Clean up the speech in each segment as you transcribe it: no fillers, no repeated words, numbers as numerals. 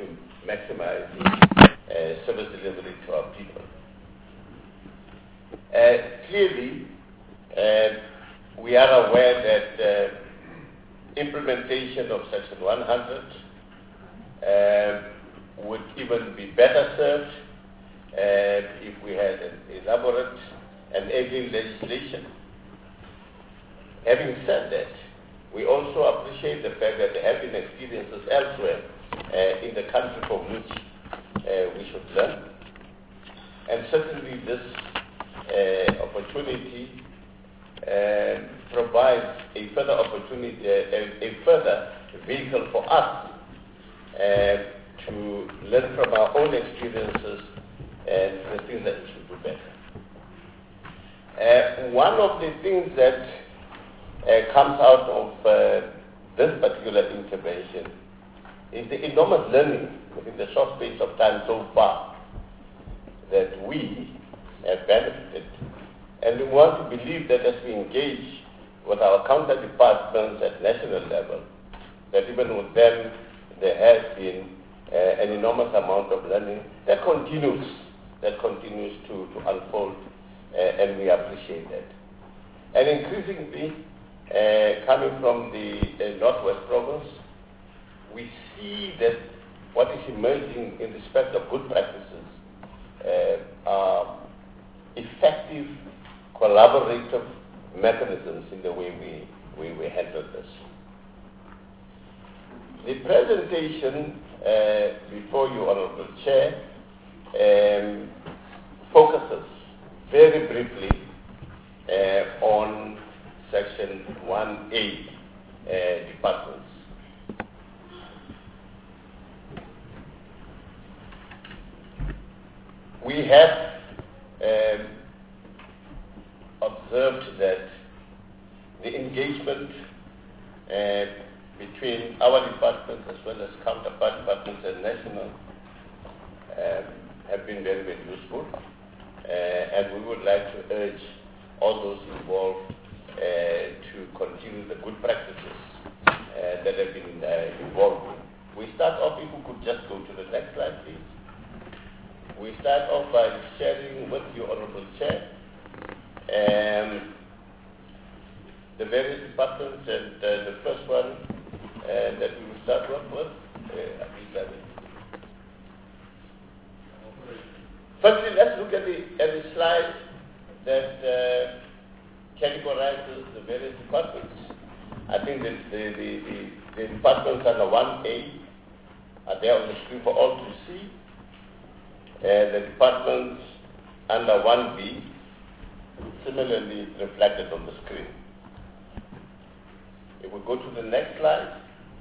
maximizing service delivery to our people. Clearly, we are aware that implementation of Section 100 would even be better served if we had an elaborate and enabling legislation. Having said that, we also appreciate the fact that there have been experiences elsewhere in the country from which we should learn. And certainly this opportunity provides a further opportunity, a further vehicle for us to learn from our own experiences and the things that we should do better. One of the things that comes out of this particular intervention is the enormous learning within the short space of time so far that we have benefited. And we want to believe that as we engage with our counter departments at national level, that even with them there has been an enormous amount of learning that continues to unfold, and we appreciate that. And increasingly, coming from the Northwest Province, we see that what is emerging in respect of good practices are effective collaborative mechanisms in the way we handle this. The presentation before you, Honorable Chair, focuses very briefly on Section 1A departments. We have observed that the engagement between our departments as well as counterpart departments and national have been very, very useful. And we would like to urge all those involved to continue the good practices that have been involved in. We start off, if we could just go to the next slide, please. We start off by sharing with you, Honorable Chair, the various departments, and the first one that we will start off with, Firstly, let's look at the slide that categorizes the various departments. I think the departments under 1A are there on the screen for all to see. The departments under 1B similarly reflected on the screen. If we go to the next slide,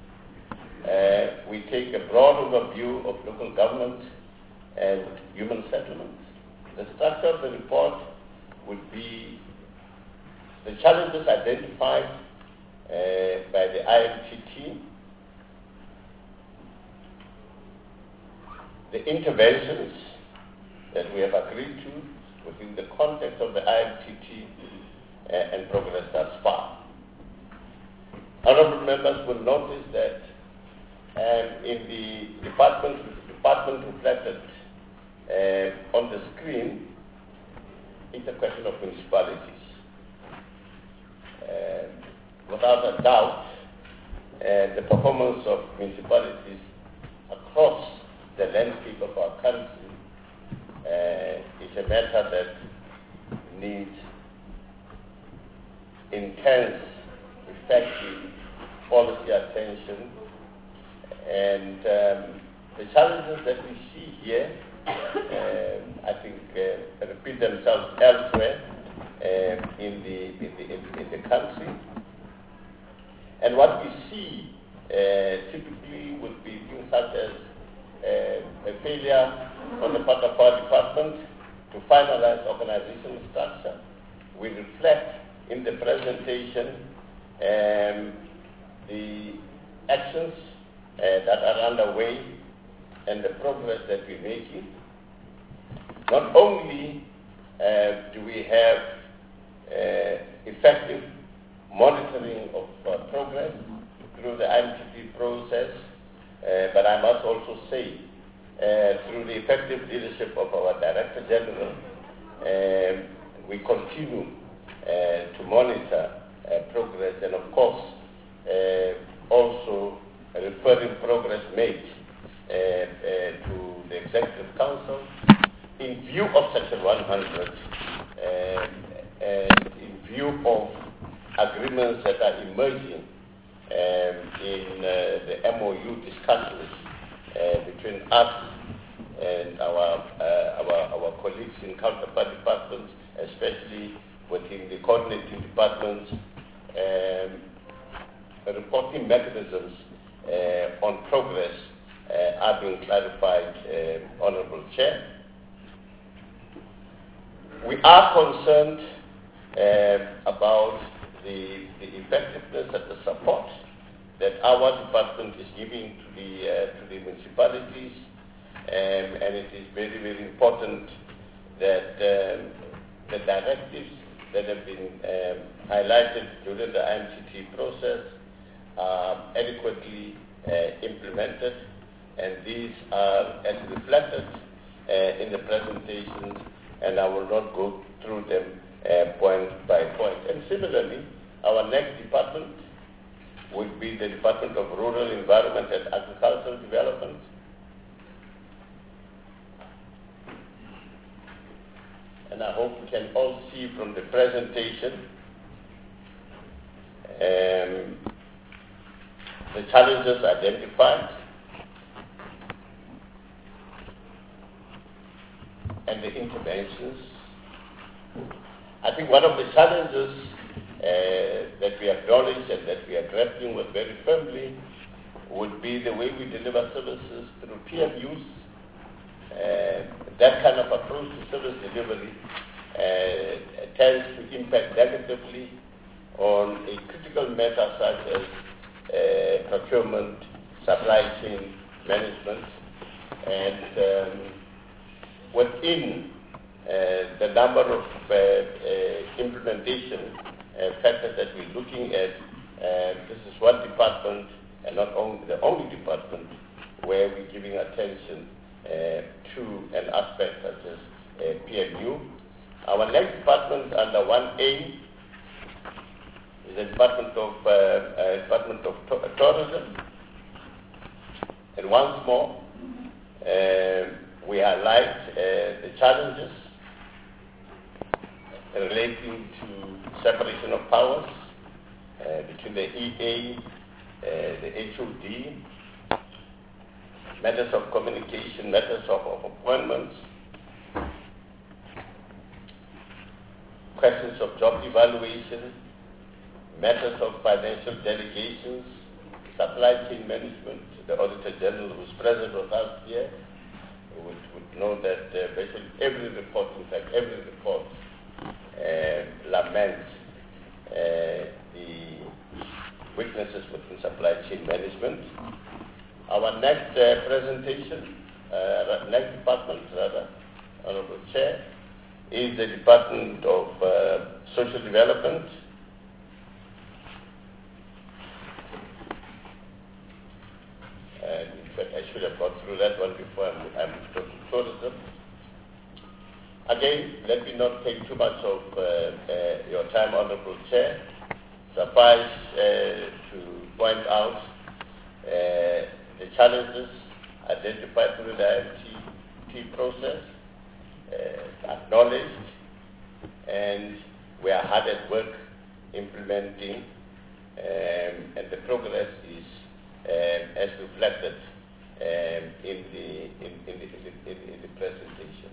we take a broad overview of local government and human settlements. The structure of the report would be the challenges identified by the IMTT, the interventions that we have agreed to within the context of the IMTT and progress thus far. Honorable members will notice that in the department reflected on the screen, it's a question of municipalities. Without a doubt, the performance of municipalities across the landscape of our country is a matter that needs intense, effective policy attention, and the challenges that we see here, I think, repeat themselves elsewhere in the country. And what we see typically would be things such as a failure on the part of our department to finalize organizational structure. We reflect in the presentation the actions that are underway and the progress that we're making. Not only do we have effective monitoring of progress through the IMTT process, but I must also say, through the effective leadership of our Director General, we continue to monitor progress and, of course, also referring progress made to the Executive Council in view of Section 100 and in view of agreements that are emerging in the MOU discussions between us and our colleagues in counterpart departments, especially within the coordinating departments, reporting mechanisms on progress are being clarified, Honorable Chair. We are concerned about the effectiveness and the support that our department is giving to the municipalities, and it is very, very important that the directives that have been highlighted during the IMCT process are adequately implemented, and these are as reflected in the presentation, and I will not go through them point by point. And similarly, our next department would be the Department of Rural Environment and Agricultural Development. And I hope we can all see from the presentation the challenges identified and the interventions. I think one of the challenges that we acknowledge and that we are grappling with very firmly would be the way we deliver services through PMUs. That kind of approach to service delivery tends to impact negatively on a critical matter such as procurement, supply chain management, and within the number of implementation factors that we're looking at, this is one department, and not only the only department, where we're giving attention to an aspect such as PMU. Our next department under 1A is the Department of Tourism. And once more, we highlight the challenges relating to separation of powers between the EA, the HOD, matters of communication, matters of appointments, questions of job evaluation, matters of financial delegations, supply chain management. The Auditor General, who's present with us here, would know that basically every report, in fact every report, laments the weaknesses within supply chain management. Our next next department, Honorable Chair, is the Department of Social Development. And in fact, I should have gone through that one before I moved to tourism. Again, let me not take too much of your time, Honorable Chair. Suffice to point out the challenges identified through the IMT process, acknowledged, and we are hard at work implementing, and the progress is as reflected in the presentation.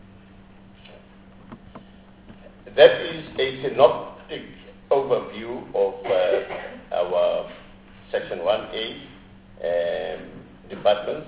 That is a synoptic overview of our Section 1A departments.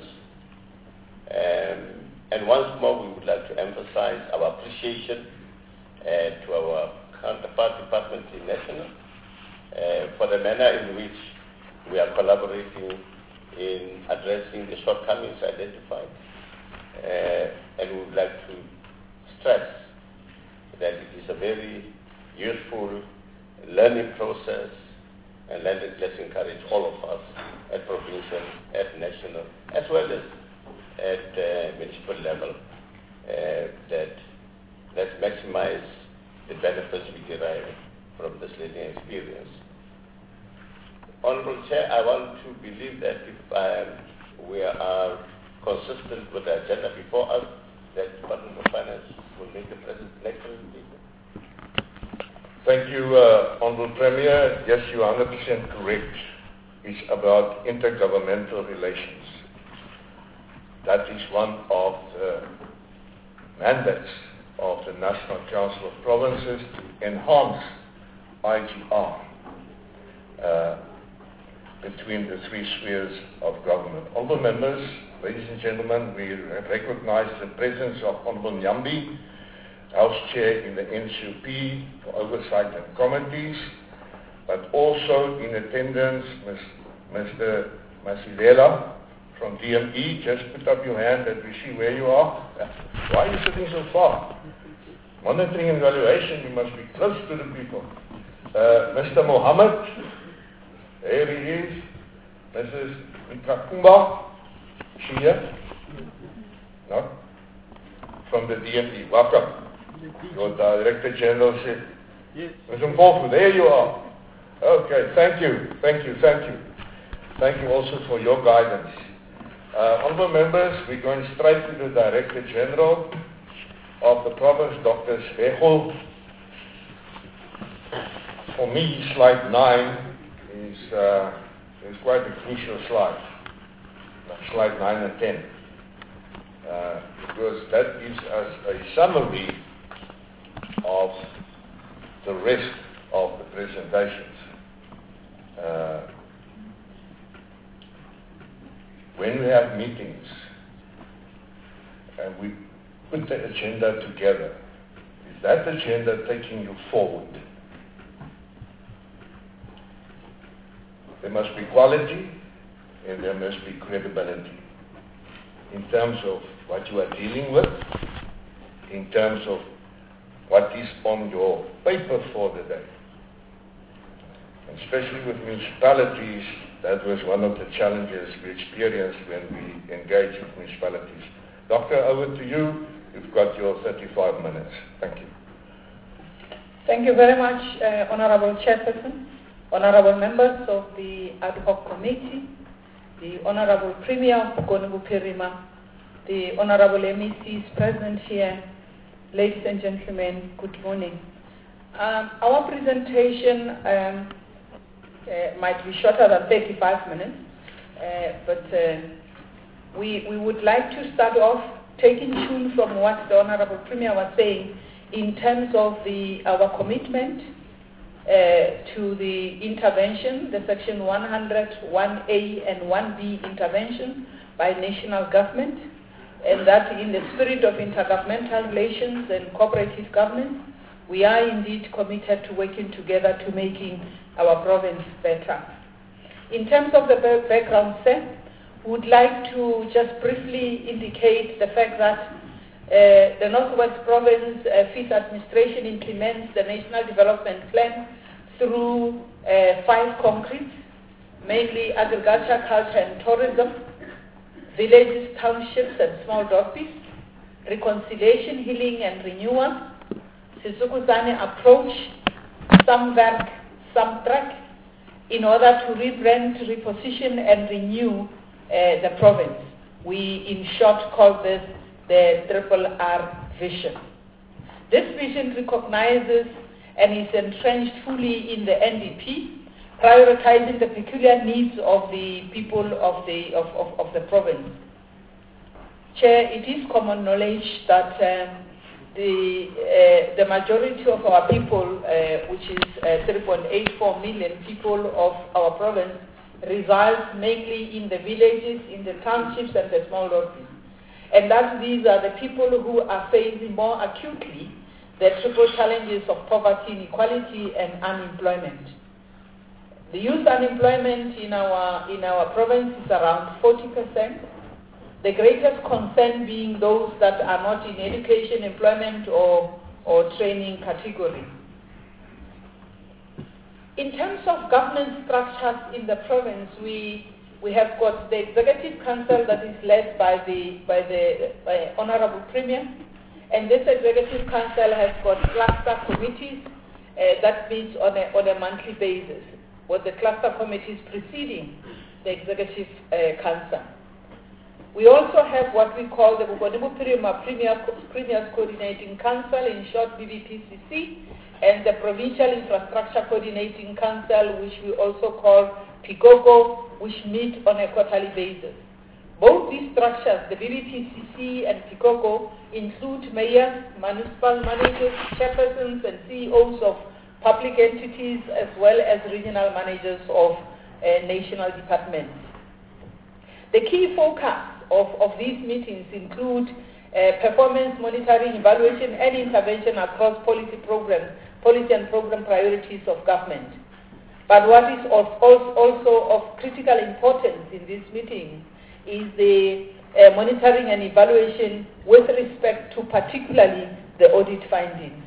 And once more, we would like to emphasize our appreciation to our counterpart departments in National for the manner in which we are collaborating in addressing the shortcomings identified. And we would like to stress that it is a very useful learning process And let's encourage all of us at provincial, at national, as well as at municipal level, that let's maximize the benefits we derive from this learning experience. Honorable Chair, I want to believe that if we are consistent with the agenda before us, that Department of Finance will make the next presentation. Thank you, Honorable Premier. Yes, you are 100% correct. It's about intergovernmental relations. That is one of the mandates of the National Council of Provinces to enhance IGR between the three spheres of government. Honorable members, ladies and gentlemen, we recognize the presence of Honorable Nyambi, House Chair in the NCP for Oversight and Committees, but also in attendance Mr. Masilela from DME. Just put up your hand that we see where you are. Why are you sitting so far? Monitoring and evaluation, you must be close to the people. Mr. Mohammed, there he is. Mrs. Mikakumba, she here? No? From the DME. Welcome. Your Director General said, yes. Mr. Mpofu, there you are. Okay, thank you. Thank you also for your guidance. Honorable members, we're going straight to the Director General of the province, Dr. Svegel. For me, slide 9 is quite a crucial slide. Slide 9 and 10. Because that gives us a summary of the rest of the presentations. When we have meetings and we put the agenda together, is that agenda taking you forward? There must be quality and there must be credibility in terms of what you are dealing with, in terms of what is on your paper for the day. And especially with municipalities, that was one of the challenges we experienced when we engaged with municipalities. Doctor, over to you. You've got your 35 minutes. Thank you. Thank you very much, Honorable Chairperson, Honorable members of the Ad Hoc Committee, the Honorable Premier of Bokoni Bophirima, the Honorable MECs present here, ladies and gentlemen, good morning. Our presentation might be shorter than 35 minutes, but we would like to start off taking tune from what the Honorable Premier was saying in terms of our commitment to the intervention, the Section 100, 1A and 1B intervention by national government, and that in the spirit of intergovernmental relations and cooperative governance, we are indeed committed to working together to making our province better. In terms of the background set, we would like to just briefly indicate the fact that the Northwest Province Fees Administration implements the National Development Plan through 5 concretes, mainly agriculture, culture and tourism, villages, townships and small dogfies, reconciliation, healing and renewal, Sisukuzane approach, some work, some track, in order to rebrand, reposition and renew the province. We in short call this the RRR vision. This vision recognizes and is entrenched fully in the NDP, prioritizing the peculiar needs of the people of the province. Chair, it is common knowledge that the majority of our people, which is 3.84 million people of our province, resides mainly in the villages, in the townships and the small lodges. And that these are the people who are facing more acutely the triple challenges of poverty, inequality and unemployment. The youth unemployment in our province is around 40%. The greatest concern being those that are not in education, employment or training category. In terms of government structures in the province, we have got the Executive Council that is led by the Honorable Premier, and this Executive Council has got cluster committees that meet on a monthly basis, with the cluster committees preceding the Executive Council. We also have what we call the Bugonibu Premiers Coordinating Council, in short BBPCC, and the Provincial Infrastructure Coordinating Council, which we also call PICOCO, which meet on a quarterly basis. Both these structures, the BBPCC and PICOCO, include mayors, municipal managers, chairpersons, and CEOs of public entities, as well as regional managers of national departments. The key focus of these meetings include performance monitoring, evaluation, and intervention across policy and program priorities of government. But what is also of critical importance in this meeting is the monitoring and evaluation with respect to particularly the audit findings.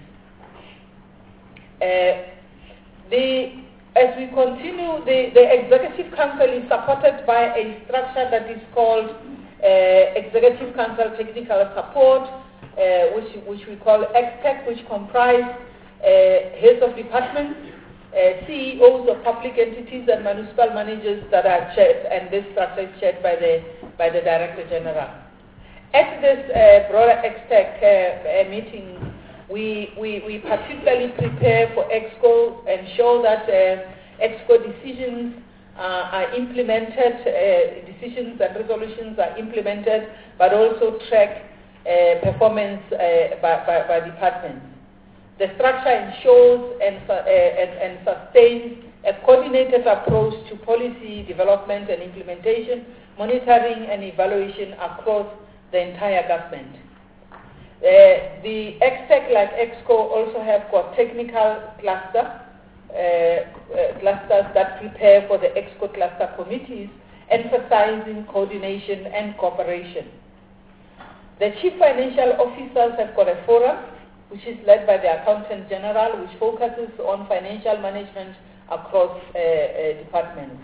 As we continue, the Executive Council is supported by a structure that is called Executive Council Technical Support, which we call EXTEC, which comprise heads of departments, CEOs of public entities, and municipal managers that are chaired, and this structure is chaired by the Director General. At this broader EXTEC meeting, we particularly prepare for EXCO, ensure that EXCO decisions are implemented, decisions and resolutions are implemented, but also track performance by departments. The structure ensures and sustains a coordinated approach to policy development and implementation, monitoring and evaluation across the entire government. The EXTEC, like EXCO, also have got technical clusters that prepare for the EXCO cluster committees, emphasizing coordination and cooperation. The Chief Financial Officers have got a forum, which is led by the Accountant General, which focuses on financial management across departments.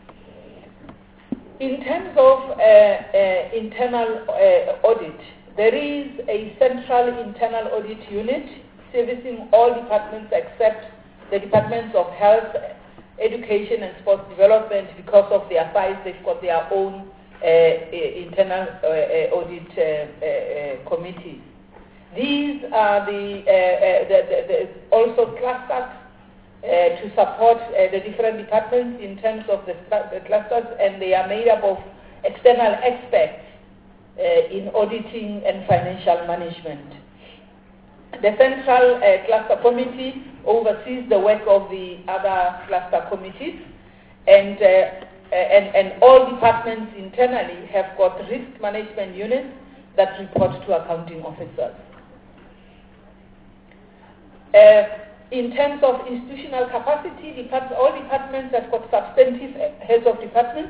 In terms of internal audit, there is a central internal audit unit servicing all departments except the departments of health, education, and sports development. Because of their size, they've got their own internal audit committees. These are the also clusters to support the different departments in terms of the clusters, and they are made up of external experts in auditing and financial management. The Central Cluster Committee oversees the work of the other cluster committees, and all departments internally have got risk management units that report to accounting officers. In terms of institutional capacity, all departments have got substantive heads of departments,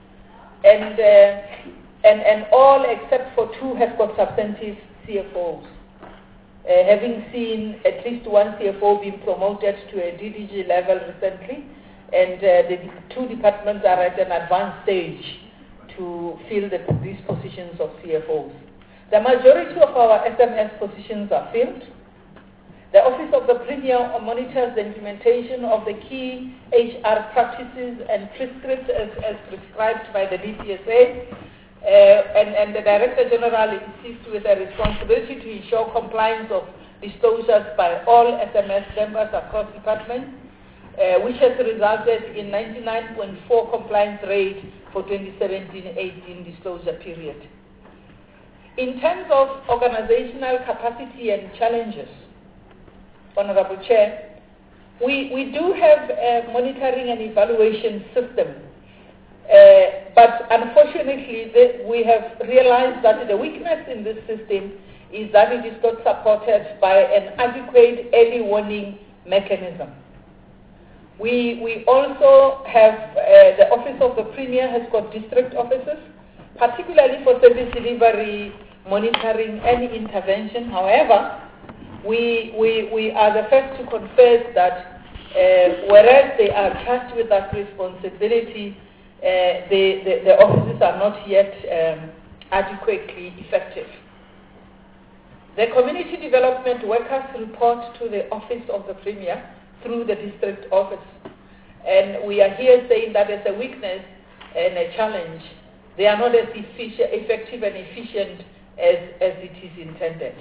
and all except for two have got substantive CFOs, having seen at least one CFO being promoted to a DDG level recently, and the two departments are at an advanced stage to fill these positions of CFOs. The majority of our SMS positions are filled. The Office of the Premier monitors the implementation of the key HR practices and prescripts as prescribed by the DPSA, and the Director General insists with a responsibility to ensure compliance of disclosures by all SMS members across departments, which has resulted in 99.4 compliance rate for 2017-18 disclosure period. In terms of organizational capacity and challenges, Honorable Chair, we do have a monitoring and evaluation system, but unfortunately we have realized that the weakness in this system is that it is not supported by an adequate early warning mechanism. We also have the Office of the Premier has got district offices, particularly for service delivery, monitoring, and intervention. However, we are the first to confess that whereas they are charged with that responsibility, the offices are not yet adequately effective. The community development workers report to the office of the Premier through the district office. And we are here saying that as a weakness and a challenge, they are not as effective and efficient as it is intended.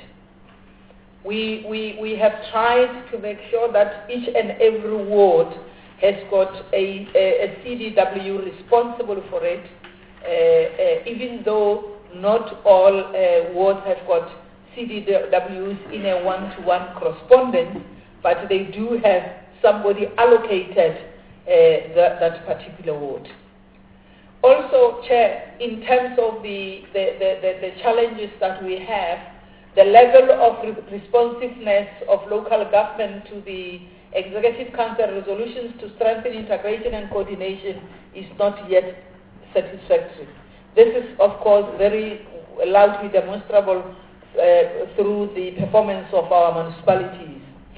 We have tried to make sure that each and every ward has got a CDW responsible for it, even though not all wards have got CDWs in a one-to-one correspondence, but they do have somebody allocated that particular ward. Also, Chair, in terms of the challenges that we have, the level of responsiveness of local government to the Executive Council resolutions to strengthen integration and coordination is not yet satisfactory. This is, of course, very loudly demonstrable through the performance of our municipalities.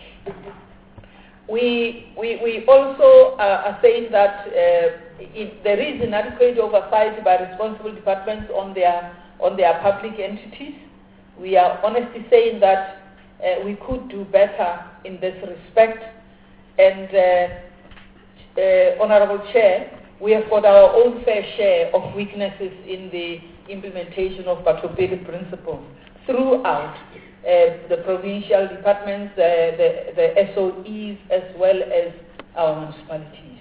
We also are saying that there is inadequate oversight by responsible departments on their public entities. We are honestly saying that we could do better in this respect. And Honorable Chair, we have got our own fair share of weaknesses in the implementation of Batho-Pele principles throughout the provincial departments, the SOEs, as well as our municipalities.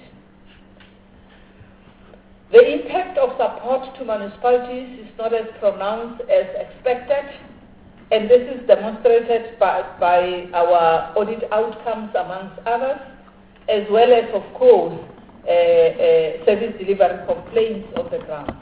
The impact of support to municipalities is not as pronounced as expected, and this is demonstrated by our audit outcomes, amongst others, as well as, of course, service delivery complaints on the ground.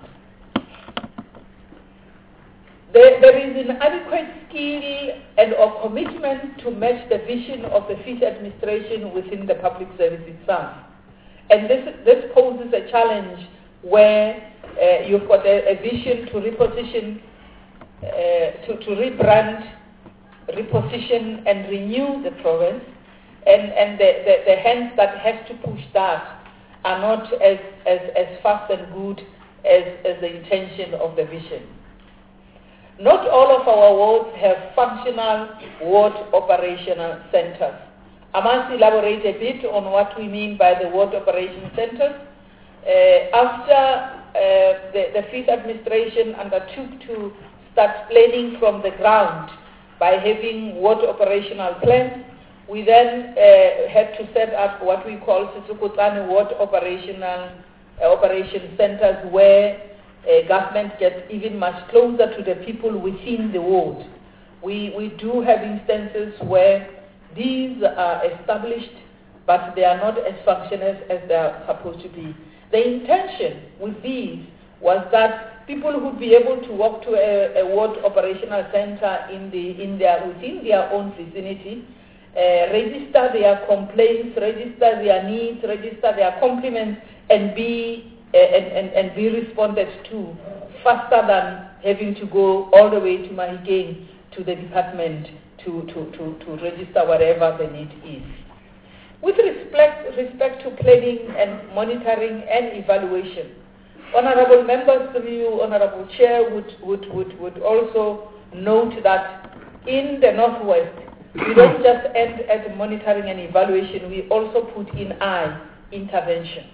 There is inadequate skill and or commitment to match the vision of the fish administration within the public service itself. And this poses a challenge where you've got a vision to reposition, to rebrand, reposition and renew the province, and the hands that have to push that are not as fast and good as the intention of the vision. Not all of our wards have functional ward operational centers. I must elaborate a bit on what we mean by the ward operation centers. After the Fish Administration undertook to start planning from the ground by having ward operational plans, we then had to set up what we call Sisukutani ward operation centers, where government gets even much closer to the people within the ward. We do have instances where these are established, but they are not as functional as they are supposed to be. The intention with these was that people would be able to walk to a ward operational center within their own vicinity, register their complaints, register their needs, register their compliments, and be responded to faster than having to go all the way to Mahikeng to the department to register whatever the need is. With respect to planning and monitoring and evaluation, honourable members of you, honourable chair, would also note that in the Northwest, we don't just end at monitoring and evaluation, we also put in intervention.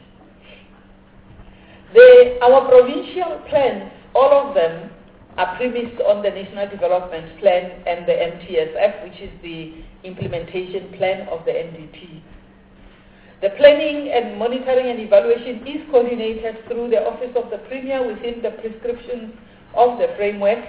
Our provincial plans, all of them, are premised on the National Development Plan and the MTSF, which is the implementation plan of the NDP. The planning and monitoring and evaluation is coordinated through the Office of the Premier within the prescriptions of the framework.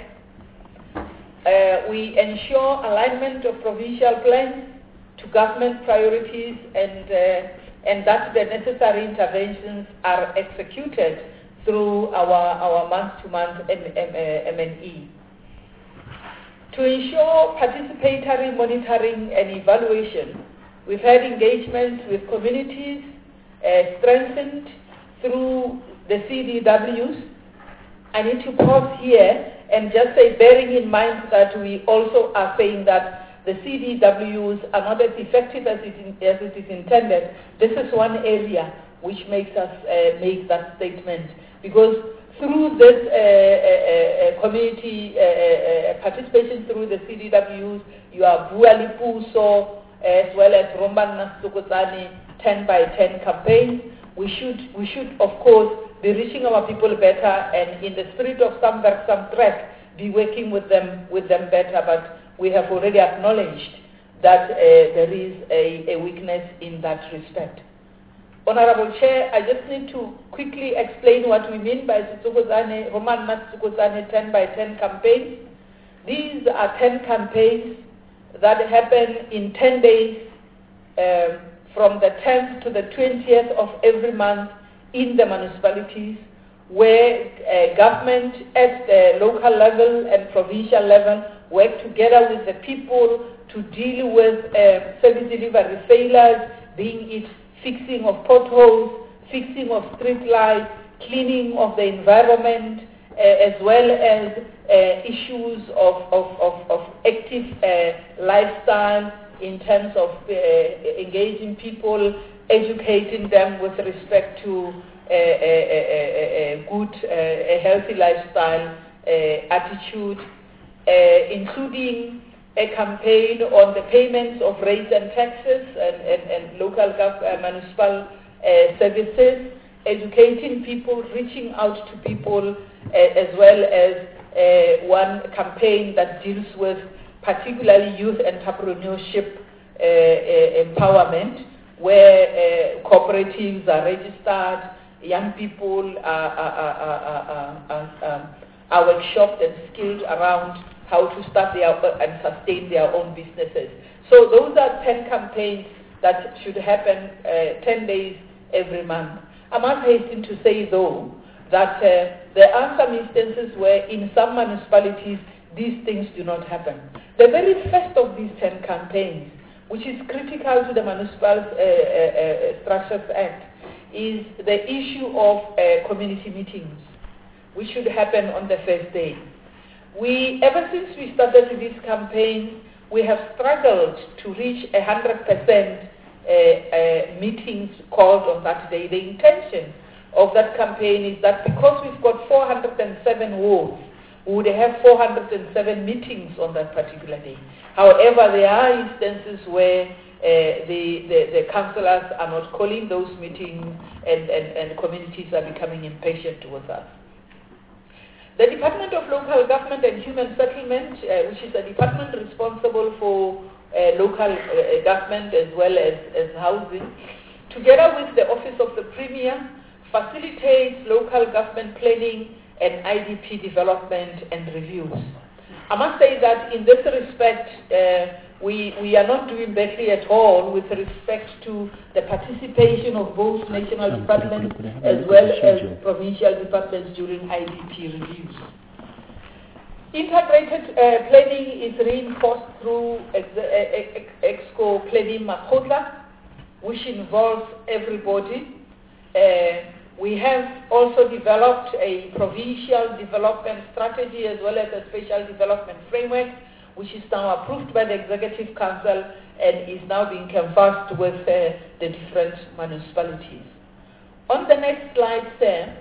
We ensure alignment of provincial plans to government priorities and that the necessary interventions are executed through our month-to-month M&E. To ensure participatory monitoring and evaluation, we've had engagement with communities strengthened through the CDWs. I need to pause here and just say, bearing in mind that we also are saying that the CDWs are not as effective as it is intended, this is one area which makes us make that statement. Because through this community participation through the CDWs, you have Vuali Puso, as well as Romban Nasukutsani 10 by 10 campaigns. We should of course be reaching our people better, and in the spirit of some track, be working with them better. But we have already acknowledged that there is a weakness in that respect. Honorable Chair, I just need to quickly explain what we mean by Roman Matsukutsane 10 by 10 campaigns. These are 10 campaigns that happen in 10 days from the 10th to the 20th of every month in the municipalities, where government at the local level and provincial level work together with the people to deal with service delivery failures, being it fixing of potholes, fixing of street lights, cleaning of the environment, as well as issues of active lifestyle in terms of engaging people, educating them with respect to a healthy lifestyle attitude, including a campaign on the payments of rates and taxes and local municipal services, educating people, reaching out to people, as well as one campaign that deals with particularly youth entrepreneurship empowerment, where cooperatives are registered, young people are workshopped and skilled around how to start and sustain their own businesses. So those are 10 campaigns that should happen 10 days every month. I must hasten to say, though, that there are some instances where in some municipalities these things do not happen. The very first of these 10 campaigns, which is critical to the Municipal Structures Act, is the issue of community meetings, which should happen on the first day. Ever since we started this campaign, we have struggled to reach 100% meetings called on that day. The intention of that campaign is that because we've got 407 wards, we would have 407 meetings on that particular day. However, there are instances where the councillors are not calling those meetings, and communities are becoming impatient with us. The Department of Local Government and Human Settlement, which is a department responsible for local government as well as housing, together with the Office of the Premier, facilitates local government planning and IDP development and reviews. I must say that in this respect, we are not doing badly at all with respect to the participation of both national departments as well as provincial departments during IDP reviews. Integrated planning is reinforced through EXCO Planning Makotla, which involves everybody. We have also developed a provincial development strategy as well as a special development framework, which is now approved by the Executive Council and is now being canvassed with the different municipalities. On the next slide, sir,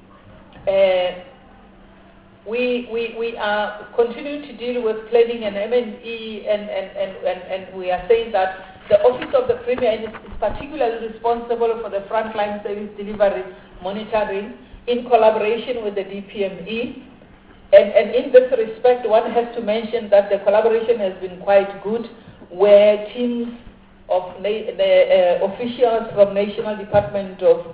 we are continuing to deal with planning and M&E, and we are saying that the Office of the Premier is particularly responsible for the frontline service delivery monitoring in collaboration with the DPME. And in this respect, one has to mention that the collaboration has been quite good, where teams of officials from National Department of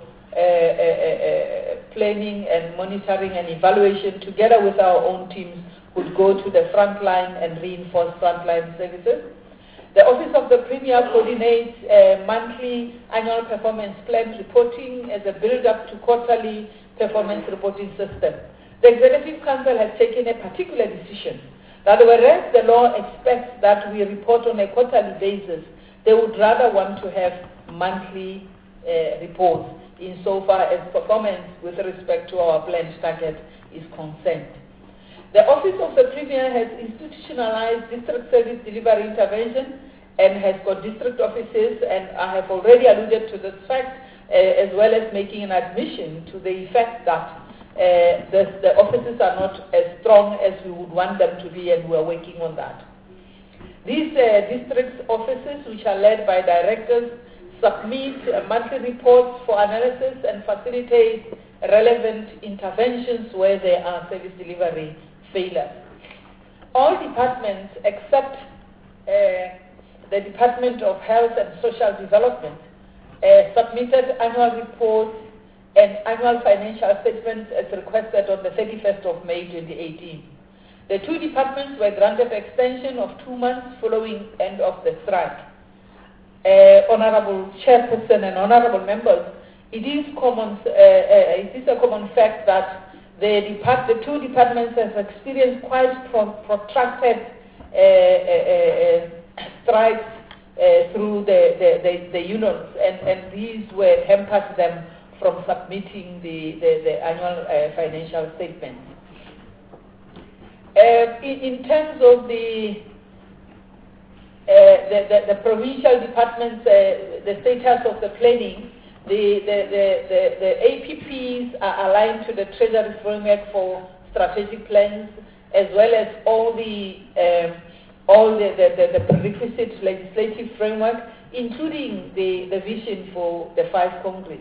Planning and Monitoring and Evaluation, together with our own teams, would go to the front line and reinforce frontline services. The Office of the Premier coordinates monthly annual performance plan reporting as a build-up to quarterly performance reporting system. The Executive Council has taken a particular decision that whereas the law expects that we report on a quarterly basis, they would rather want to have monthly reports insofar as performance with respect to our planned target is concerned. The Office of the Premier has institutionalized district service delivery intervention and has got district offices, and I have already alluded to this fact, as well as making an admission to the effect that the offices are not as strong as we would want them to be, and we are working on that. These district offices, which are led by directors, submit monthly reports for analysis and facilitate relevant interventions where there are service delivery failures. All departments except the Department of Health and Social Development submitted annual reports and annual financial statements as requested on the 31st of May 2018. The two departments were granted extension of 2 months following end of the strike. Honorable Chairperson and honorable members, it is a common fact that the two departments have experienced quite protracted strikes through the unions, and these were hampered them from submitting the annual financial statements. In terms of the provincial departments, the status of the planning, the APPs are aligned to the Treasury framework for strategic plans, as well as all the prerequisite legislative framework, including the vision for the 5 Congress.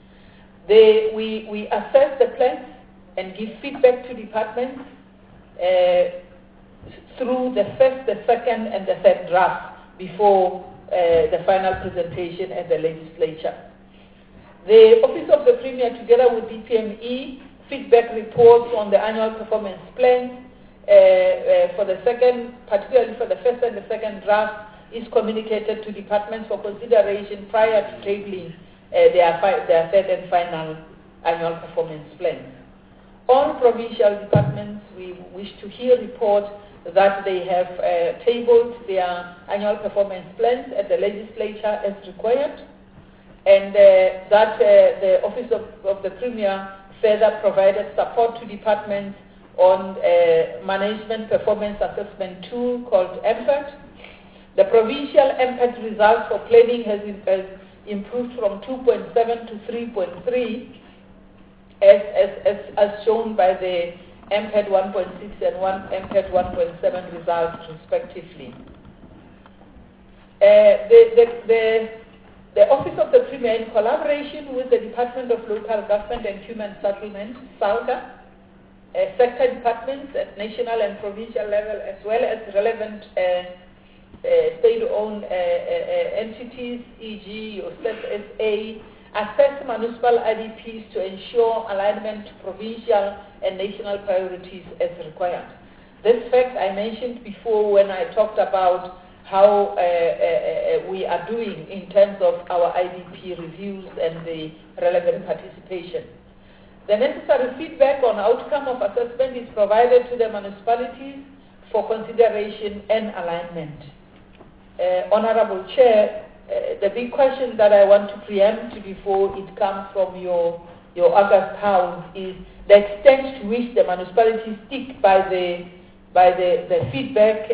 We assess the plans and give feedback to departments through the first, the second, and the third draft before the final presentation at the legislature. The Office of the Premier, together with DPME, feedback reports on the annual performance plans for the second, particularly for the first and the second draft, is communicated to departments for consideration prior to tabling their third and final annual performance plans. All provincial departments, we wish to hear report that they have tabled their annual performance plans at the legislature as required, and that the Office of the Premier further provided support to departments on management performance assessment tool called MPET. The provincial MPET results for planning has improved from 2.7 to 3.3 as shown by the MPET 1.6 and MPET 1.7 results respectively. The Office of the Premier, in collaboration with the Department of Local Government and Human Settlement, SALGA, sector departments at national and provincial level, as well as relevant state-owned entities, e.g. your SA, assess municipal IDPs to ensure alignment to provincial and national priorities as required. This fact I mentioned before when I talked about how we are doing in terms of our IDP reviews and the relevant participation. The necessary feedback on outcome of assessment is provided to the municipalities for consideration and alignment. Honorable Chair, the big question that I want to preempt before it comes from your August House is the extent to which the municipalities stick by the feedback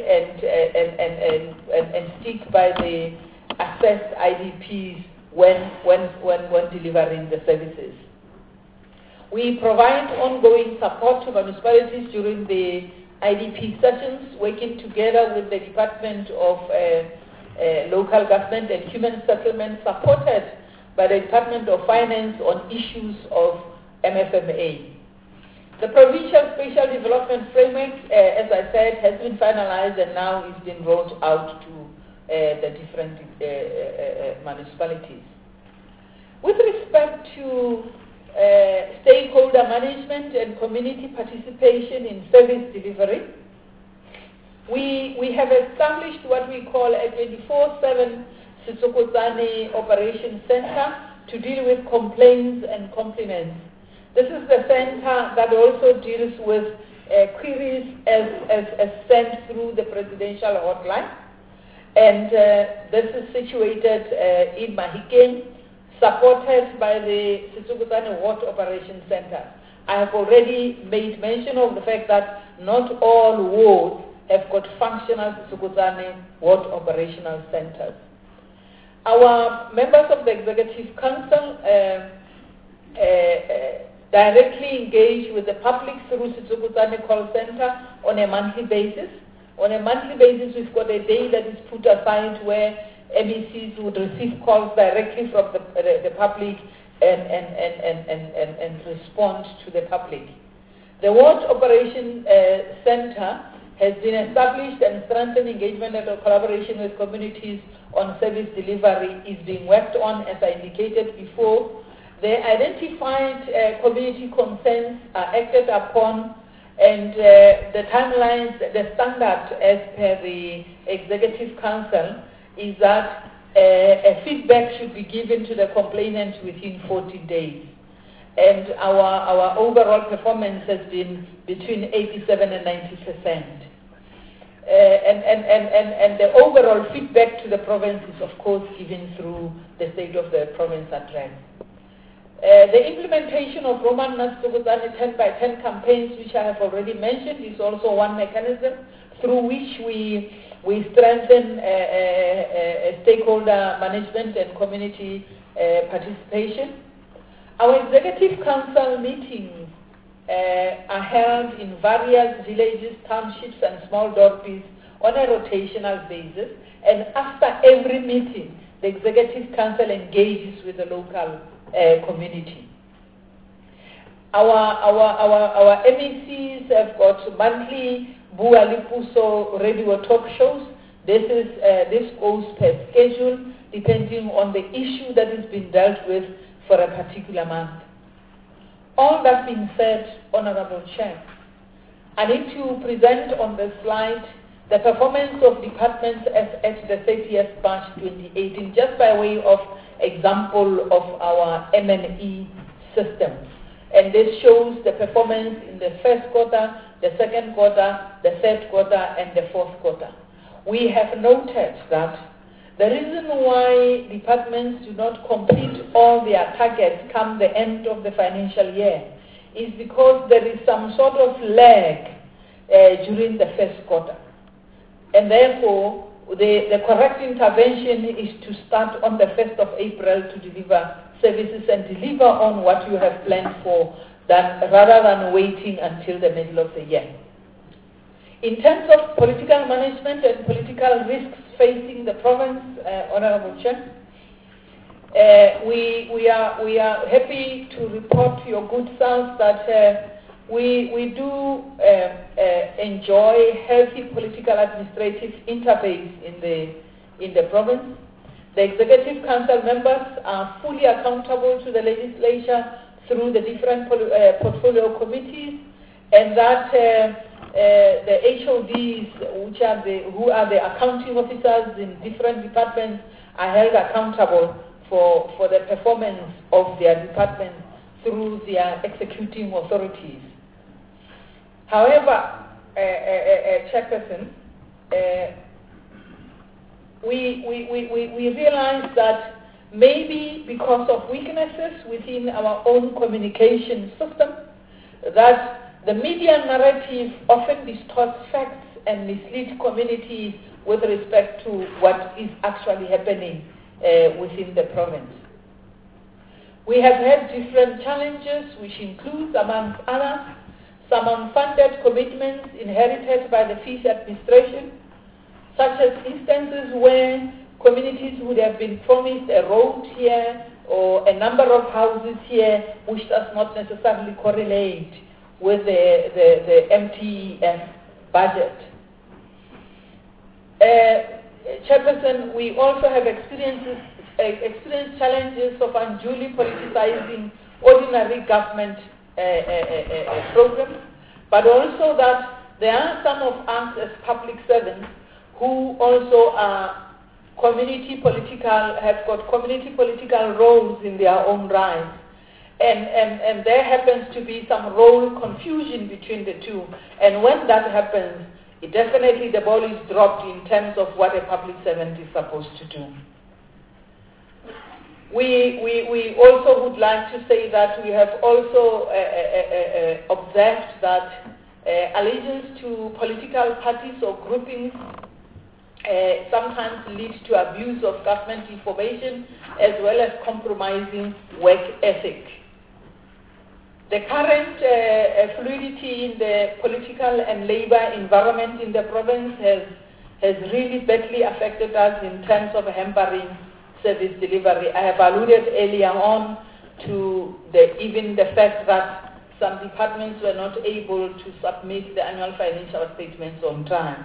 and stick by the assessed IDPs when delivering the services. We provide ongoing support to municipalities during the IDP sessions, working together with the Department of Local Government and Human Settlement, supported by the Department of Finance on issues of MFMA. The Provincial Spatial Development Framework, as I said, has been finalized and now is being rolled out to the different municipalities. With respect to stakeholder management and community participation in service delivery, we have established what we call a 24/7 Sitsokotsane Operations Center to deal with complaints and compliments. This is the center that also deals with queries as sent through the presidential hotline. And this is situated in Mahikeng, supported by the Sitsokotsane Ward Operations Center. I have already made mention of the fact that not all wards have got functional Sisukudzane ward operational centers. Our members of the Executive Council directly engage with the public through Sisukudzane call center on a monthly basis. On a monthly basis, we've got a day that is put aside where MECs would receive calls directly from the public and respond to the public. The Ward Operation Center has been established, and strengthened engagement and collaboration with communities on service delivery is being worked on, as I indicated before. The identified community concerns are acted upon, and the timelines, the standard as per the Executive Council is that a feedback should be given to the complainant within 14 days. And our overall performance has been between 87 and 90%. And the overall feedback to the province is, of course, given through the State of the Province address. The implementation of Roman Sisukudzane 10 by 10 campaigns, which I have already mentioned, is also one mechanism through which we strengthen stakeholder management and community participation. Our Executive Council meetings are held in various villages, townships, and small dorpies on a rotational basis, and after every meeting, the Executive Council engages with the local community. Our MECs have got monthly Bua Lipuso radio talk shows. This goes per schedule, depending on the issue that is being dealt with for a particular month. All that being said, Honorable Chair, I need to present on the slide the performance of departments as at the 30th March 2018, just by way of example of our M&E system. And this shows the performance in the first quarter, the second quarter, the third quarter, and the fourth quarter. We have noted that the reason why departments do not complete all their targets come the end of the financial year is because there is some sort of lag during the first quarter. And therefore, the correct intervention is to start on the 1st of April to deliver services and deliver on what you have planned for, rather than waiting until the middle of the year. In terms of political management and political risks facing the province, Honorable Chair, we are happy to report to your good self that we do enjoy healthy political administrative interface in the province. The Executive Council members are fully accountable to the legislature through the different portfolio committees, and that the HODs, who are the accounting officers in different departments, are held accountable for the performance of their departments through their executing authorities. However, Chairperson, we realize that maybe because of weaknesses within our own communication system, that the media narrative often distorts facts and misleads communities with respect to what is actually happening within the province. We have had different challenges, which includes, amongst others, some unfunded commitments inherited by the Fish Administration, such as instances where communities would have been promised a road here or a number of houses here, which does not necessarily correlate with the MTEF budget. Chairperson, we also have experienced challenges of unduly politicizing ordinary government programs, but also that there are some of us as public servants who also are have got community political roles in their own right. And there happens to be some role confusion between the two. And when that happens, definitely the ball is dropped in terms of what a public servant is supposed to do. We also would like to say that we have also observed that allegiance to political parties or groupings sometimes lead to abuse of government information as well as compromising work ethic. The current fluidity in the political and labor environment in the province has really badly affected us in terms of hampering service delivery. I have alluded earlier on to even the fact that some departments were not able to submit the annual financial statements on time.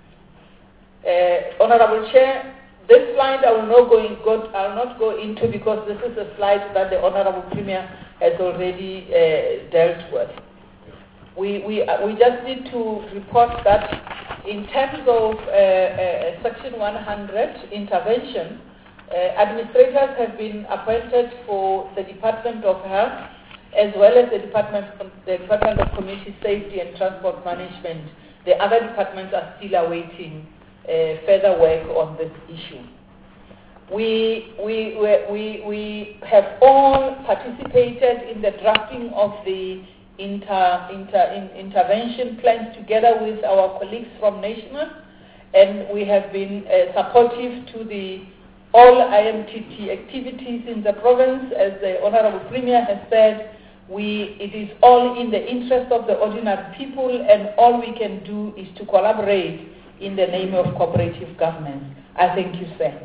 Honorable Chair, this slide I will not go into because this is a slide that the Honorable Premier has already dealt with. We just need to report that in terms of Section 100 intervention, administrators have been appointed for the Department of Health as well as the Department of Community Safety and Transport Management. The other departments are still awaiting further work on this issue. We have all participated in the drafting of the intervention plans together with our colleagues from National, and we have been supportive to all IMTT activities in the province. As the Honorable Premier has said, it is all in the interest of the ordinary people, and all we can do is to collaborate in the name of cooperative governance. I thank you, sir.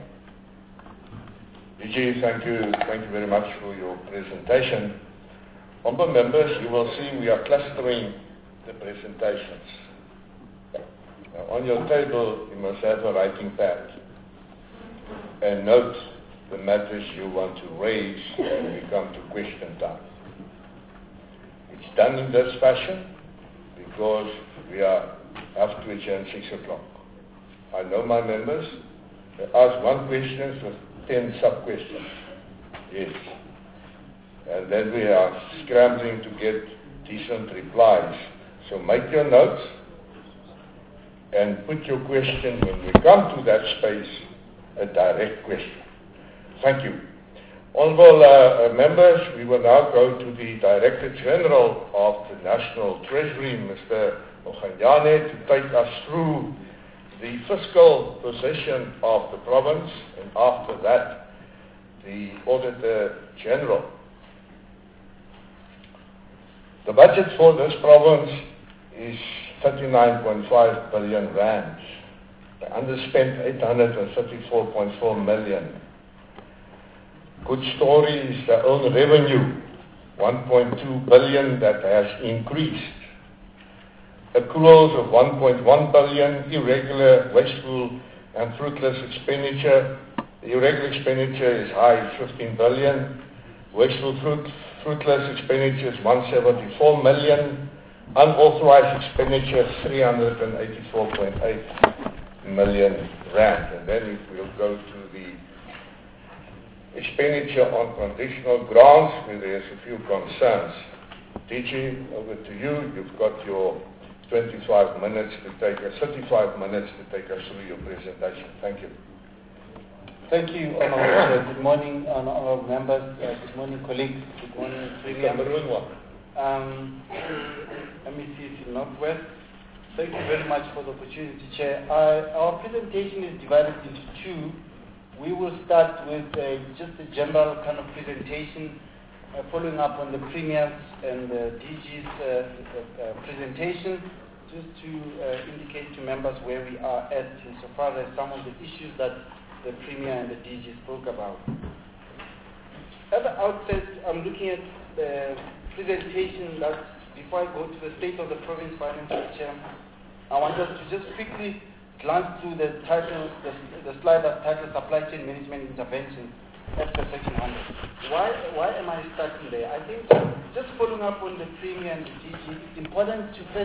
DG, thank you very much for your presentation. Honourable members, you will see we are clustering the presentations. Now, on your table, you must have a writing pad and note the matters you want to raise when we come to question time. It's done in this fashion because we are up to adjourn 6 o'clock. I know my members, they ask one question with 10 sub-questions. Yes. And then we are scrambling to get decent replies. So make your notes and put your question when we come to that space, a direct question. Thank you. Honourable members, we will now go to the Director General of the National Treasury, Mr. Moganyane, to take us through the fiscal position of the province, and after that, the Auditor General. The budget for this province is 39.5 billion rand. They underspent 834.4 million. Good story is the own revenue, 1.2 billion that has increased. Accruals of 1.1 billion, irregular, wasteful and fruitless expenditure. The irregular expenditure is high, 15 billion. Wasteful, fruitless expenditure is 174 million. Unauthorized expenditure, 384.8 million rand. And then if we'll go to the expenditure on conditional grants, where there's a few concerns. DG, over to you. You've got your 35 minutes to take us through your presentation. Thank you. Thank you, Honourable. Good morning, honourable members. Good morning, colleagues. Good morning, Premier. Let me see if Northwest. Thank you very much for the opportunity, Chair. Our presentation is divided into two. We will start with just a general kind of presentation, following up on the Premier's and the DG's presentation, just to indicate to members where we are at insofar as some of the issues that the Premier and the DG spoke about. At the outset, I'm looking at the presentation that, before I go to the state of the province financial chair, I want us to just quickly glance through the title, the slide that's titled Supply Chain Management Intervention as per Section 100. Why am I starting there? I think just following up on the Premier and the DG, it's important to first,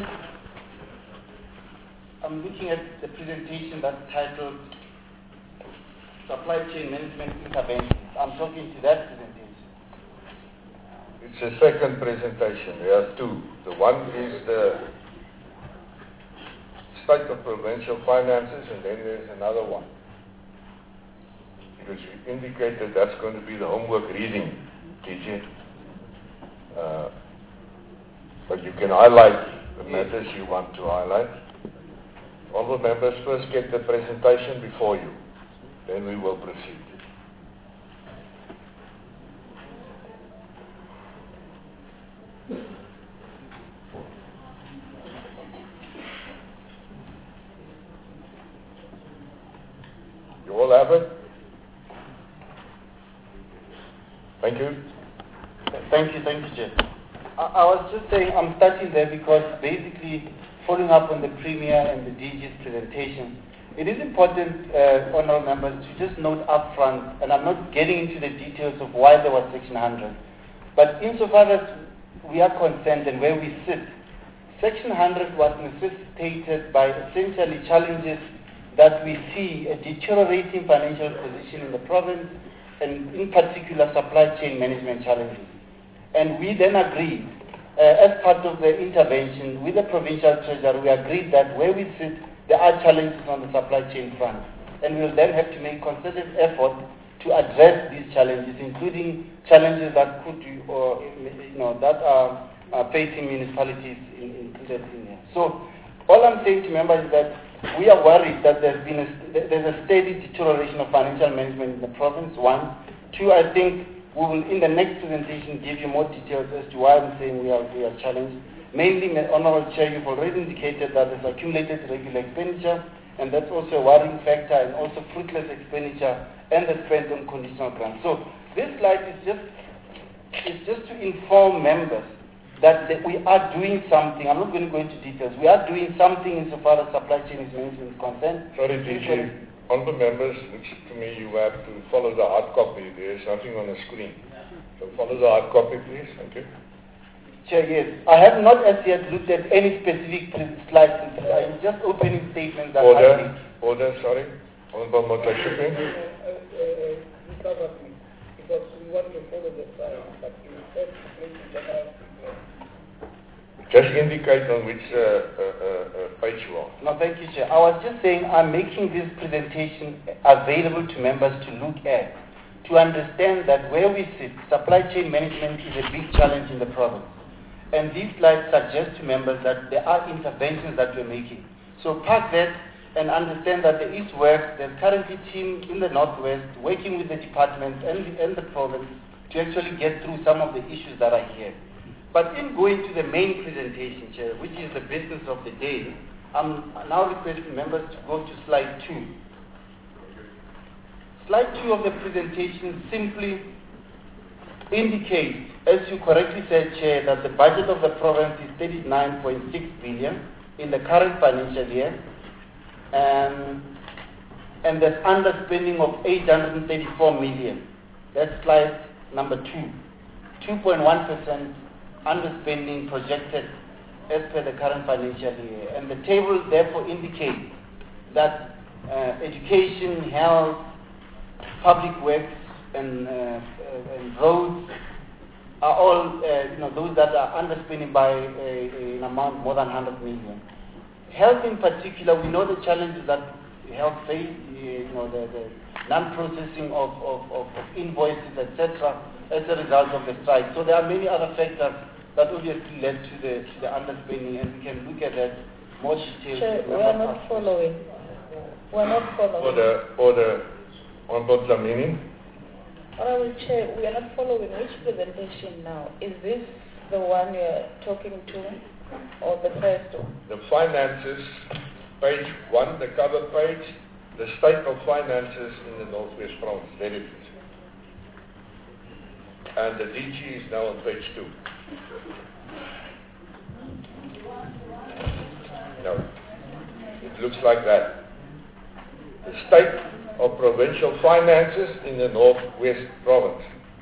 I'm looking at the presentation that's titled Supply Chain Management Interventions. I'm talking to that presentation. It's a second presentation. There are two. The one is the state of provincial finances, and then there's another one. because you indicated that's going to be the homework reading, TJ. But you can highlight the matters you want to highlight. Honourable members, first get the presentation before you. Then we will proceed. You all have it? Thank you. Thank you, Chair. I was just saying, I'm starting there because basically, following up on the Premier and the DG's presentation, it is important, honourable members, to just note up front, and I'm not getting into the details of why there was Section 100, but insofar as we are concerned and where we sit, Section 100 was necessitated by essentially challenges that we see a deteriorating financial position in the province, and in particular supply chain management challenges. And we then agreed, as part of the intervention with the provincial treasurer, we agreed that where we sit, there are challenges on the supply chain front. And we will then have to make concerted effort to address these challenges, including challenges that could, that are facing municipalities included in here. So all I'm saying to members is that we are worried that there's a steady deterioration of financial management in the province, one. Two, I think we will, in the next presentation, give you more details as to why I'm saying we are challenged. Mainly, Honourable Chair, you've already indicated that there's accumulated regular expenditure, and that's also a worrying factor, and also fruitless expenditure, and the spend on conditional grants. So this slide is just to inform members that we are doing something. I'm not going to go into details. We are doing something insofar as supply chain management is concerned. Sorry, DG. Honourable members, looks to me you have to follow the hard copy. There is nothing on the screen. So follow the hard copy, please. Thank you. Chair, yes. I have not as yet looked at any specific slides. I'm just opening statements that Order, sorry. Honourable Motlachukwu. Because we want to follow the slide, but you said general. Just indicate on which page you are. No, thank you, Chair. I was just saying I'm making this presentation available to members to look at, to understand that where we sit, supply chain management is a big challenge in the province. And these slides suggest to members that there are interventions that we're making. So park that and understand that there is work. There's currently a team in the Northwest working with the department and the province to actually get through some of the issues that are here. But in going to the main presentation, Chair, which is the business of the day, I'm now requesting members to go to slide 2. Slide 2 of the presentation simply indicates, as you correctly said, Chair, that the budget of the province is 39.6 billion in the current financial year, and there's underspending of 834 million. That's slide number 2. 2.1% underspending projected as per the current financial year. And the table therefore indicates that education, health, public works, and roads are all those that are underspending by an amount more than 100 million. Health in particular, we know the challenges that health face, the non-processing of invoices, etc., as a result of the strike. So there are many other factors that obviously led to the underspending, and we can look at that more detailed. Chair, we are not following. We are not following. Order. Honourable Dlamini. Honourable Chair, we are not following. Which presentation now? Is this the one you are talking to, or the first one? The finances, page 1, the cover page, the state of finances in the Northwest Province. There it is. And the DG is now on page 2. No, it looks like that. The state of provincial finances in the Northwest Province.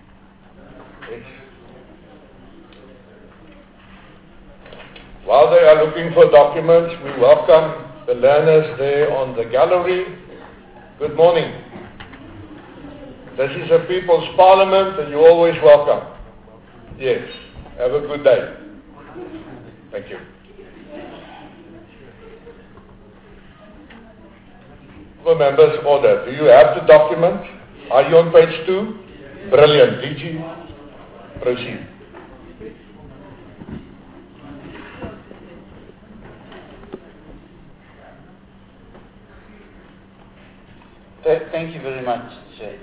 While they are looking for documents, we welcome the learners there on the gallery. Good morning. This is a People's Parliament, and you're always welcome. Yes. Have a good day. Thank you. For members' order, do you have the document? Are you on page 2? Brilliant. DG, proceed. Thank you very much, Chair.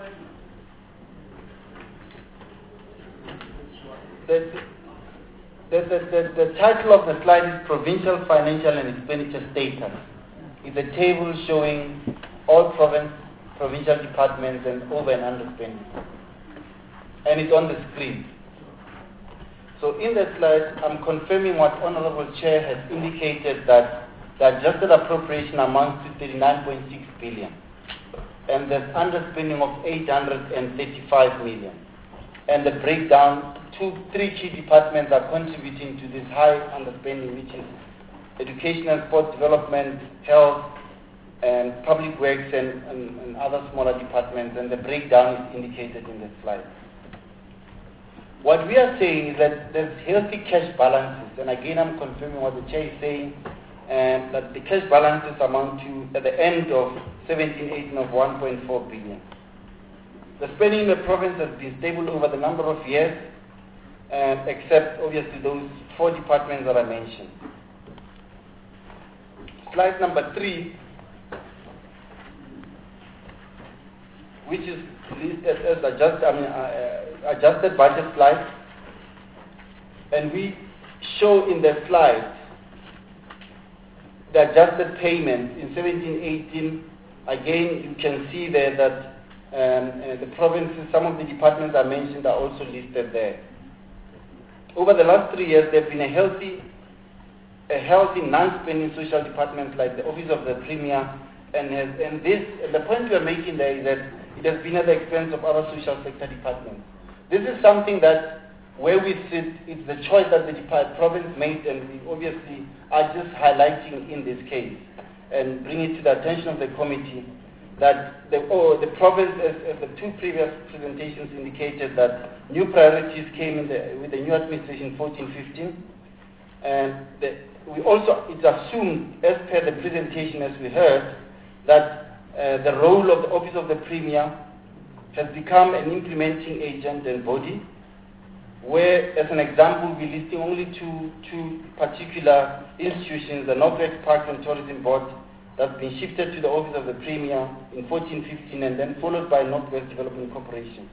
The title of the slide is Provincial Financial and Expenditure Status. It's a table showing all provincial departments and over and underspending. And it's on the screen. So in the slide, I'm confirming what Honorable Chair has indicated, that the adjusted appropriation amounts to 39.6 billion. And there's underspending of 835 million. And the breakdown, three key departments are contributing to this high underspending, which is education and sports development, health, and public works, and other smaller departments, and the breakdown is indicated in the slide. What we are saying is that there's healthy cash balances, and again I'm confirming what the Chair is saying, that the cash balances amount to, at the end of 17-18, of 1.4 billion. The spending in the province has been stable over the number of years, except obviously those 4 departments that I mentioned. Slide number 3, which is listed as adjusted budget slide, and we show in the slide the adjusted payments in 17-18. Again, you can see there that the provinces, some of the departments I mentioned are also listed there. Over the last 3 years, there have been a healthy non-spending social departments like the Office of the Premier, and the point we are making there is that it has been at the expense of other social sector departments. This is something that, where we sit, it's the choice that the province made, and we obviously are just highlighting in this case and bring it to the attention of the committee that the province, as the 2 previous presentations indicated, that new priorities came with the new administration 14-15, and it's assumed, as per the presentation as we heard, that the role of the Office of the Premier has become an implementing agent and body, where, as an example, we're listing only two particular institutions, the Northwest Parks and Tourism Board, that's been shifted to the Office of the Premier in 14-15, and then followed by Northwest Development Corporation.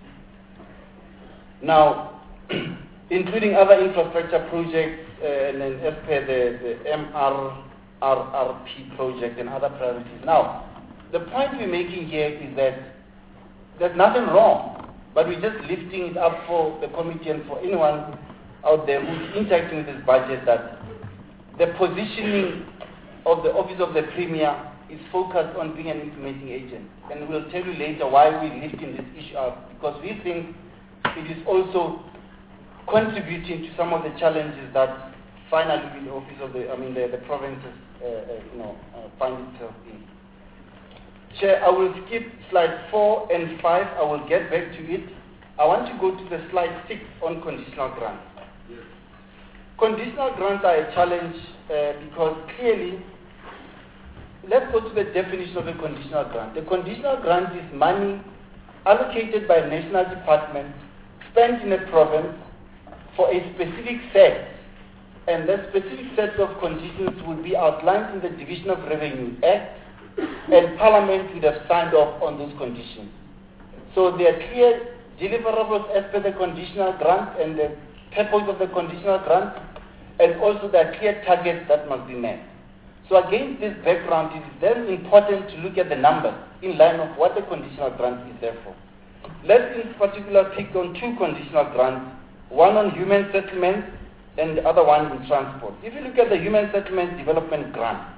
Now, including other infrastructure projects, and then as per the MRRP project and other priorities. Now, the point we're making here is that there's nothing wrong, but we're just lifting it up for the committee and for anyone out there who's interacting with this budget, that the positioning of the Office of the Premier is focused on being an implementing agent. And we'll tell you later why we're lifting this issue up, because we think it is also contributing to some of the challenges that finally the Office of the provinces find itself in. Chair, I will skip slide 4 and 5. I will get back to it. I want to go to the slide 6 on conditional grants. Yes. Conditional grants are a challenge because clearly, let's go to the definition of a conditional grant. The conditional grant is money allocated by a national department, spent in a province for a specific set, and that specific set of conditions will be outlined in the Division of Revenue Act, and Parliament would have signed off on those conditions. So there are clear deliverables as per the conditional grant and the purpose of the conditional grant, and also there are clear targets that must be met. So against this background, it is very important to look at the numbers in line of what the conditional grant is there for. Let's in particular pick on 2 conditional grants, one on human settlement and the other one in transport. If you look at the human settlement development grant,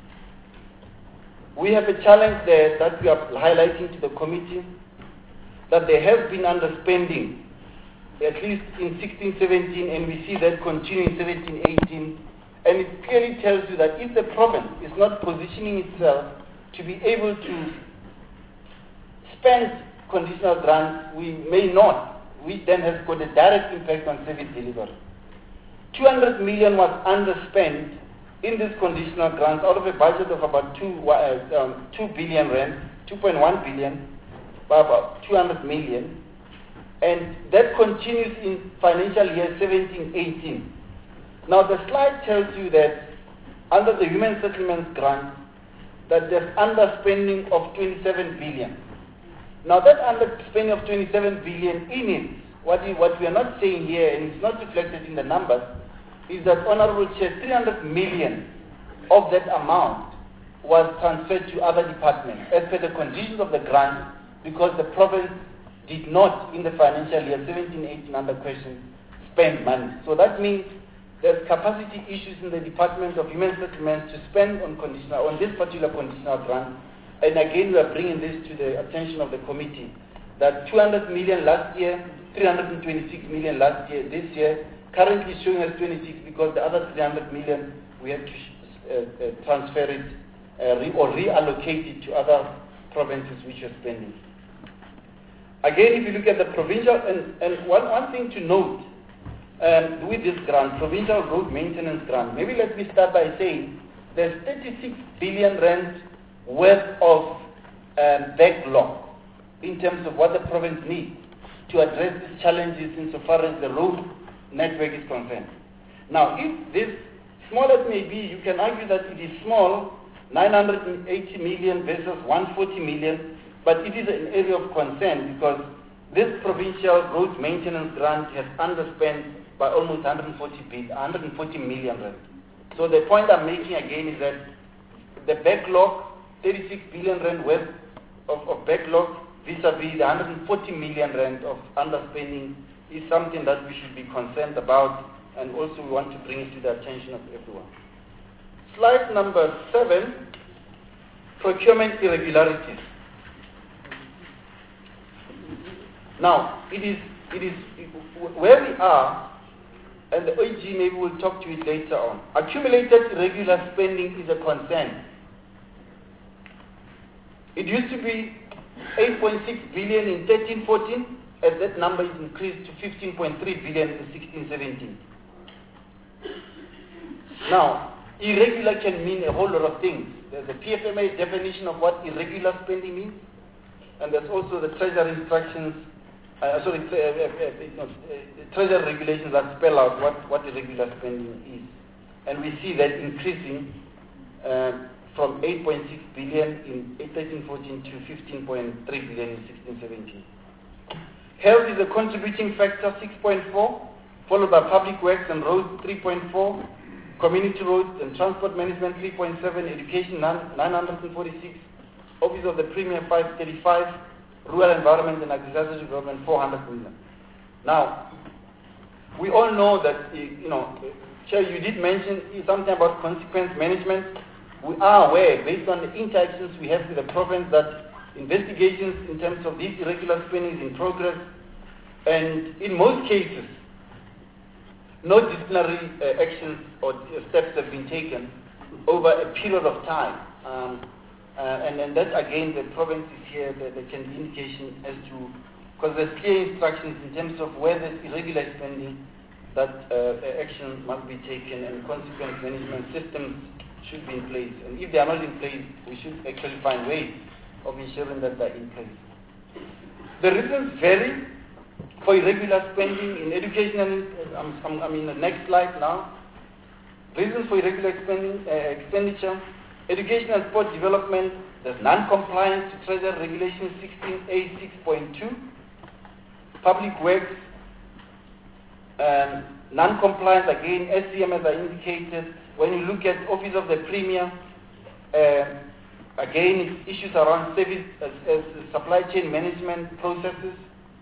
we have a challenge there that we are highlighting to the committee, that there has been underspending, at least in 16-17, and we see that continue in 17-18. And it clearly tells you that if the province is not positioning itself to be able to spend conditional grants, we may not, which then has got a direct impact on service delivery. 200 million was underspent in this conditional grants out of a budget of about 2 billion rand, 2.1 billion. by about 200 million, and that continues in financial year 17-18. Now the slide tells you that under the Human Settlements Grant, that there's underspending of 27 billion. Now that underspending of 27 billion in it, what we are not saying here, and it's not reflected in the numbers, is that Honorable Chair, 300 million of that amount was transferred to other departments as per the conditions of the grant, because the province did not, in the financial year 17-18 under question, spend money. So that means there's capacity issues in the Department of Human Settlements to spend on this particular conditional grant. And again, we are bringing this to the attention of the committee, that 200 million last year, 326 million last year, this year, currently showing as 26 because the other 300 million we have to transfer it or reallocate it to other provinces which are spending. Again, if you look at the provincial, and one thing to note with this grant, provincial road maintenance grant, maybe let me start by saying there's 36 billion rand worth of backlog in terms of what the province needs to address these challenges insofar as the road network is concerned. Now, if this, small as may be, you can argue that it is small, 980 million versus 140 million, but it is an area of concern because this provincial road maintenance grant has underspent by almost 140 million rand. So the point I'm making again is that the backlog, 36 billion rand worth of backlog vis-a-vis the 140 million rand of underspending is something that we should be concerned about, and also we want to bring it to the attention of everyone. Slide number 7, procurement irregularities. Now, it is where we are, and the OEG maybe will talk to it later on. Accumulated irregular spending is a concern. It used to be 8.6 billion in 13-14, as that number is increased to 15.3 billion in 16-17. Now, irregular can mean a whole lot of things. There's a PFMA definition of what irregular spending means, and there's also the Treasury instructions, Treasury regulations that spell out what irregular spending is. And we see that increasing from 8.6 billion in 13-14 to 15.3 billion in 16-17. Health is a contributing factor, 6.4, followed by public works and roads, 3.4, community roads and transport management, 3.7, education, 946, office of the Premier, 535, rural environment and agricultural development, 400 million. Now, we all know that, Chair, you did mention something about consequence management. We are aware, based on the interactions we have with the province, that investigations in terms of these irregular spending is in progress, and in most cases, no disciplinary actions or steps have been taken over a period of time. And that, again, the province is here, there can be indication as to, because there's clear instructions in terms of where there's irregular spending, that action must be taken and consequence management systems should be in place. And if they are not in place, we should actually find ways of ensuring that they're in place. The reasons vary for irregular spending in education, and I'm in the next slide now. Reasons for irregular expenditure. Education and sport development, there's non-compliance to Treasury Regulation 16A 6.2. Public works, non-compliance, again, SCM as I indicated. When you look at Office of the Premier, again, it's issues around service, supply chain management processes,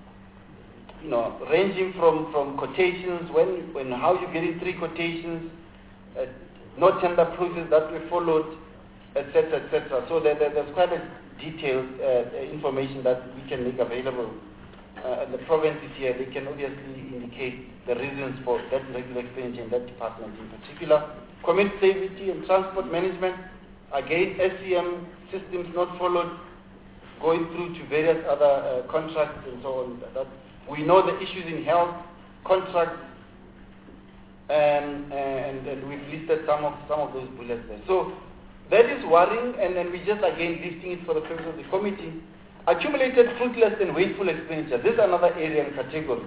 ranging from quotations, when how you get in 3 quotations, no tender process that we followed, etc., etc. So there's quite a detailed information that we can make available. The provinces here, they can obviously indicate the reasons for that irregular expenditure in that department in particular. Community safety and transport management, again, SCM systems not followed, going through to various other contracts and so on. That we know the issues in health, contracts, and we've listed some of those bullets there. So that is worrying, and then we just again listing it for the purpose of the committee. Accumulated fruitless and wasteful expenditure. This is another area and category.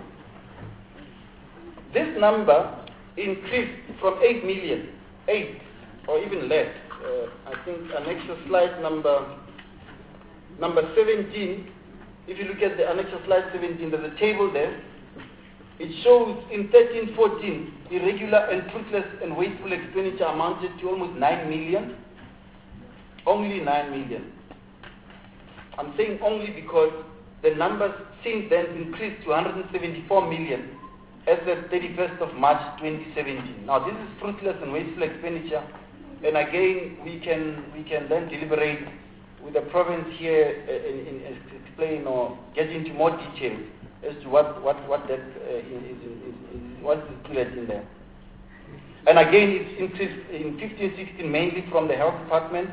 This number increased from 8 million, 8 or even less. I think annexure slide number 17. If you look at the annexure slide 17, there's a table there. It shows in 13-14, irregular and fruitless and wasteful expenditure amounted to almost 9 million. Only 9 million. I'm saying only because the numbers since then increased to 174 million as of 31st of March 2017. Now this is fruitless and wasteful expenditure, and again we can then deliberate with the province here and explain or get into more detail as to what that what is included in there. And again, it's increased in 15-16 mainly from the health department,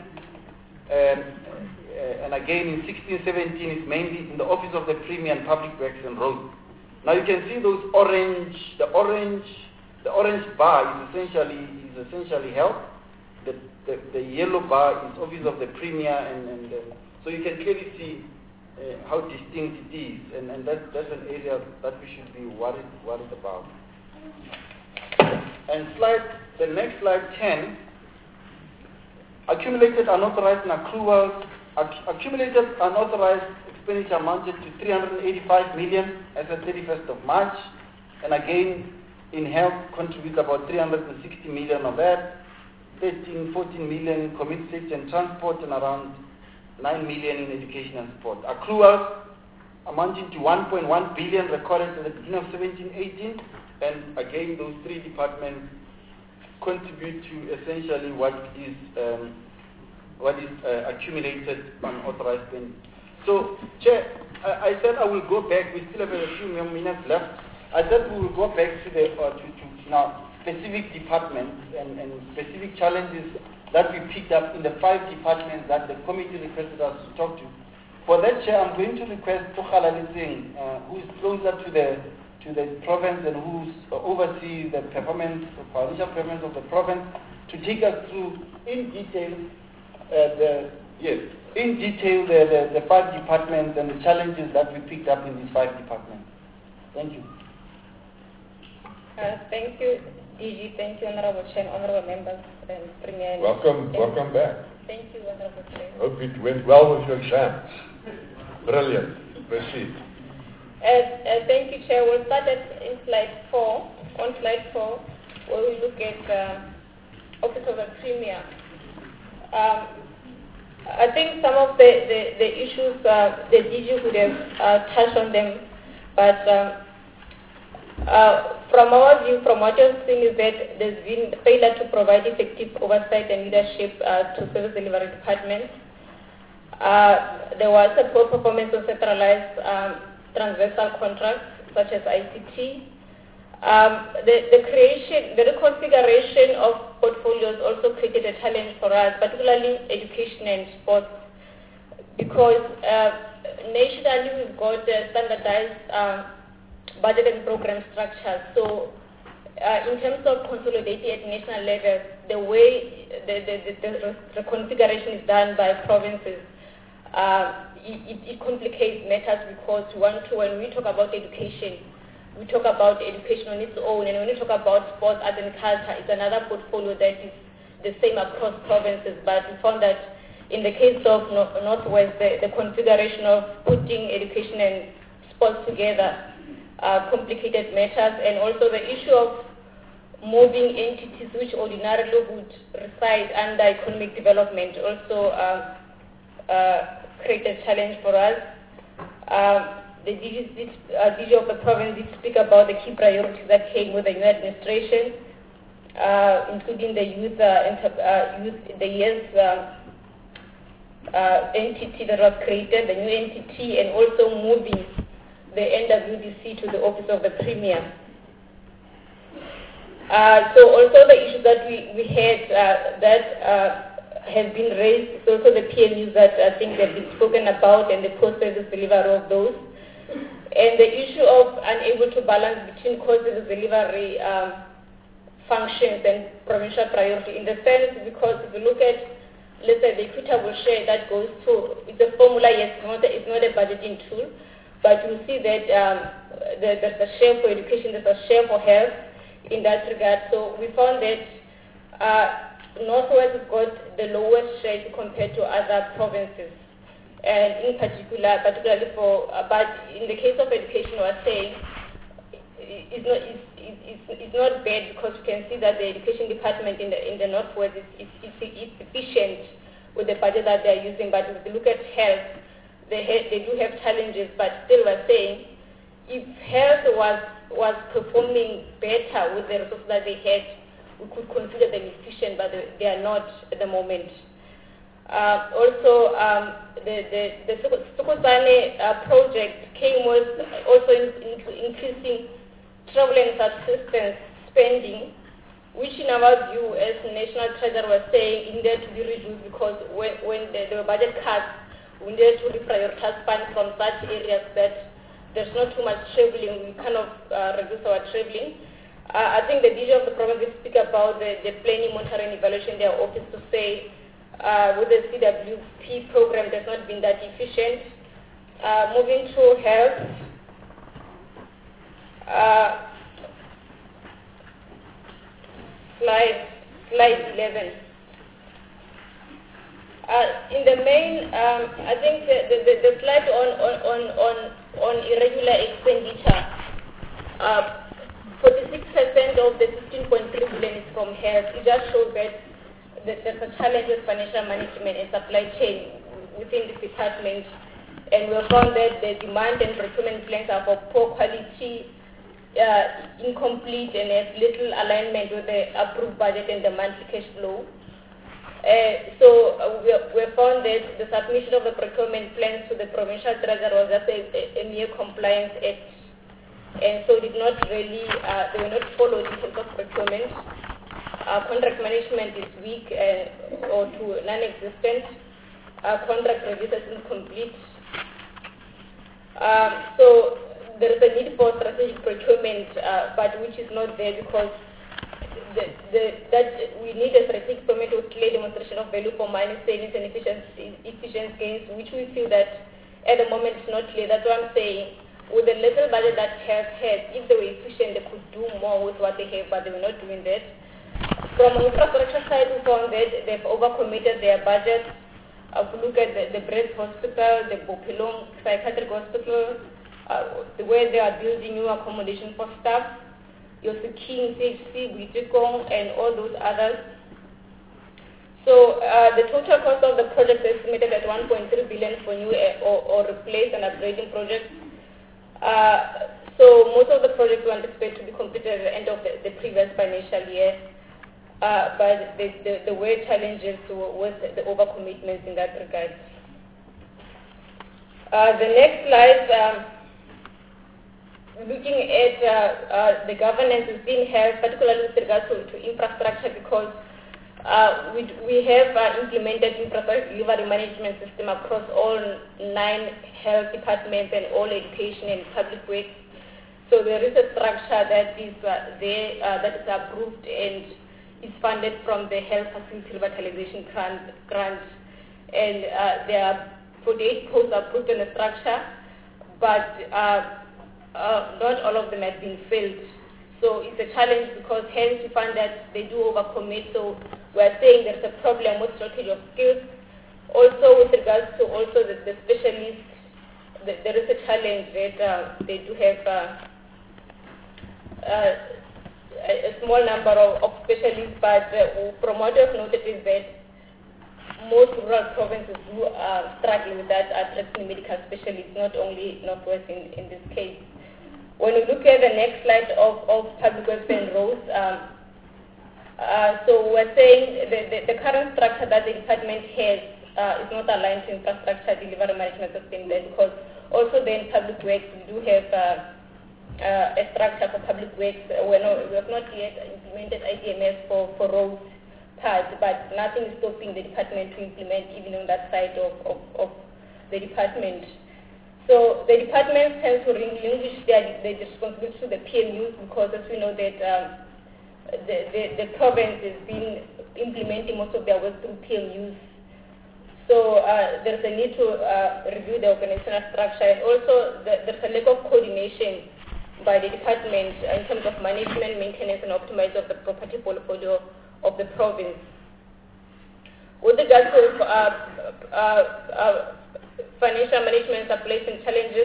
and again in 16-17 it's mainly in the office of the Premier and Public Works and Roads. Now you can see those the orange bar is essentially health. The yellow bar is office of the Premier, and so you can clearly see how distinct it is, and that's an area that we should be worried about. And the next slide 10, accumulated unauthorized and accruals. Accumulated unauthorized expenditure amounted to 385 million as of 31st of March, and again in health contributes about 360 million of that, 13-14 million commit safety and transport, and around 9 million in education and sport. Accruals amounting to 1.1 billion recorded at the beginning of 17-18, and again those three departments contribute to essentially what is accumulated unauthorized spending. So, Chair, I said I will go back. We still have a few more minutes left. I said we will go back to the to now specific departments and specific challenges that we picked up in the 5 departments that the committee requested us to talk to. For that, Chair, I'm going to request Pukhalali Singh, who is closer to the province and who oversees the financial performance of the province, to take us through in detail the 5 departments and the challenges that we picked up in these 5 departments. Thank you. Thank you, DG. Thank you, Honorable Chair, Honorable Members, and Premier. Welcome back. Thank you, Honorable Chair. Hope it went well with your exams. Brilliant. Proceed. Thank you, Chair. We'll start in slide 4. On slide 4, where we look at Office of the Premier. I think some of the issues the DG would have touched on them, but from our view, from what you're seeing, is that there's been failure to provide effective oversight and leadership to service delivery departments. There was a poor performance of centralized transversal contracts such as ICT. The reconfiguration of portfolios also created a challenge for us, particularly education and sports, because nationally we've got standardized budget and program structures. So in terms of consolidating at national level, the way the configuration is done by provinces, it complicates matters, because when we talk about education, we talk about education on its own, and when we talk about sports, art and culture, it's another portfolio that is the same across provinces. But we found that in the case of Northwest, the configuration of putting education and sports together complicated matters, and also the issue of moving entities which ordinarily would reside under economic development also created a challenge for us. The DG of the province did speak about the key priorities that came with the new administration, including the youth entity that was created, the new entity, and also moving the NWDC to the office of the Premier. So also the issues that we had that have been raised is also the PMUs that I think have been spoken about, and the post-service delivery of those. And the issue of unable to balance between core-service delivery functions and provincial priority, in the sense, because if you look at let's say the equitable share that goes to, it's a formula, yes, it's not a budgeting tool, but you see that there's a share for education, there's a share for health in that regard. So we found that Northwest has got the lowest share compared to other provinces, and in particularly for, but in the case of education, we are saying it's not bad, because you can see that the education department in the Northwest is efficient with the budget that they are using. But if you look at health, they do have challenges, but still we're saying if health was performing better with the resources that they had, we could consider them efficient, but they are not at the moment. Also, the Sokosane project came with also increasing travel and subsistence spending, which in our view as National Treasurer was saying needed to be reduced, because when there were budget cuts, we needed to reprioritize funds from such areas that there's not too much traveling. We kind of reduce our traveling. I think the DG of the province will speak about the planning, monitoring, evaluation in their office to say with the CWP program that's not been that efficient. Moving to health. Slide 11. In the main, I think the slide on irregular expenditure, 46% of the 15.3 billion is from health. It just shows that there's a challenge with financial management and supply chain within the department, and we have found that the demand and procurement plans are for poor quality, incomplete, and has little alignment with the approved budget and the monthly cash flow. So we found that the submission of the procurement plans to the provincial treasurer was just a mere compliance act, and so did not really, they were not followed in terms of procurement. Contract management is weak or to non-existent. Contract release is incomplete. So there is a need for strategic procurement, but which is not there, because that we need a strategic procurement with clear demonstration of value for money, savings and efficiency gains, which we feel that at the moment is not clear. That's what I'm saying. With the little budget that health had, if they were efficient, they could do more with what they have, but they were not doing that. From an infrastructure side, we found that they've overcommitted their budget. If you look at the Brest Hospital, the Bophelong Psychiatric Hospital, the way they are building new accommodation for staff, Yossi King, CHC, Buitikong, and all those others. So the total cost of the project is estimated at 1.3 billion for new or replace and upgrading projects. So most of the projects were anticipated to be completed at the end of the previous financial year, but there were challenges with the overcommitments in that regard. The next slide, looking at the governance within health, particularly with regards to infrastructure, because we have implemented infrastructure delivery management system across all 9 health departments and all education and public works. So there is a structure that is there that is approved and is funded from the Health Facility Revitalization Grant, and there are 48 posts approved in the structure, but not all of them have been filled. So it's a challenge, because hence we find that they do overcommit. So we're saying there's a problem with shortage of skills. Also with regards to also the specialists, there is a challenge that they do have a small number of specialists, but from what I've noted is that most rural provinces do struggle with that, addressing medical specialists, not only Northwest in this case. When we look at the next slide of public works and roads, so we're saying the current structure that the department has is not aligned to infrastructure delivery management system there, because also then public works, we do have a structure for public works. We have not yet implemented IDMS for roads parts, but nothing is stopping the department to implement even on that side of the department. So the department tends to relinquish their responsibility to the PMUs, because as we know that the province has been implementing most of their work through PMUs. So there's a need to review the organizational structure, and also there's a lack of coordination by the department in terms of management, maintenance, and optimization of the property portfolio of the province. With regards to financial management supply chain challenges,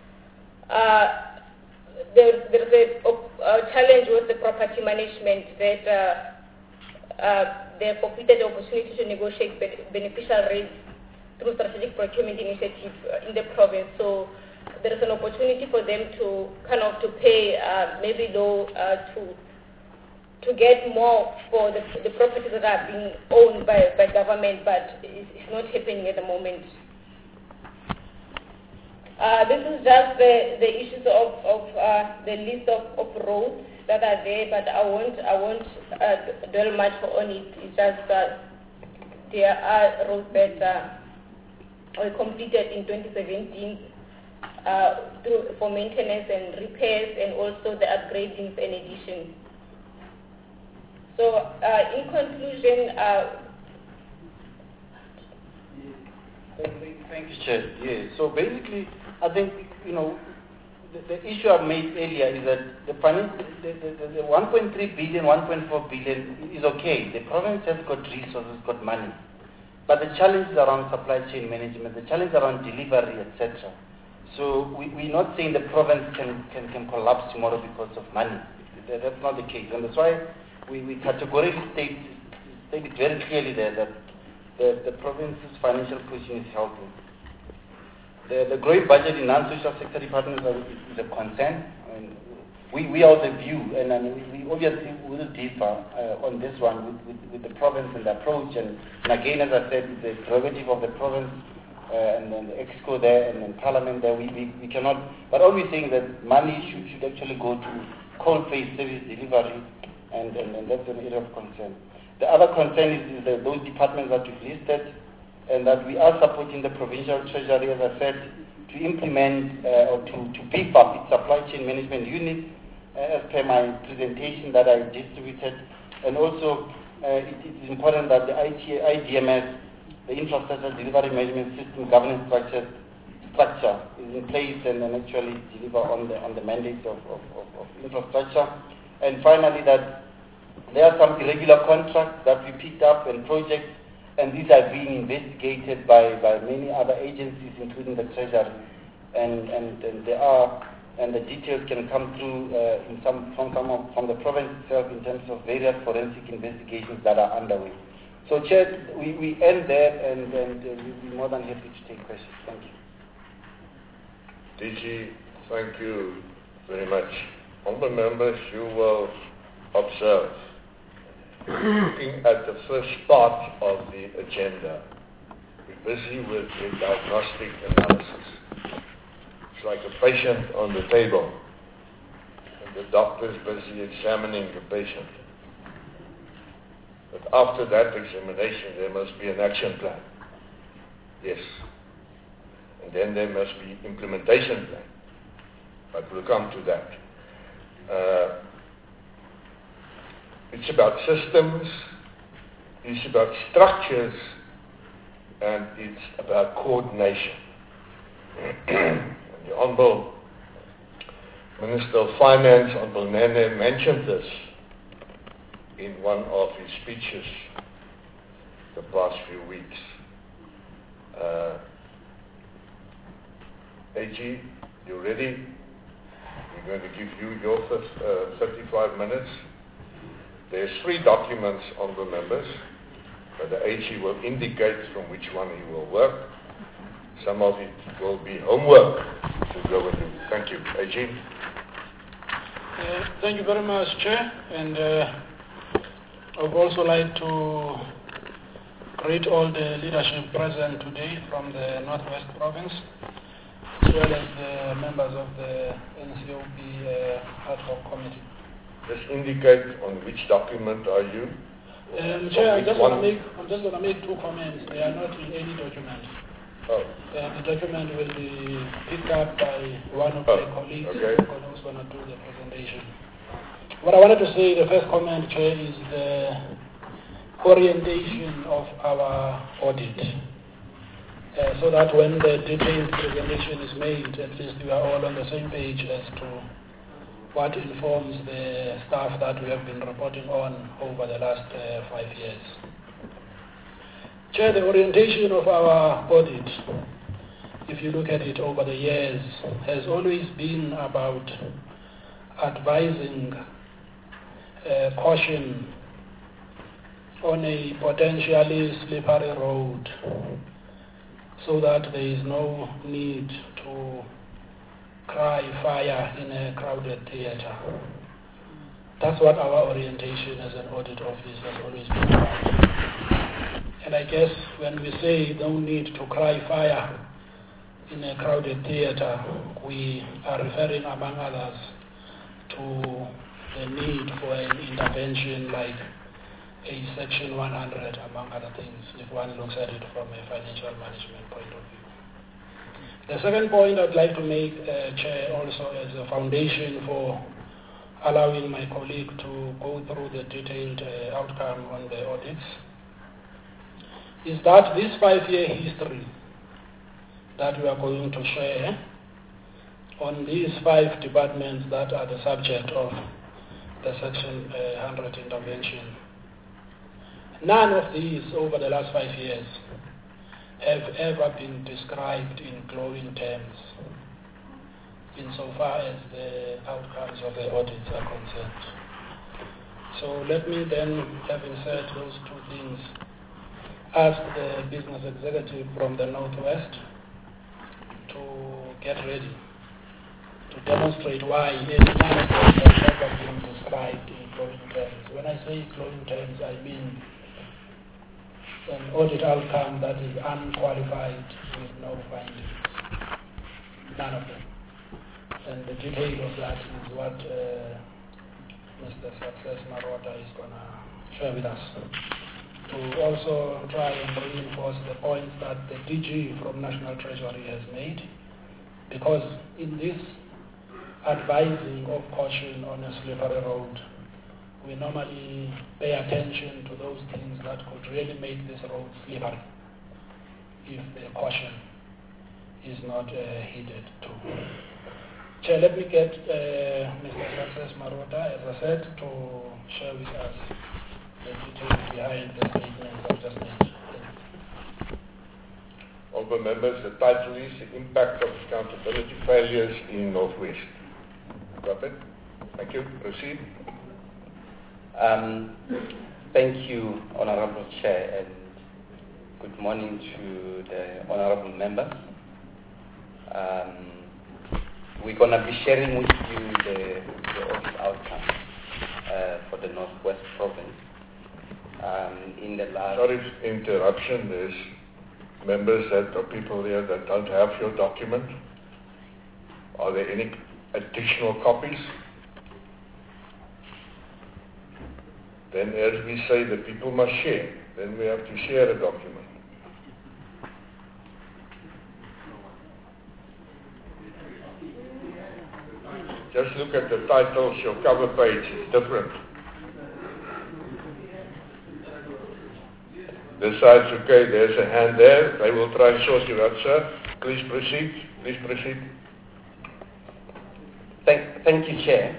there's a challenge with the property management that they have forfeited the opportunity to negotiate beneficial rates through strategic procurement initiative in the province. So there is an opportunity for them to to pay maybe low to get more for the properties that are being owned by government, but it's not happening at the moment. This is just the issues of the list of roads that are there, but I won't dwell much on it. It's just that there are roads that were completed in 2017 for maintenance and repairs, and also the upgradings and additions. So in conclusion, Thank you, Chair. Yeah. So basically, I think the issue I made earlier is that the 1.3 billion, 1.4 billion is okay. The province has got resources, got money, but the challenge is around supply chain management, the challenge around delivery, etc. So we're not saying the province can collapse tomorrow because of money. That's not the case, and that's why we categorically state it very clearly there that the province's financial position is healthy. The growing budget in non-social sector departments is a concern. I mean, we are of the view, and we obviously will differ on this one with the province and the approach. And again, as I said, it's the prerogative of the province and then the EXCO there and then Parliament there. We cannot. But all we're saying that money should actually go to coal-based service delivery, and that's an area of concern. The other concern is those departments that we've listed, and that we are supporting the provincial treasury, as I said, to implement or to beef up its supply chain management unit, as per my presentation that I distributed. And also, it is important that the IDMS, the Infrastructure Delivery Management System governance structure is in place and actually deliver on the mandates of infrastructure. And finally, that there are some irregular contracts that we picked up and projects, and these are being investigated by many other agencies, including the Treasury, and there are, and the details can come through from the province itself in terms of various forensic investigations that are underway. So, Chair, we end there, and we'll be more than happy to take questions. Thank you. DG, thank you very much. Honourable members, you will observe, looking at the first part of the agenda, we're busy with the diagnostic analysis. It's like a patient on the table, and the doctor is busy examining the patient. But after that examination, there must be an action plan. Yes. And then there must be implementation plan. But we'll come to that. It's about systems, it's about structures, and it's about coordination. The Honourable Minister of Finance, Honourable Nene, mentioned this in one of his speeches the past few weeks. AG, you ready? We're going to give you your first 35 minutes. There's 3 documents, honourable members, but the AG will indicate from which one he will work. Some of it will be homework to go and do. Thank you. AG. Thank you very much, Chair. And I would also like to greet all the leadership present today from the Northwest Province, as well as the members of the NCOP ad hoc committee. Just indicate on which document are you? Chair, I'm just going to make 2 comments. They are not in any document. Oh. The document will be picked up by one of my colleagues who's going to do the presentation. What I wanted to say, the first comment, Chair, is the orientation of our audit. so that when the detailed presentation is made, at least we are all on the same page as to what informs the staff that we have been reporting on over the last 5 years. Chair, the orientation of our audit, if you look at it over the years, has always been about advising caution on a potentially slippery road so that there is no need to cry fire in a crowded theater. That's what our orientation as an audit office has always been about. And I guess when we say no need to cry fire in a crowded theater, we are referring, among others, to the need for an intervention like a Section 100, among other things, if one looks at it from a financial management point of view. The second point I'd like to make, Chair, also as a foundation for allowing my colleague to go through the detailed outcome on the audits, is that this 5-year history that we are going to share on these 5 departments that are the subject of the Section 100 intervention, none of these over the last 5 years have ever been described in glowing terms insofar as the outcomes of the audits are concerned. So let me then, having said those 2 things, ask the business executive from the Northwest to get ready to demonstrate why none of them has ever been described in glowing terms. When I say glowing terms, I mean an audit outcome that is unqualified with no findings. None of them. And the detail of that is what Mr. Success Marota is going to share with us. To also try and reinforce the points that the DG from National Treasury has made, because in this advising of caution on a slippery road, we normally pay attention to those things that could really make this road slippery if the caution is not heeded to. Chair, let me get Mr. Success Marota, as I said, to share with us the details behind the statements I've just made. Honourable members, the title is The Impact of Accountability Failures in Northwest. Got it? Thank you. Proceed. Thank you, Honourable Chair, and good morning to the Honourable members. We're going to be sharing with you the audit outcomes for the Northwest Province. In the last... Sorry for interruption. There's members or people there that don't have your document. Are there any additional copies? Then as we say, the people must share. Then we have to share a document. Just look at the titles, your cover page is different. This side's okay, there's a hand there. They will try and sort you out, sir. Please proceed. Please proceed. Thank you, Chair.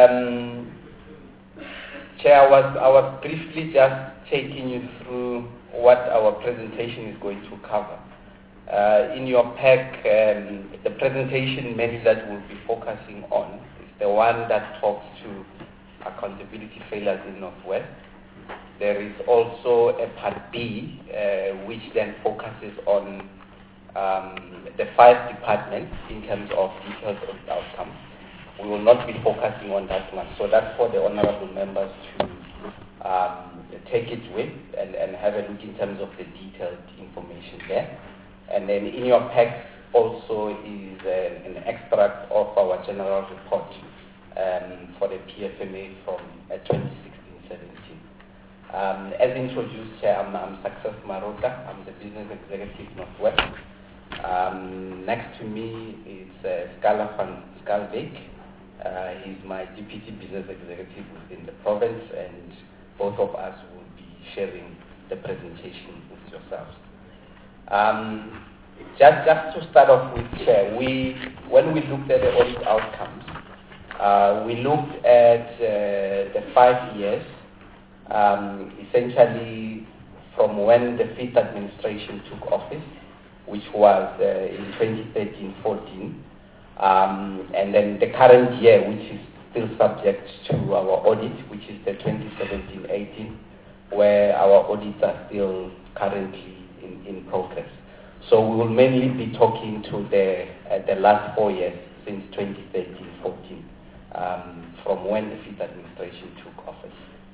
Chair, I was briefly just taking you through what our presentation is going to cover. In your pack, the presentation mainly that we'll be focusing on is the one that talks to accountability failures in Northwest. There is also a part B, which then focuses on the 5 departments in terms of details of the outcome. We will not be focusing on that one. So that's for the honourable members to take it with and have a look in terms of the detailed information there. And then in your pack also is an extract of our general report for the PFMA from 2016-17. As introduced, Chair, I'm Success Marota. I'm the Business Executive Northwest. Next to me is Scala van Schalbeek. He's my Deputy Business Executive within the province, and both of us will be sharing the presentation with yourselves. Just to start off with, Chair, when we looked at the audit outcomes, we looked at the 5 years, essentially from when the 5th administration took office, which was in 2013-14, and then the current year, which is still subject to our audit, which is the 2017-18, where our audits are still currently in progress. So we will mainly be talking to the last 4 years since 2013-14, from when the 5th administration took office.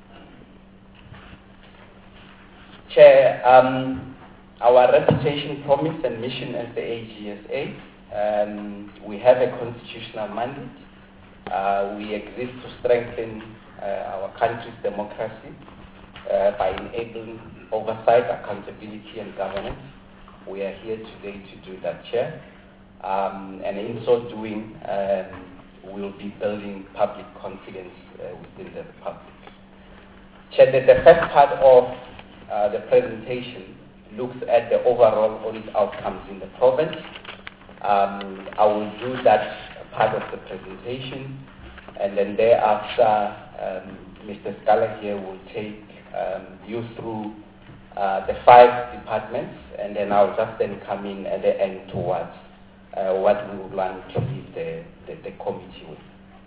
Chair, our reputation, promise and mission as the AGSA, we have a constitutional mandate. We exist to strengthen our country's democracy by enabling oversight, accountability and governance. We are here today to do that, Chair. And in so doing, we'll be building public confidence within the Republic. Chair, the first part of the presentation looks at the overall audit outcomes in the province. I will do that part of the presentation, and then thereafter, Mr. Scala here will take you through the 5 departments, and then I'll just then come in at the end towards what we would like to leave the committee with.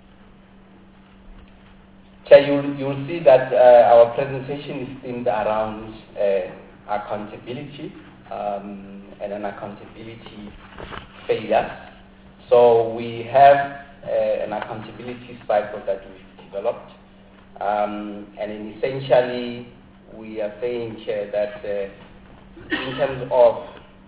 Chair, you'll see that our presentation is themed around accountability and an accountability failure. So we have an accountability cycle that we've developed, and essentially we are saying, Chair, that in terms of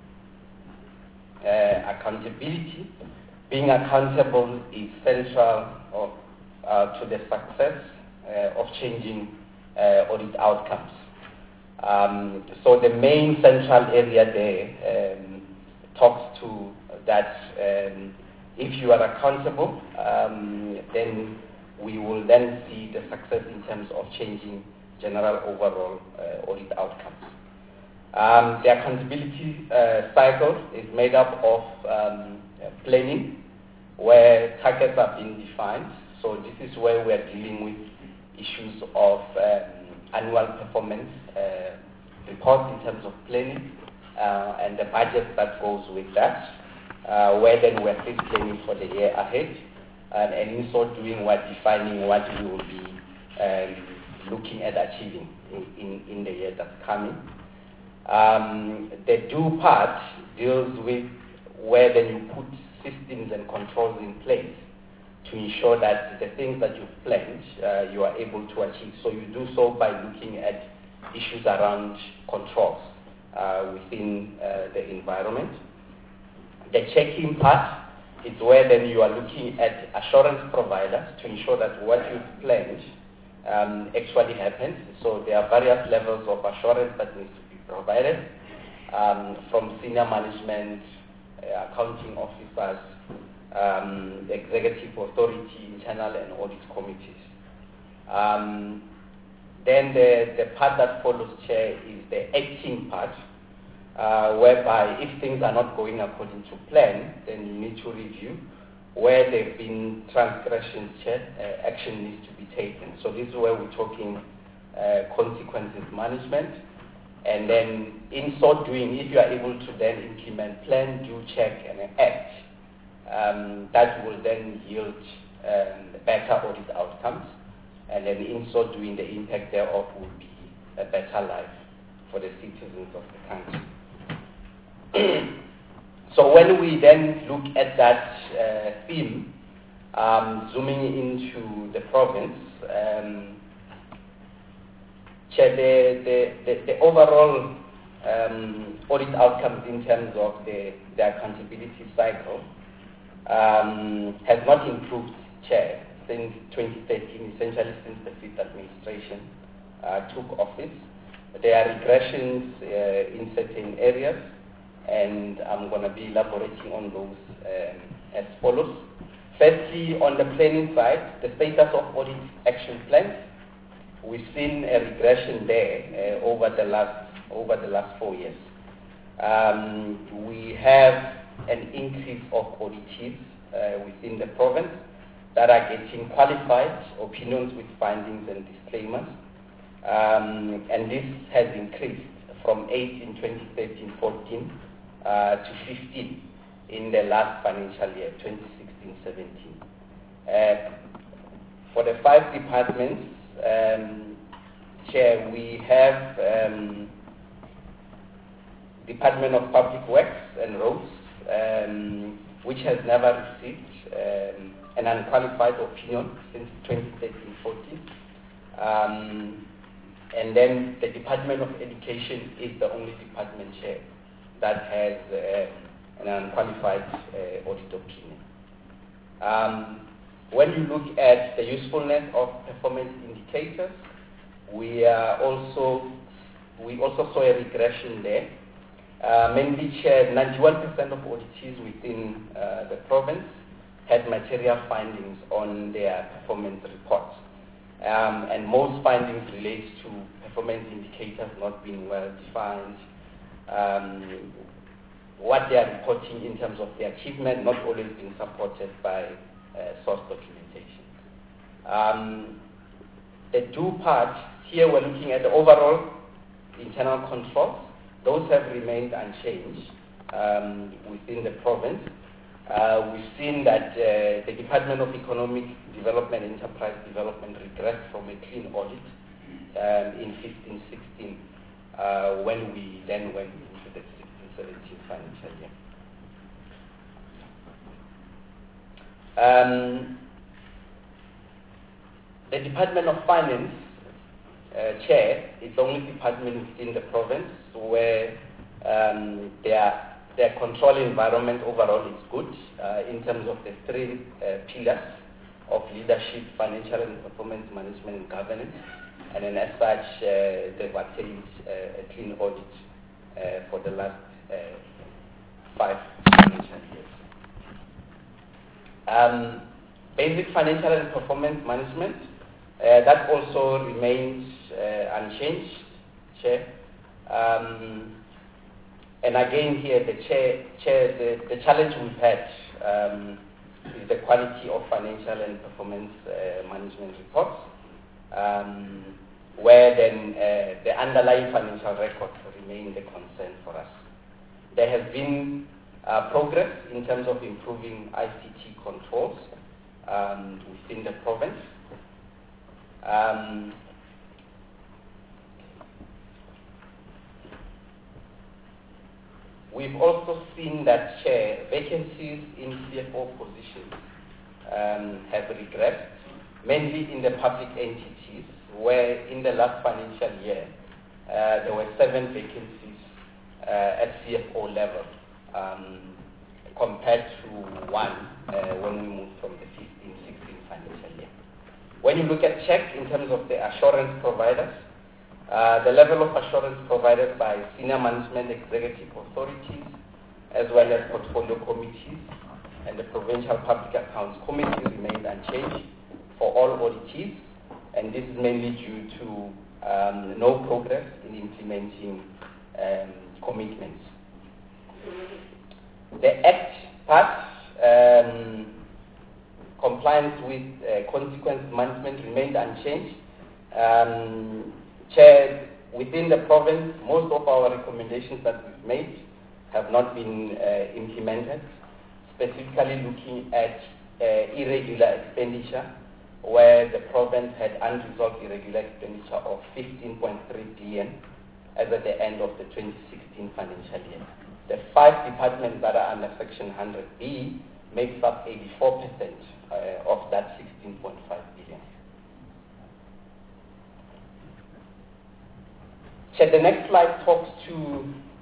accountability, being accountable is central to the success of changing audit outcomes. So the main central area there talks to that if you are accountable, then we will then see the success in terms of changing general overall audit outcomes. The accountability cycle is made up of planning, where targets are being defined. So this is where we are dealing with issues of annual performance reports in terms of planning and the budget that goes with that, where then we're still planning for the year ahead, and in so doing we're defining what we will be looking at achieving in the year that's coming. The do part deals with where then you put systems and controls in place to ensure that the things that you've planned, you are able to achieve. So you do so by looking at issues around controls within the environment. The checking part is where then you are looking at assurance providers to ensure that what you've planned actually happens. So there are various levels of assurance that needs to be provided from senior management, accounting officers, executive authority, internal and audit committees. Then the part that follows, Chair, is the acting part, whereby if things are not going according to plan, then you need to review. Where there have been transgressions, Chair, action needs to be taken. So this is where we're talking consequences management. And then in so doing, if you are able to then implement plan, do, check, and act, that will then yield better audit outcomes. And then in so doing, the impact thereof will be a better life for the citizens of the country. So when we then look at that theme, zooming into the province, Chair, the overall audit outcomes in terms of the accountability cycle has not improved, Chair, since 2013, essentially since the 5th administration took office. There are regressions in certain areas, and I'm going to be elaborating on those as follows. Firstly, on the planning side, the status of audit action plans, we've seen a regression there over the last 4 years. We have an increase of auditees within the province that are getting qualified opinions with findings and disclaimers. And this has increased from 8 in 2013-14 to 15 in the last financial year, 2016-17. For the 5 departments, Chair, we have Department of Public Works and Roads, which has never received an unqualified opinion since 2013-14. And then the Department of Education is the only department, Chair, that has an unqualified audit opinion. When you look at the usefulness of performance indicators, we also saw a regression there. Mainly, Chair, 91% of auditees within the province had material findings on their performance reports. And most findings relate to performance indicators not being well defined, what they are reporting in terms of their achievement not always being supported by source documentation. The 2 parts here, we're looking at the overall internal controls. Those have remained unchanged within the province. We've seen that the Department of Economic Development and Enterprise Development regressed from a clean audit in 15-16 when we then went into the 16-17 financial year. The Department of Finance, Chair, is the only department within the province where their control environment overall is good in terms of the 3 pillars of leadership, financial and performance management, and governance. And then as such, they've attained a clean audit for the last 5 financial years. Basic financial and performance management, that also remains unchanged, Chair. And again here, the challenge we've had is the quality of financial and performance management reports, where then the underlying financial records remain the concern for us. There has been progress in terms of improving ICT controls within the province. We've also seen that, Chair, vacancies in CFO positions have regressed, mainly in the public entities, where in the last financial year there were 7 vacancies at CFO level, compared to 1 when we moved from the 15-16 financial year. When you look at check in terms of the assurance providers, the level of assurance provided by senior management executive authorities, as well as portfolio committees and the Provincial Public Accounts Committee, remained unchanged for all auditees, and this is mainly due to no progress in implementing commitments. The Act part, compliance with consequence management, remained unchanged. Chair, within the province, most of our recommendations that we've made have not been implemented, specifically looking at irregular expenditure, where the province had unresolved irregular expenditure of 15.3 billion as at the end of the 2016 financial year. The 5 departments that are under Section 100B makes up 84% of that 16.5 billion. So the next slide talks to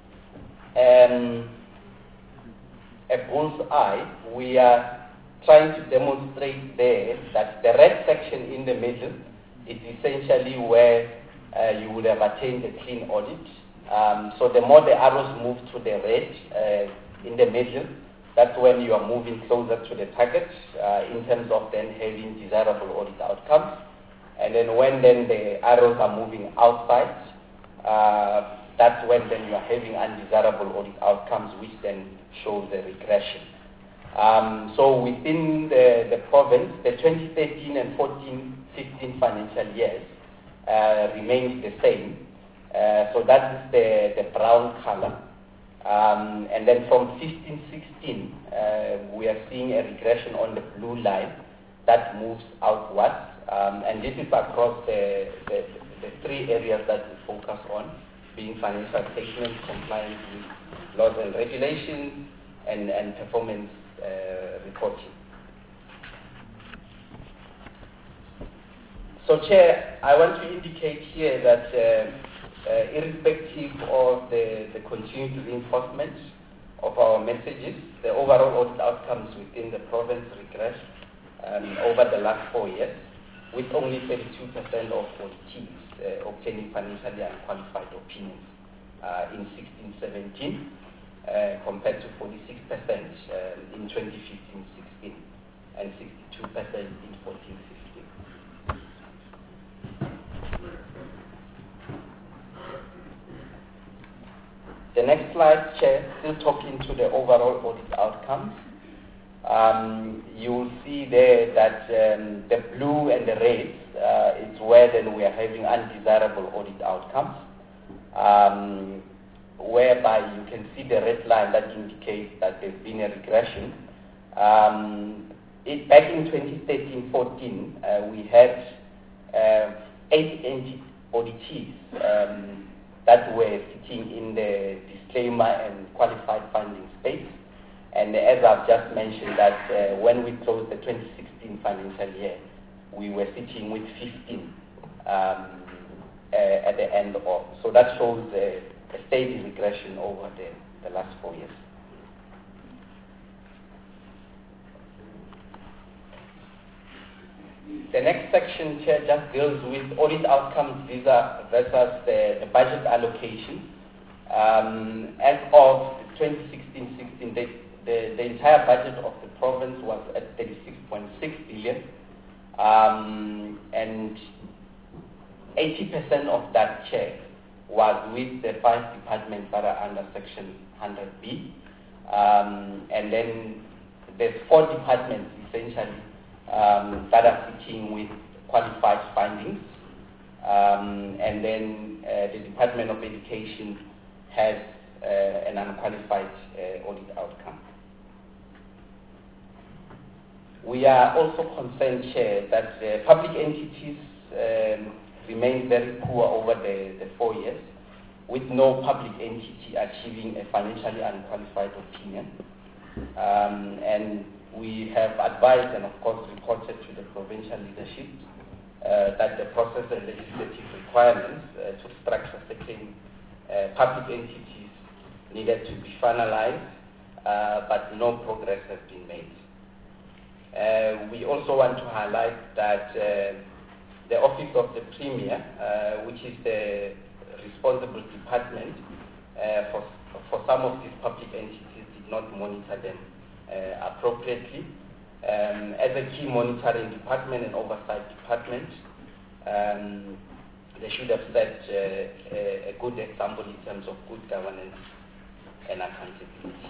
a bullseye. We are trying to demonstrate there that the red section in the middle is essentially where you would have attained a clean audit. So the more the arrows move to the red in the middle, that's when you are moving closer to the target in terms of then having desirable audit outcomes. And then when then the arrows are moving outside, that's when then you are having undesirable audit outcomes, which then shows a regression. So within the province, the 2013 and 14-15 financial years remained the same. So that is the brown color. And then from 15-16, we are seeing a regression on the blue line that moves outwards. And this is across the three areas that we focus on, being financial statements, compliance with laws and regulations, and performance reporting. So, Chair, I want to indicate here that irrespective of the continued reinforcement of our messages, the overall audit outcomes within the province regressed over the last 4 years, with only 32% of auditees obtaining financially unqualified opinions in 16-17, compared to 46% in 2015-16 and 62% in 14-15. The next slide, Chair, still talking to the overall audit outcomes. You will see there that the blue and the red is where then we are having undesirable audit outcomes, whereby you can see the red line that indicates that there's been a regression. Back in 2013-14, we had 8 auditees that were sitting in the disclaimer and qualified finding space. And as I've just mentioned that when we closed the 2016 financial year, we were sitting with 15 at the end of. So that shows a steady regression over the last 4 years. The next section, Chair, just deals with audit outcomes versus the budget allocation. As of 2016-16, the entire budget of the province was at 36.6 billion, and 80% of that check was with the 5 departments that are under Section 100B, and then there's 4 departments essentially that are sitting with qualified findings, and then the Department of Education has an unqualified audit outcome. We are also concerned, Chair, that public entities remain very poor over the 4 years, with no public entity achieving a financially unqualified opinion. And we have advised and, of course, reported to the provincial leadership that the process and legislative requirements to structure certain public entities needed to be finalized, but no progress has been made. We also want to highlight that the Office of the Premier, which is the responsible department for some of these public entities, did not monitor them appropriately. As a key monitoring department and oversight department, they should have set a good example in terms of good governance and accountability.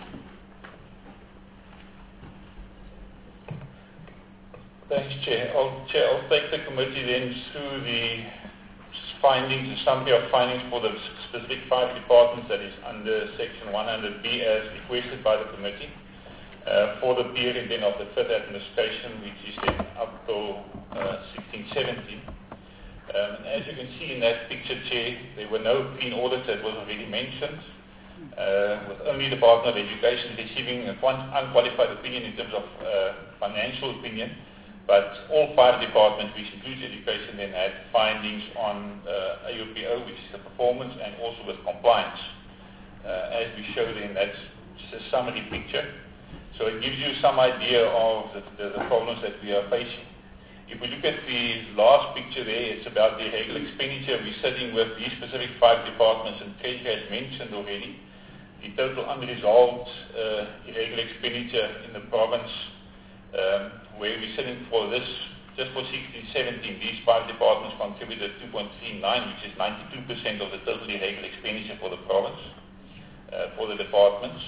Thanks, Chair. I'll take the committee then through the findings, the summary of findings for the specific 5 departments that is under Section 100B as requested by the committee for the period then of the 5th administration, which is then up till 16-17. As you can see in that picture, Chair, there were no clean audits, as was already mentioned, with only the Department of Education receiving an unqualified opinion in terms of financial opinion. But all 5 departments, which includes education, then had findings on AUPO, which is the performance, and also with compliance. As we showed in that's just a summary picture. So it gives you some idea of the problems that we are facing. If we look at the last picture there, it's about the irregular expenditure. We're sitting with these specific 5 departments, and Craig has mentioned already the total unresolved irregular expenditure in the province, where we're sitting for this just for 16-17, these 5 departments contributed 2.39, which is 92% of the total irregular expenditure for the province, for the departments.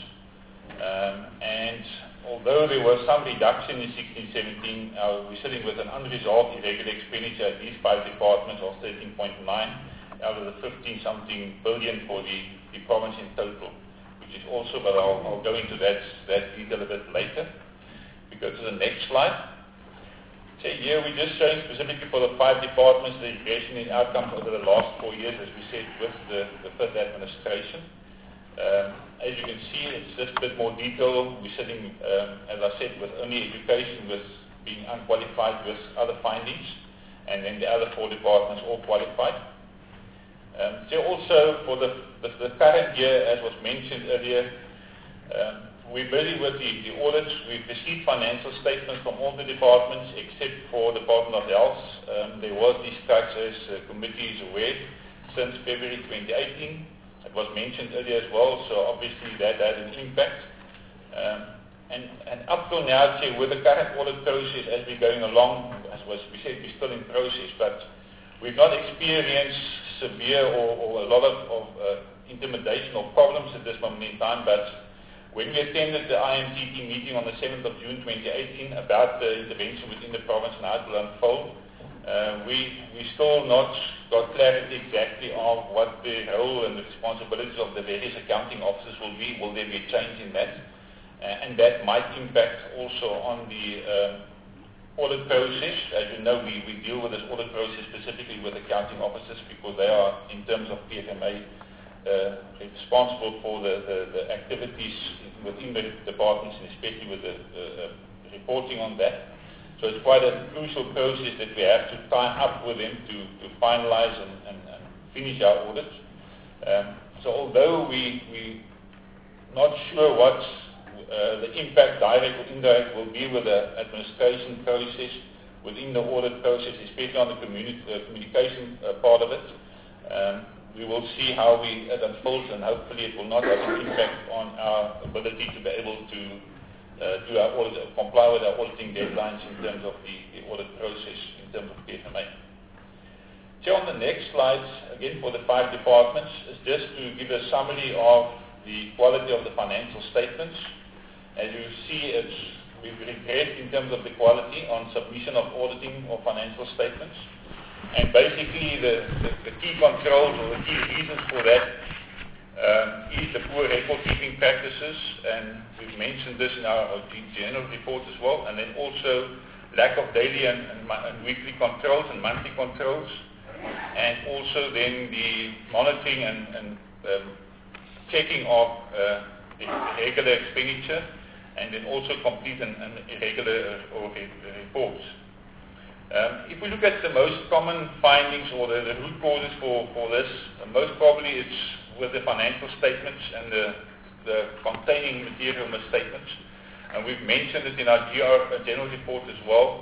And although there was some reduction in 16-17, we're sitting with an unresolved irregular expenditure at these 5 departments of 13.9 out of the 15-something billion for the province in total, which is also, but I'll go into that detail a bit later. We go to the next slide. So here we're just showing specifically for the 5 departments the regression in outcomes over the last 4 years, as we said, with the fifth administration. As you can see, it's just a bit more detail. We're sitting, as I said, with only education with being unqualified with other findings, and then the other 4 departments all qualified. So also for the current year, as was mentioned earlier, we're busy with the audits. We've received financial statements from all the departments except for the Department of Health. There was discharge, as the committee is aware, since February 2018. It was mentioned earlier as well, so obviously that had an impact. And up till now, with the current audit process as we're going along, as we said, we're still in process, but we've not experienced severe or a lot of intimidation or problems at this moment in time, but when we attended the IMTT meeting on the 7th of June 2018 about the intervention within the province and how it will unfold, we still not got clarity exactly of what the role and the responsibilities of the various accounting officers will be. Will there be a change in that? And that might impact also on the audit process. As you know, we deal with this audit process specifically with accounting officers because they are, in terms of PFMA, responsible for the activities within the departments, and especially with the reporting on that. So it's quite a crucial process that we have to tie up with them to finalize and finish our audit. So although we're not sure what the impact, direct or indirect, will be with the administration process within the audit process, especially on the communication part of it, we will see how it unfolds, and hopefully it will not have an impact on our ability to be able to do our audit, comply with our auditing deadlines in terms of the audit process in terms of PFMA. So on the next slide, again for the 5 departments, is just to give a summary of the quality of the financial statements. As you see, we've regressed in terms of the quality on submission of auditing or financial statements. And basically the key controls or the key reasons for that is the poor record keeping practices, and we've mentioned this in our general report as well, and then also lack of daily and weekly controls and monthly controls, and also then the monitoring and checking of irregular expenditure, and then also complete and irregular reports. If we look at the most common findings or the root causes for this, most probably it's with the financial statements and the containing material misstatements. And we've mentioned it in our general report as well.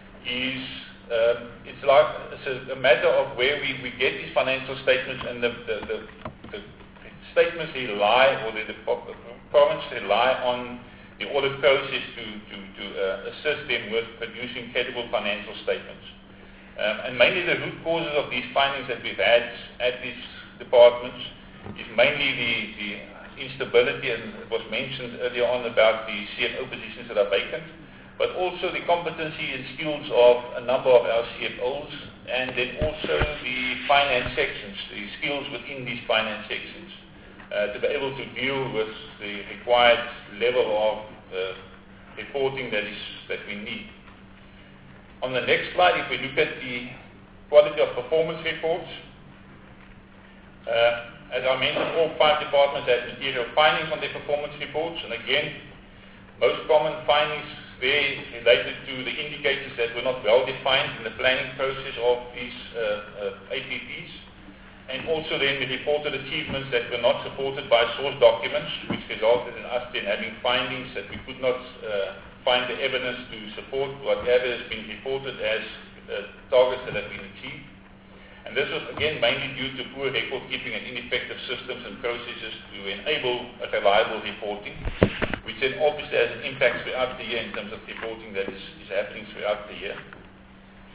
It's a matter of where we get these financial statements, and the statements rely, or the province rely on the audit process to assist them with producing credible financial statements. And mainly the root causes of these findings that we've had at these departments is mainly the instability, and it was mentioned earlier on about the CFO positions that are vacant, but also the competency and skills of a number of our CFOs, and then also the finance sections, the skills within these finance sections, to be able to deal with the required level of reporting that we need. On the next slide, if we look at the quality of performance reports, as I mentioned, all 5 departments had material findings on their performance reports, and again, most common findings there related to the indicators that were not well defined in the planning process of these APPs, and also then the reported achievements that were not supported by source documents, which resulted in us then having findings that we could not find the evidence to support whatever has been reported as targets that have been achieved. And this was again mainly due to poor record keeping and ineffective systems and processes to enable a reliable reporting, which then obviously has an impact throughout the year in terms of reporting that is happening throughout the year.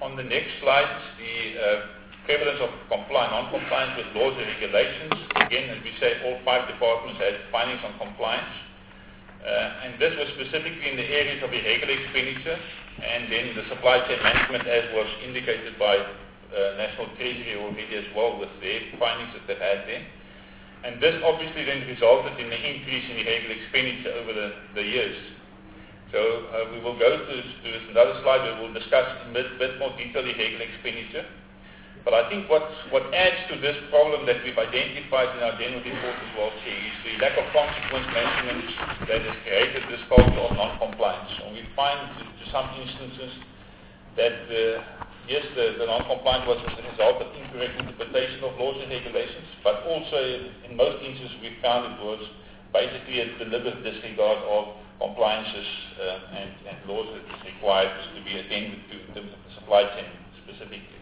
On the next slide, the prevalence of non-compliance with laws and regulations. Again, as we say, all 5 departments had findings on compliance. And this was specifically in the areas of irregular expenditure and then the supply chain management, as was indicated by National Treasury already as well with their findings that they've had there. And this obviously then resulted in an increase in irregular expenditure over the years. So we will go to another slide where we'll discuss in a bit more detail irregular expenditure. But I think what adds to this problem that we've identified in our general report as well, is the lack of consequence management that has created this culture of non-compliance. And we find to some instances that the non-compliance was as a result of incorrect interpretation of laws and regulations, but also in most instances we found it was basically a deliberate disregard of compliances and laws that is required to be attended to in terms of the supply chain specifically.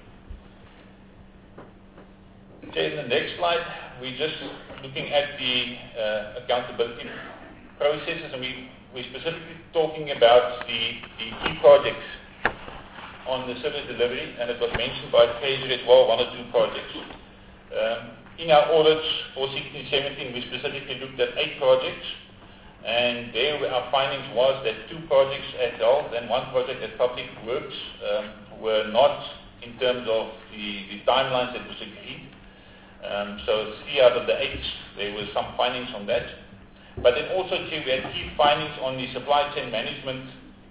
Okay, in the next slide, we're just looking at the accountability processes, and we're specifically talking about the key projects on the service delivery, and it was mentioned by Treasury as well, 1 or 2 projects. In our audits for 16-17, we specifically looked at 8 projects, and there our findings was that 2 projects at health and 1 project at public works were not in terms of the timelines that was agreed. So 3 out of the 8, there were some findings on that. But then also we had key findings on the supply chain management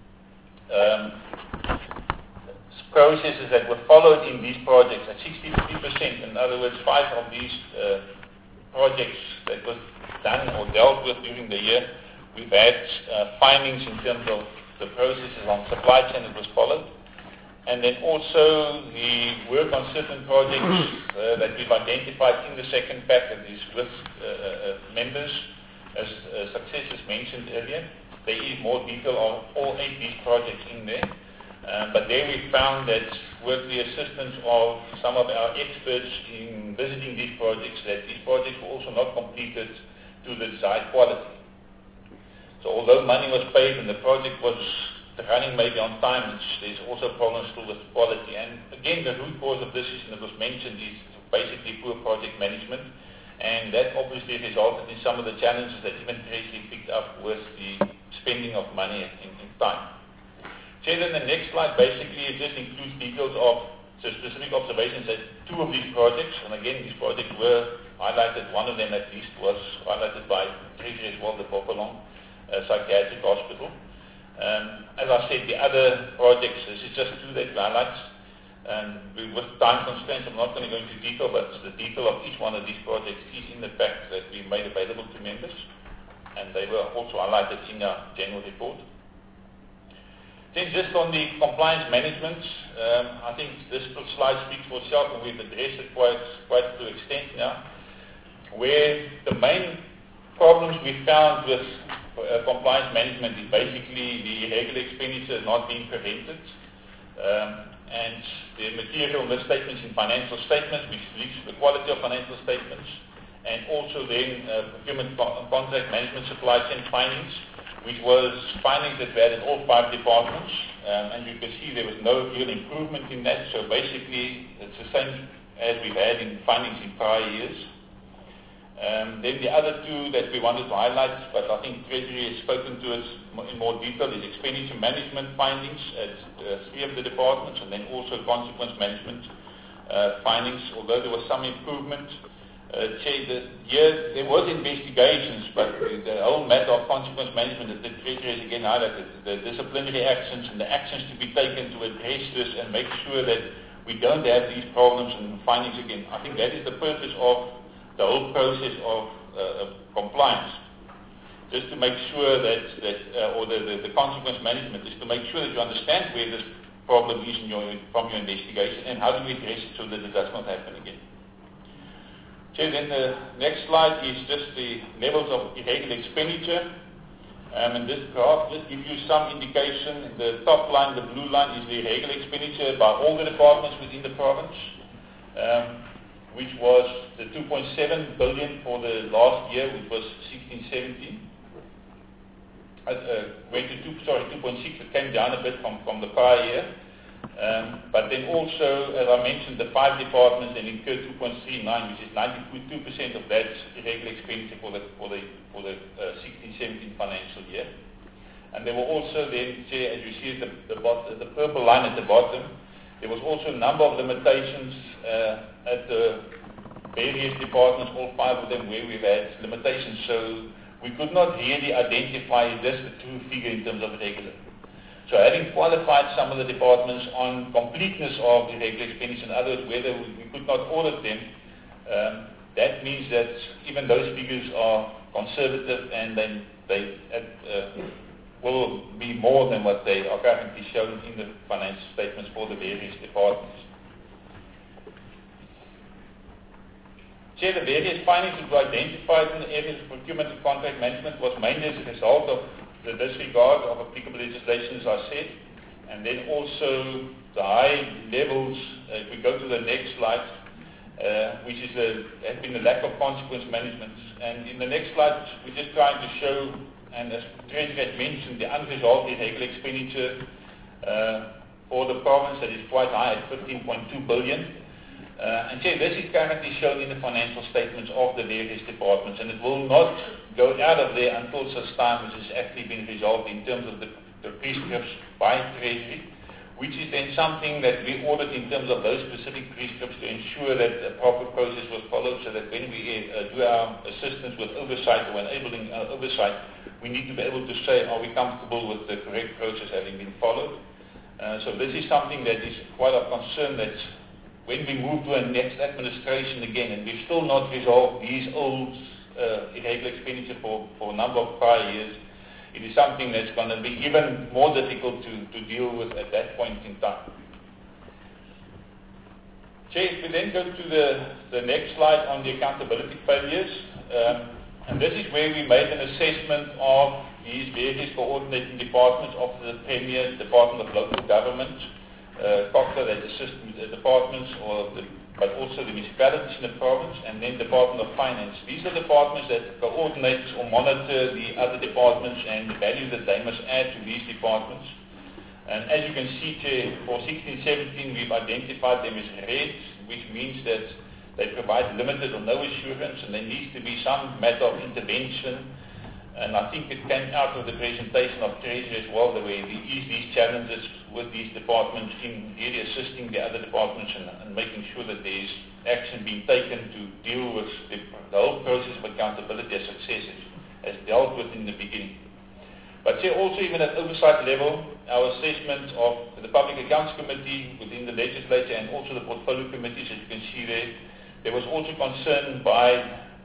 processes that were followed in these projects at 63%. In other words, 5 of these projects that was done or dealt with during the year, we've had findings in terms of the processes on supply chain that was followed. And then also the work on certain projects that we've identified in the second pack of these with members as successes mentioned earlier. There is more detail on all 8 these projects in there. But there we found that with the assistance of some of our experts in visiting these projects, that these projects were also not completed to the desired quality. So although money was paid and the project was running maybe on time, there's also problems still with quality. And again, the root cause of this is, and it was mentioned, is basically poor project management. And that obviously resulted in some of the challenges that even Treasury picked up with the spending of money in time. So then the next slide basically it just includes details of specific observations at 2 of these projects. And again, these projects were highlighted, 1 of them at least was highlighted by Treasury as well, the Popolong Psychiatric Hospital. As I said, the other projects, this is just 2 that we highlight. And with time constraints, I'm not going to go into detail, but the detail of each one of these projects is in the pack that we made available to members. And they were also highlighted in our general report. Then just on the compliance management, I think this slide speaks for itself, and we've addressed it quite to extent now, where the main problems we found with compliance management is basically the irregular expenditure not being prevented, and the material misstatements in financial statements, which leads to the quality of financial statements, and also then procurement contract management supply chain findings, which was findings that we had in all 5 departments, and you can see there was no real improvement in that. So basically, it's the same as we've had in findings in prior years. Then the other 2 that we wanted to highlight, but I think Treasury has spoken to us in more detail, is expenditure management findings at 3 of the departments, and then also consequence management findings, although there was some improvement. There was investigations, but the whole matter of consequence management that the Treasury has again highlighted, the disciplinary actions and the actions to be taken to address this and make sure that we don't have these problems and findings again. I think that is the purpose of the whole process of compliance. Just to make sure that the consequence management is to make sure that you understand where this problem is from your investigation and how do we address it so that it does not happen again. Okay, then the next slide is just the levels of irregular expenditure. And this graph just gives you some indication. The top line, the blue line, is the irregular expenditure by all the departments within the province, which was the 2.7 billion for the last year, which was 16-17. Went to 2.6, it came down a bit from the prior year. But then also, as I mentioned, the 5 departments then incurred 2.39, which is 92% of that irregular expenditure for the 16-17 financial year. And there were also then, Chair, as you see at the purple line at the bottom, there was also a number of limitations at the various departments, all 5 of them, where we've had limitations. So we could not really identify just the true figure in terms of irregular. So having qualified some of the departments on completeness of irregular expenditure, in other words, whether we could not audit them, that means that even those figures are conservative and they will be more than what they are currently shown in the financial statements for the various departments. Chair, the various findings that were identified in the areas of procurement and contract management was mainly as a result of the disregard of applicable legislation, as I said, and then also the high levels, if we go to the next slide, which has been the lack of consequence management. And in the next slide, we're just trying to show, and as Treasurer had mentioned, the unresolved irregular expenditure for the province that is quite high at 15.2 billion. And Chair, this is currently shown in the financial statements of the various departments, and it will not go out of there until such time as it's actually been resolved in terms of the prescripts by Treasury, which is then something that we audit in terms of those specific prescripts to ensure that a proper process was followed, so that when we do our assistance with oversight or enabling oversight, we need to be able to say, are we comfortable with the correct process having been followed? So this is something that is quite of concern, that when we move to a next administration again, and we've still not resolved these old irregular expenditure for a number of prior years, it is something that's going to be even more difficult to deal with at that point in time. Chair, if we then go to the next slide on the accountability failures, and this is where we made an assessment of these various coordinating departments of the Premier, Department of Local Government, COCTA, that assist the departments, but also the municipalities in the province, and then Department of Finance. These are departments that coordinate or monitor the other departments and the value that they must add to these departments. And as you can see, Chair, for 16-17, we've identified them as red, which means that they provide limited or no assurance, and there needs to be some matter of intervention. And I think it came out of the presentation of Treasury as well, the way we ease these challenges with these departments in really assisting the other departments and making sure that there is action being taken to deal with the whole process of accountability as successes as dealt with in the beginning. But Chair, also even at oversight level, our assessment of the Public Accounts Committee within the legislature and also the portfolio committees, as you can see there was also concern by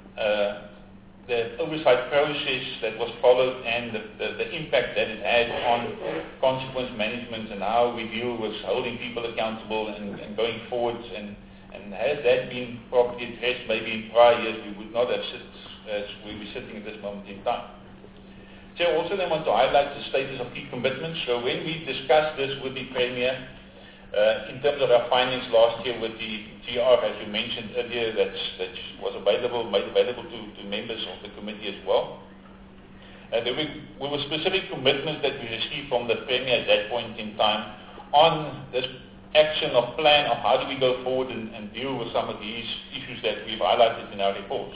the oversight process that was followed and the impact that it had on consequence management and how we deal with holding people accountable and going forward. And has that been properly addressed maybe in prior years, we would not have as we were sitting at this moment in time. So I also then want to highlight the status of key commitments. So when we discussed this with the Premier, in terms of our findings last year with the GR, as you mentioned earlier, that was made available to members of the committee as well. There were specific commitments that we received from the Premier at that point in time on this action of plan of how do we go forward and deal with some of these issues that we've highlighted in our reports.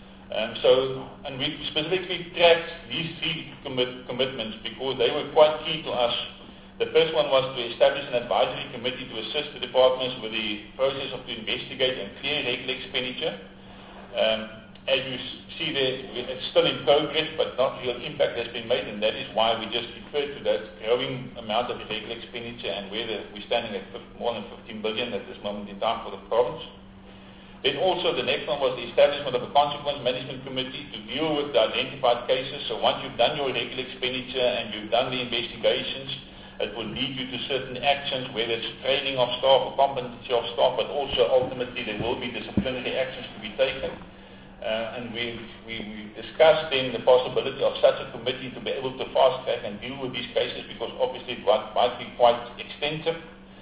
And we specifically tracked these 3 commitments because they were quite key to us. The first one was to establish an advisory committee to assist the departments with the process of to investigate and clear irregular expenditure. As you see there, it's still in progress, but not real impact has been made, and that is why we just refer to that growing amount of irregular expenditure and where we're standing at more than 15 billion at this moment in time for the province. Then also the next one was the establishment of a consequence management committee to deal with the identified cases. So once you've done your irregular expenditure and you've done the investigations, it will lead you to certain actions, whether it's training of staff or competency of staff, but also ultimately there will be disciplinary actions to be taken. And we discussed then the possibility of such a committee to be able to fast track and deal with these cases because obviously it might be quite extensive.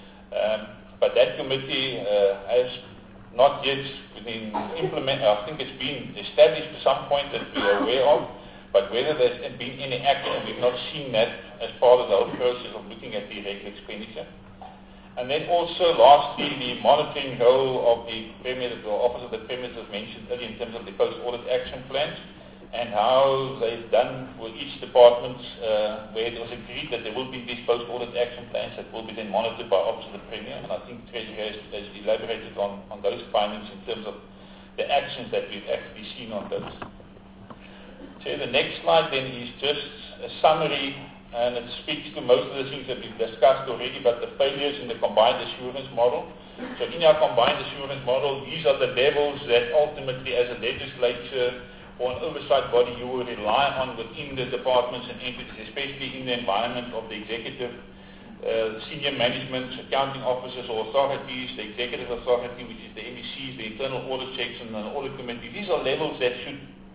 But that committee has not yet been implemented. I think it's been established to some point that we are aware of. But whether there's been any action, we've not seen that as part of the whole process of looking at the irregular expenditure. And then also, lastly, the monitoring role of the Premier, the Office of the Premier, as mentioned earlier, in terms of the post-audit action plans and how they've done with each department where it was agreed that there will be these post-audit action plans that will be then monitored by Office of the Premier. And I think Treasury has elaborated on those findings in terms of the actions that we've actually seen on those. So the next slide then is just a summary, and it speaks to most of the things that we've discussed already, but the failures in the combined assurance model. So in our combined assurance model, these are the levels that ultimately as a legislature or an oversight body you will rely on within the departments and entities, especially in the environment of the executive, senior management, accounting officers or authorities, the executive authority, which is the MECs, the internal audit section and the audit committee. These are levels that should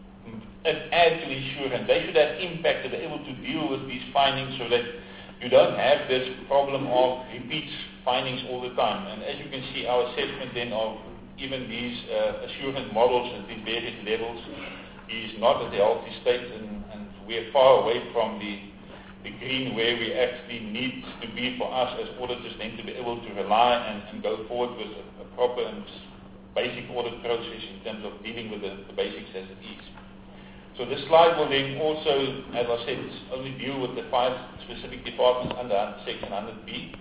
add to insurance. They should have impact, that they're able to deal with these findings so that you don't have this problem of repeat findings all the time. And as you can see, our assessment then of even these assurance models at these various levels is not at a healthy state, and we're far away from the green where we actually need to be for us as auditors then to be able to rely and go forward with a proper and basic audit process in terms of dealing with the basics as it is. So this slide will then also, as I said, only deal with the 5 specific departments under Section 100B.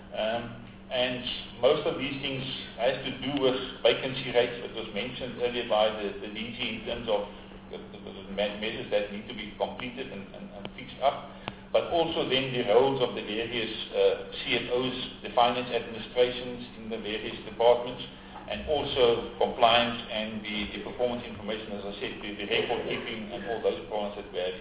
And most of these things has to do with vacancy rates that was mentioned earlier by the DG in terms of the measures that need to be completed and fixed up. But also then the roles of the various CFOs, the finance administrations in the various departments, and also compliance and the performance information, as I said, the record keeping and all those problems that we have.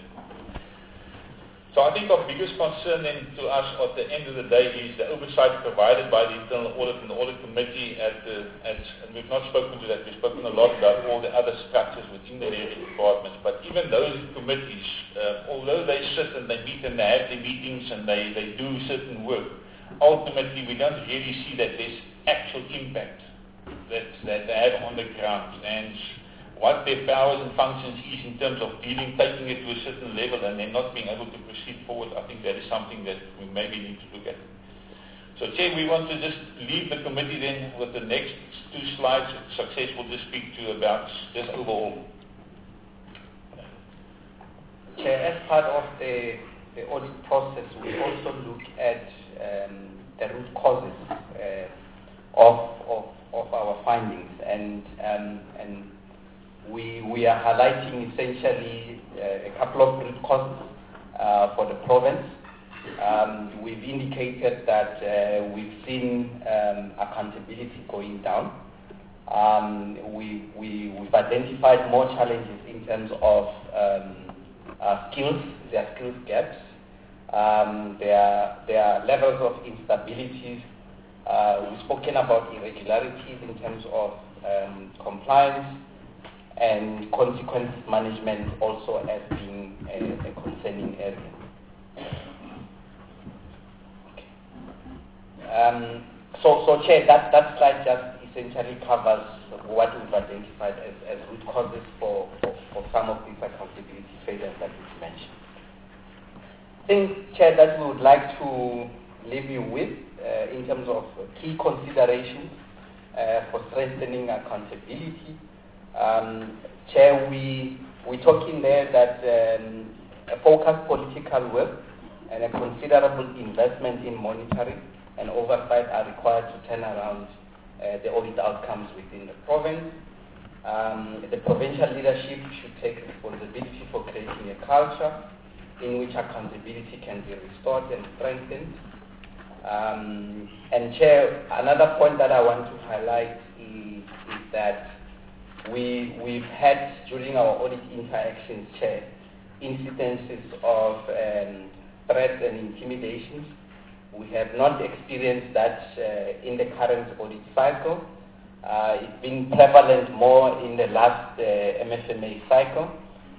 So I think our biggest concern then to us at the end of the day is the oversight provided by the internal audit and the audit committee and we've not spoken to that, we've spoken a lot about all the other structures within the various departments, but even those committees, although they sit and they meet and they have their meetings and they do certain work, ultimately we don't really see that there's actual impact that they have on the ground and what their powers and functions is in terms of dealing, taking it to a certain level and then not being able to proceed forward. I think that is something that we maybe need to look at. So Chair, we want to just leave the committee then with the next 2 slides. Success will just speak to about just overall. Chair, as part of the audit process, we also look at the root causes of our findings, and we are highlighting essentially a couple of root causes for the province. We've indicated that we've seen accountability going down. We've identified more challenges in terms of skills, there are skills gaps. There are levels of instabilities. We've spoken about irregularities in terms of compliance and consequence management also as being a concerning area. Okay. So Chair, that slide just essentially covers what we've identified as root causes for some of these accountability failures that we've mentioned. I think, Chair, that we would like to leave you with in terms of key considerations for strengthening accountability. Chair, we're talking there that a focused political will and a considerable investment in monitoring and oversight are required to turn around the audit outcomes within the province. The provincial leadership should take responsibility for creating a culture in which accountability can be restored and strengthened. And Chair, another point that I want to highlight is that we've had during our audit interactions, Chair, incidences of threats and intimidations. We have not experienced that in the current audit cycle. It's been prevalent more in the last MFMA cycle.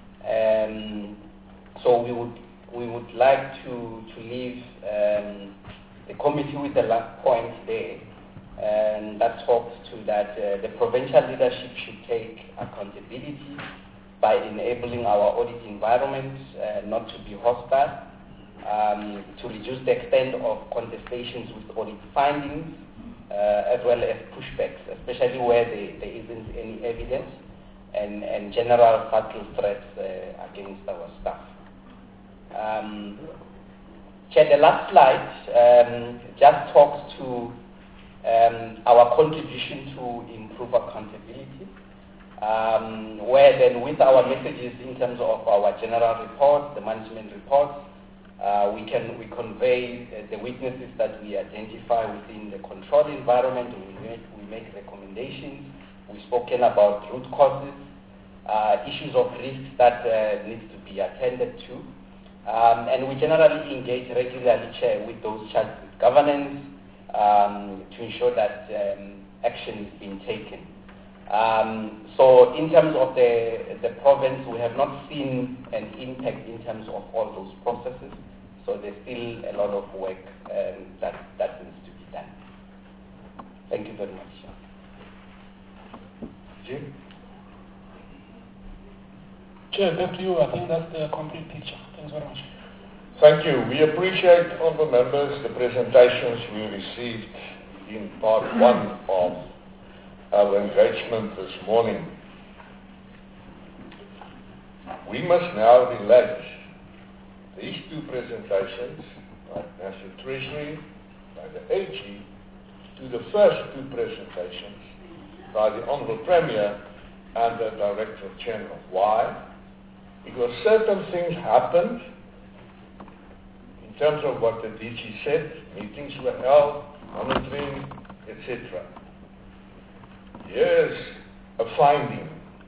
So we would like to leave the committee with the last point there, and that talks to that the provincial leadership should take accountability by enabling our audit environment not to be hostile, to reduce the extent of contestations with audit findings, as well as pushbacks, especially where there isn't any evidence, and general subtle threats against our staff. Chair, the last slide just talks to our contribution to improve accountability, where then with our messages in terms of our general report, the management reports, we convey the weaknesses that we identify within the control environment. We make recommendations. We've spoken about root causes, issues of risks that needs to be attended to, and we generally engage regularly, Chair, with those charged with governance to ensure that action is being taken. So in terms of the province, we have not seen an impact in terms of all those processes. So there's still a lot of work that needs to be done. Thank you very much. Jim? Chair, back to you. I think that's the complete picture. Thanks very much. Thank you. We appreciate, honourable members, the presentations we received in part one of our engagement this morning. We must now relate these two presentations by National Treasury, by the AG, to the first two presentations by the Honourable Premier and the Director General. Why? Because certain things happened in terms of what the DG said, meetings were held, monitoring, etc. Here's a finding.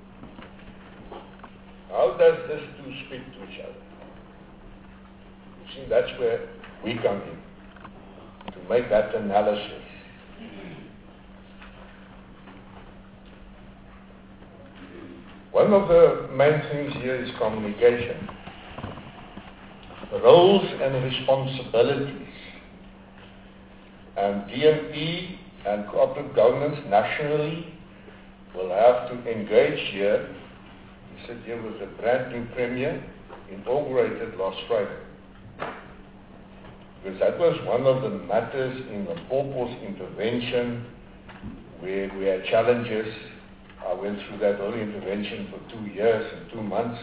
How does this two speak to each other? You see, that's where we come in, to make that analysis. One of the main things here is communication. Roles and responsibilities. And DME and corporate governance nationally will have to engage here. We said here was a brand new premier inaugurated last Friday. Because that was one of the matters in the purpose intervention where we had challenges. I went through that early intervention for 2 years and 2 months.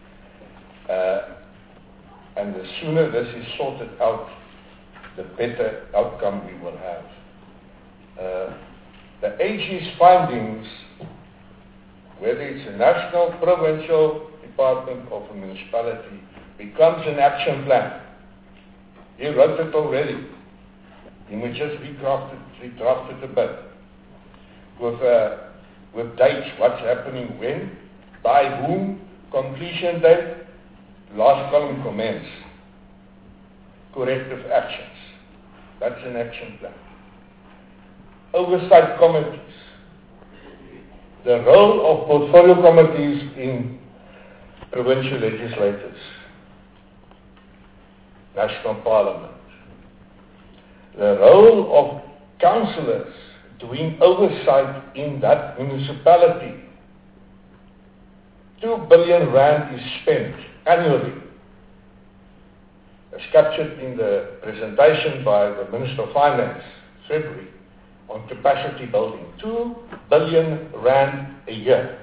And the sooner this is sorted out, the better outcome we will have. The AG's findings, whether it's a national, provincial department or a municipality, becomes an action plan. He wrote it already. He may just redraft it a bit. With dates, what's happening when, by whom, completion date, last column commence. Corrective actions. That's an action plan. Oversight committees. The role of portfolio committees in provincial legislatures. National Parliament. The role of councillors doing oversight in that municipality. 2 billion rand is spent annually, as captured in the presentation by the Minister of Finance, February, on capacity building. 2 billion rand a year.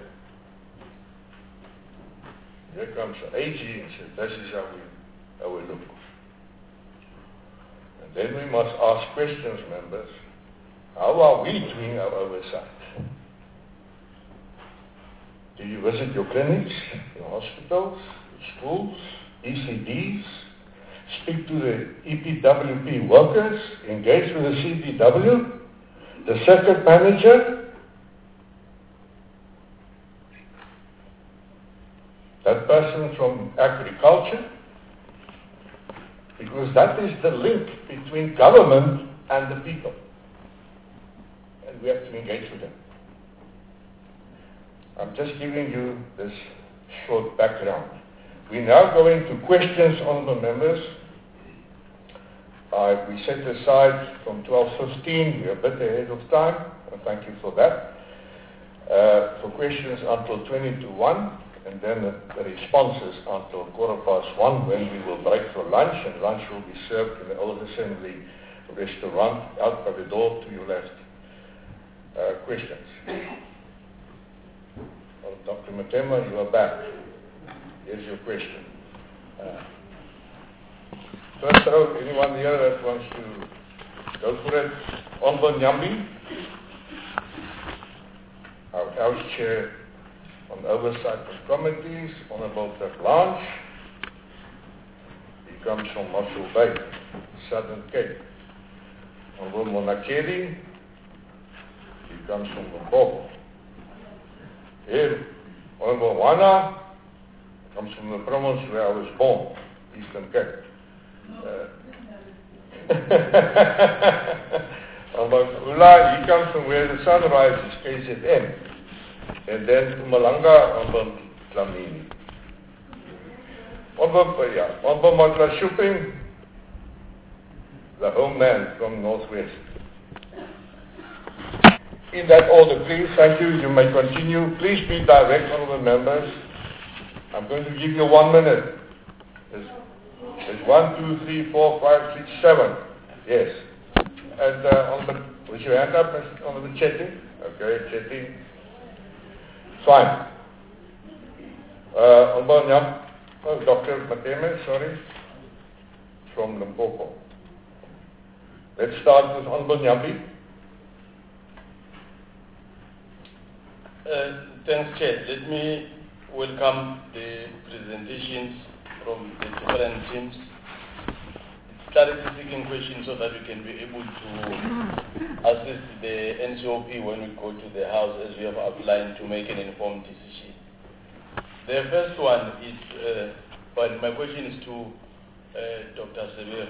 Here comes the AG and says, this is how we look. And then we must ask questions, members. How are we doing our oversight? Do you visit your clinics, your hospitals, your schools, ECDs, speak to the EPWP workers, engage with the CPW, the circuit manager? That person from agriculture? Because that is the link between government and the people. And we have to engage with them. I'm just giving you this short background. We now go into questions, honourable members. We set aside from 12:15, we're a bit ahead of time, and thank you for that. For questions until 20 to 1, and then the responses until 1:15 when we will break for lunch, and lunch will be served in the Old Assembly restaurant out by the door to your left. Questions? Well, Dr. Matema, you are back. Here's your question. First row, anyone here that wants to go for it? Honorable Nyambi, our House Chair on Oversight of Committees, Honorable Blanche. He comes from Mossel Bay, Southern Cape. Honorable Monakeli, he comes from Limpopo. Here, Honorable Wana comes from the province where I was born, Eastern Cape. Honorable Ula, he comes from where the sun rises, KZN. And then Mpumalanga, Honorable Dlamini. Honorable Matla Shopping, the home man from Northwest. In that order, please. Thank you. You may continue. Please be direct, honorable members. I'm going to give you 1 minute. There's 1, 2, 3, 4, 5, 6, 7. Yes. And with your hand up, Honorable Chetty. Okay, Chetty. Fine. Dr. Mateme, sorry, from Limpopo. Let's start with Honorable Nyambi. Thanks, Chair. Let me welcome the presentations from the different teams. It's clarity-seeking questions so that we can be able to assist the NCOP when we go to the House, as we have outlined, to make an informed decision. The first one is, well, my question is to Dr. Severo.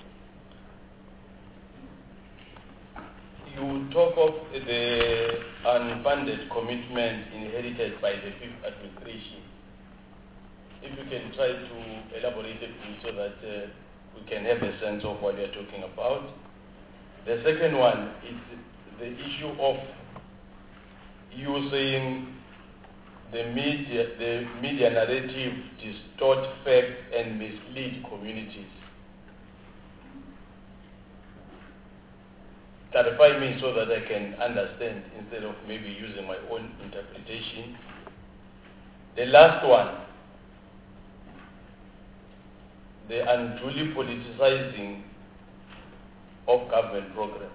You talk of the unfunded commitment inherited by the fifth administration. If you can try to elaborate a bit so that we can have a sense of what we are talking about. The second one is the issue of you saying the media narrative distort facts and mislead communities. Clarify me so that I can understand instead of maybe using my own interpretation. The last one, the unduly politicizing of government programs.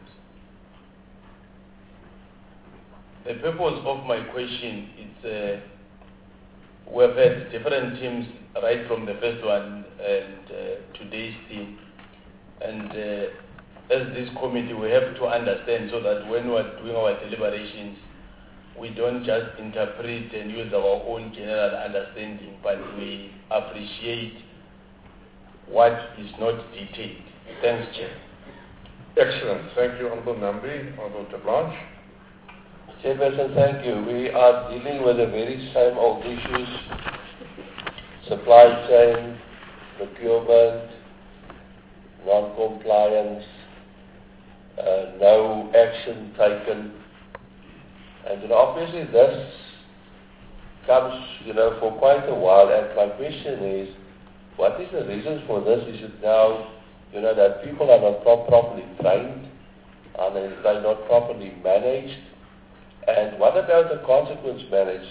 The purpose of my question is we've had different teams right from the first one and today's team. And as this committee, we have to understand so that when we are doing our deliberations, we don't just interpret and use our own general understanding, but we appreciate what is not detailed. Thanks, Chair. Excellent. Thank you, Honorable Nambi. Honorable Blanche. Chairperson, thank you. We are dealing with the very same old issues: supply chain, procurement, non-compliance, no action taken. And obviously this comes, for quite a while. And my question is, what is the reason for this? Is it now, that people are not properly trained, and they're not properly managed? And what about the consequence managed?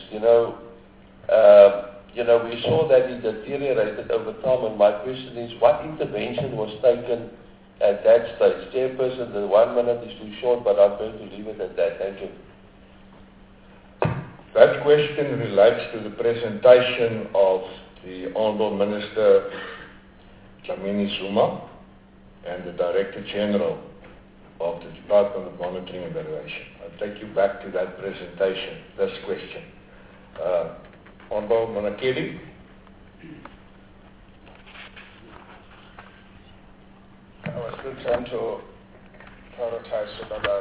We saw that it deteriorated over time, and my question is, what intervention was taken at that stage? Chairperson, the 1 minute is too short, but I'm going to leave it at that. Thank you. That question relates to the presentation of the Honourable Minister Dlamini Zuma and the Director General of the Department of Monitoring and Evaluation. I'll take you back to that presentation, this question. Honourable Monakeli. I was still trying to prioritize so that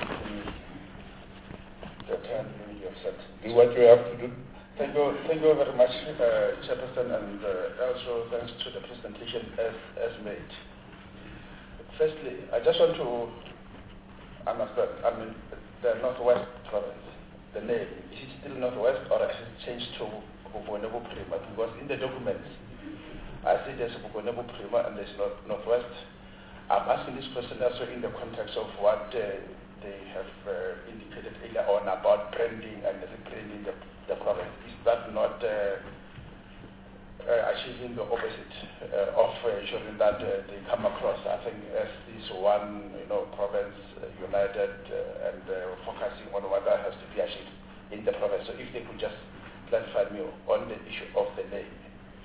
the time you have set. Do what you have to do. Thank you very much, Chairperson, and also thanks to the presentation as made. Firstly, I just want to understand, the Northwest Province, the name, is it still Northwest or has it changed to Bokone Buprima, because in the documents, I see there's Bokone Buprima and there's Northwest. I'm asking this question also in the context of what they have indicated earlier on about branding and rebranding the province. Is that not achieving the opposite of ensuring that they come across, I think, as this one province united and focusing on what has to be achieved in the province? So if they could just clarify me on the issue of the name.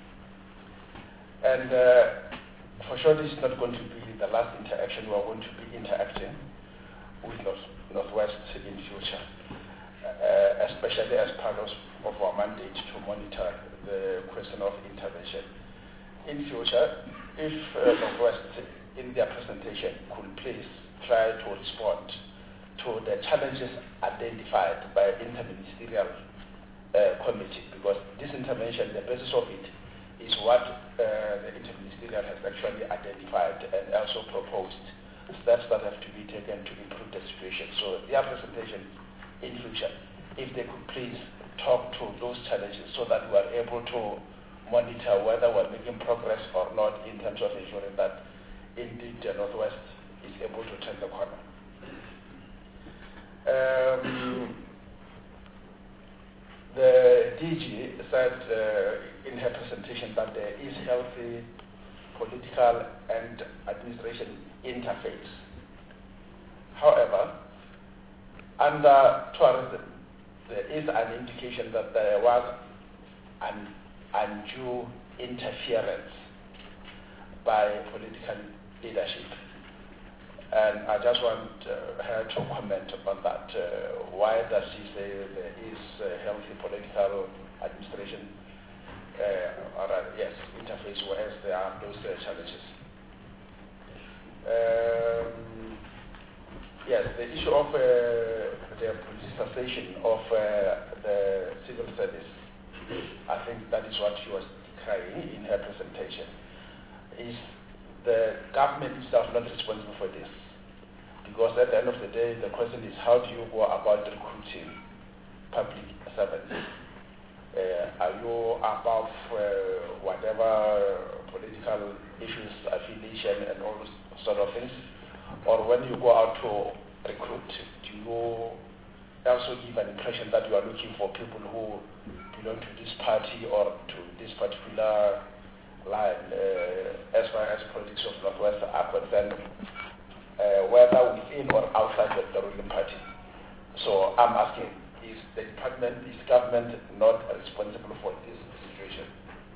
And for sure this is not going to be the last interaction. We are going to be interacting with Northwest in future, especially as part of our mandate to monitor the question of intervention. In future, if Northwest in their presentation could please try to respond to the challenges identified by interministerial committee, because this intervention, the basis of it, is what the interministerial has actually identified and also proposed steps that have to be taken to improve the situation. So their presentation in future, if they could please talk to those challenges so that we are able to monitor whether we're making progress or not in terms of ensuring that indeed the Northwest is able to turn the corner. The DG said in her presentation that there is healthy political and administration interface. However, under tourism, there is an indication that there was an undue interference by political leadership. And I just want her to comment on that. Why does she say there is healthy political administration interface, whereas there are those challenges? Yes, the issue of the politicization of the civil service, I think that is what she was decrying in her presentation. Is the government itself not responsible for this? Because at the end of the day, the question is, how do you go about recruiting public servants? Are you above whatever political issues, affiliation, and all those sort of things? Or when you go out to recruit, do you also give an impression that you are looking for people who belong to this party or to this particular line, as far as politics of Northwest are concerned, whether within or outside the ruling party? So I'm asking, is the department, is government not responsible for this situation?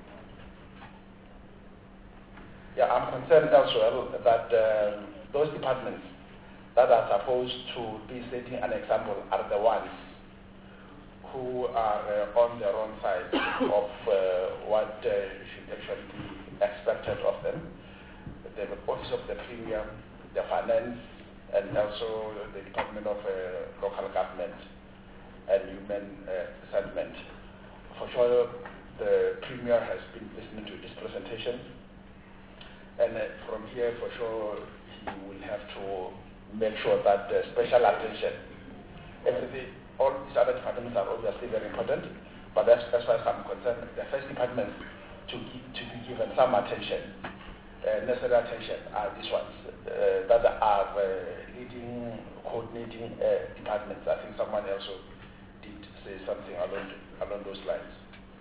Yeah, I'm concerned as well that those departments that are supposed to be setting an example are the ones who are on the wrong side of what should actually be expected of them. The Office of the Premier, the Finance, and also the Department of Local Government and Human Settlement. For sure, the Premier has been listening to this presentation, and from here, for sure, he will have to make sure that special attention, all these other departments are obviously very important, but as far as I'm concerned, the first department to be given some attention, necessary attention, are these ones that are leading, coordinating departments. I think someone also did say something along those lines.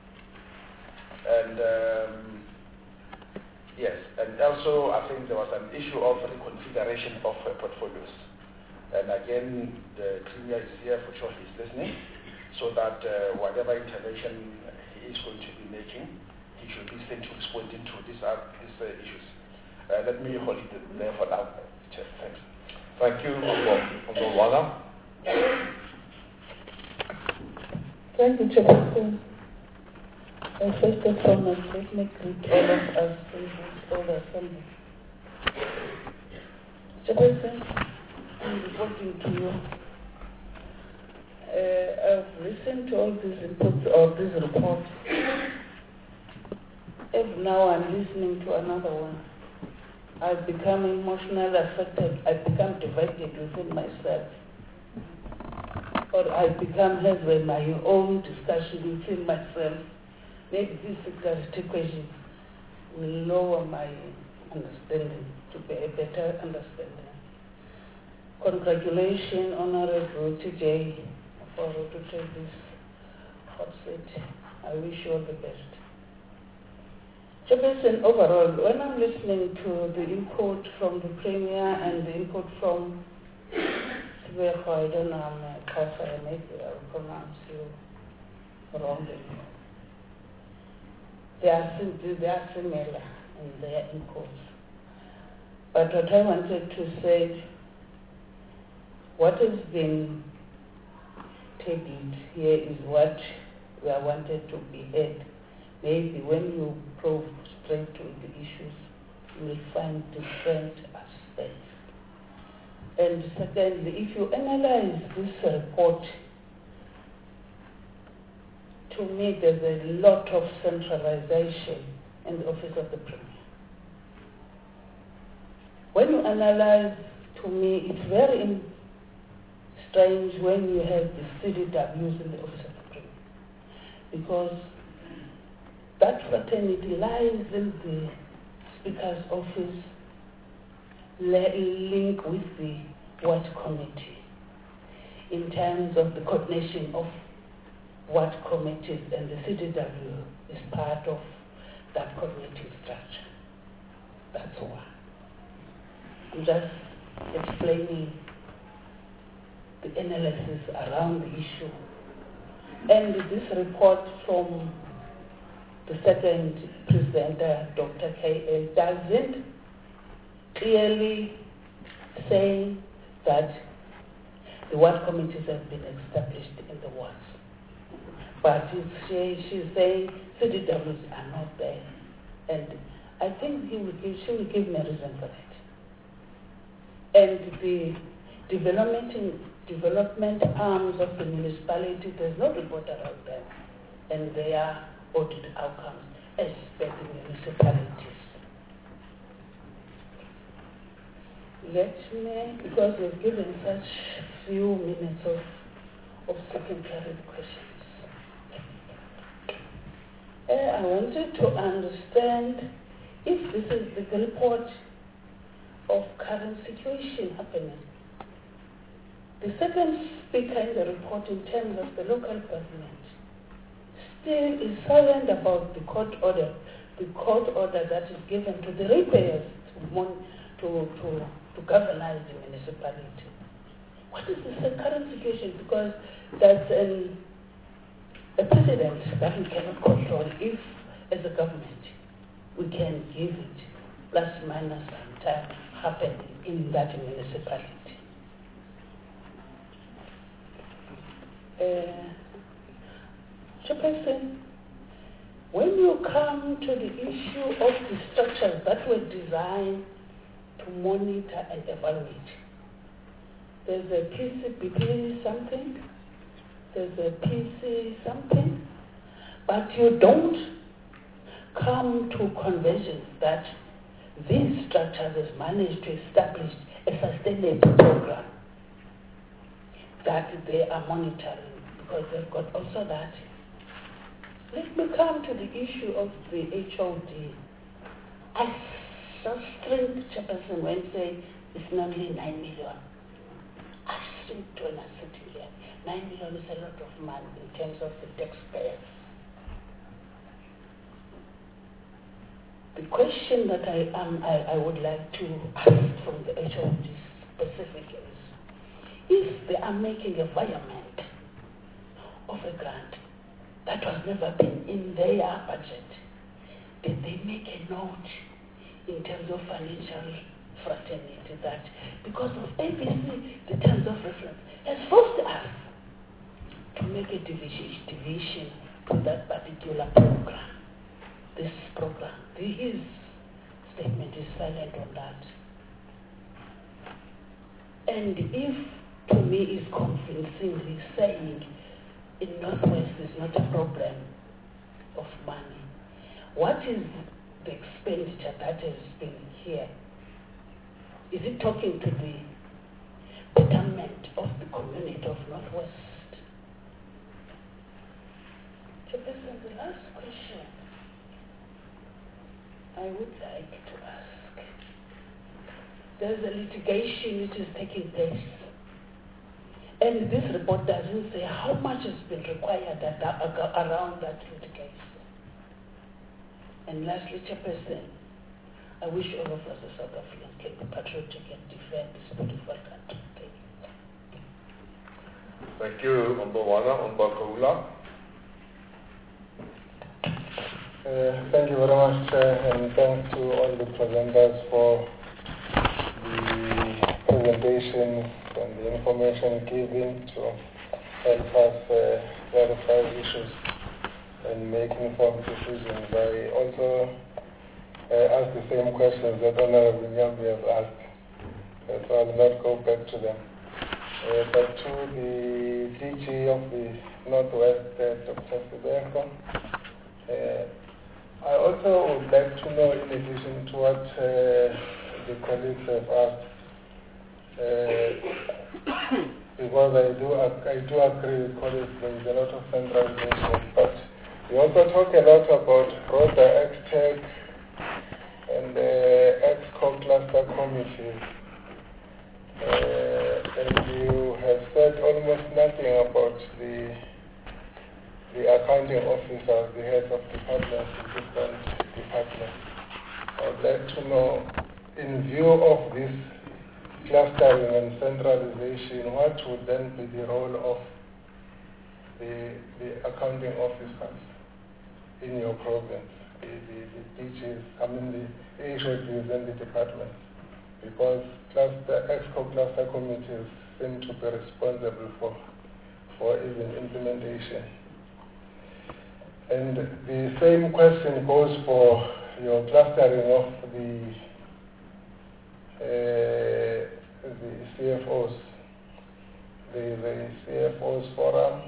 And yes, and also I think there was an issue of reconfiguration of portfolios. And again, the Premier is here, for sure he's listening, so that whatever intervention he is going to be making, he should be seen to responding to these issues. Let me hold it there for now. Thanks. Thank you, Honorable Wala. Thank you, Chairperson. And first and foremost, let me greet all of us in this all assembly. Chairperson, I'm reporting to you. I've listened to all these inputs or these reports. Every now I'm listening to another one. I've become emotionally affected. I've become divided within myself. Or I've become having my own discussion within myself maybe these security questions will lower my understanding to be a better understanding. Congratulations, Honorable TJ, to take this hot seat. I wish you all the best. Chairperson, overall, when I'm listening to the input from the Premier and the input from Sibeho, I don't know, maybe I'll pronounce you wrongly. They are similar in their inputs. But what I wanted to say, what has been tabled here is what we are wanted to be heard. Maybe when you probe straight to the issues, you will find different aspects. And secondly, if you analyze this report, to me there's a lot of centralization in the office of the Premier. When you analyze, to me, it's very strange when you have the CDWs in the office of the Premier, because that fraternity lies in the Speaker's office, link with the Watch Committee in terms of the coordination of Watch Committees, and the CDW is part of that coordinating structure. That's why. I'm just explaining the analysis around the issue. And this report from the second presenter, Dr. K.L., doesn't clearly say that the ward committees have been established in the wards. But she's saying CDWs are not there. And I think she will give me a reason for that. And the development arms of the municipality, there's no report around them. And their audit outcomes as per the municipalities. Let me, because we've given such few minutes of seeking clarifications. I wanted to understand if this is the report of current situation happening. The second speaker in the report in terms of the local government still is silent about the court order that is given to the ratepayers to governize the municipality. What is the current situation? Because that's a precedent that we cannot control if, as a government, we can give it plus minus some time happening in that municipality. Chairperson, when you come to the issue of the structures that were designed to monitor and evaluate, there's a PCBP something, there's a PC something, but you don't come to convergence that these structures have managed to establish a sustainable program that they are monitoring, because they've got also that. Let me come to the issue of the HOD. I just think, Chairperson, when say it's only 9 million. I think when I sit here, 9 million is a lot of money in terms of the taxpayers. The question that I would like to ask from the HOD specific is, if they are making a violation of a grant that was never been in their budget, did they make a note in terms of financial fraternity that because of ABC, the terms of reference has forced us to make a deviation to that particular program? This program, his statement is silent on that. And if to me is convincingly saying in Northwest is not a problem of money, what is the expenditure that has been here? Is it talking to the betterment of the community of Northwest? Chairperson, the last question I would like to ask. There's a litigation which is taking place, and this report doesn't say how much has been required around that litigation. And lastly, Chairperson, I wish all of us as South Africans can be patriotic and defend this beautiful country. Thank you, Mbwana. Mbakula. Thank you very much, Chair, and thanks to all the presenters for the presentations and the information given to help us clarify issues and make informed decisions. I also asked the same questions that Honorable Nyambi has asked, so I will not go back to them. But to the DG of the Northwest, Dr. Sibenko, I also would like to know, in addition to what the colleagues have asked, because I do agree with colleagues there is a lot of centralization, but we also talk a lot about Rhoda X-Tech and Exco cluster committees. And you have said almost nothing about the accounting officers, the heads of departments in different departments. I would like to know, in view of this clustering and centralization, what would then be the role of the accounting officers in your province, the DGs, the HODs and the departments? Because the Exco cluster committees seem to be responsible for even implementation. And the same question goes for your clustering of the CFOs. There is a CFOs forum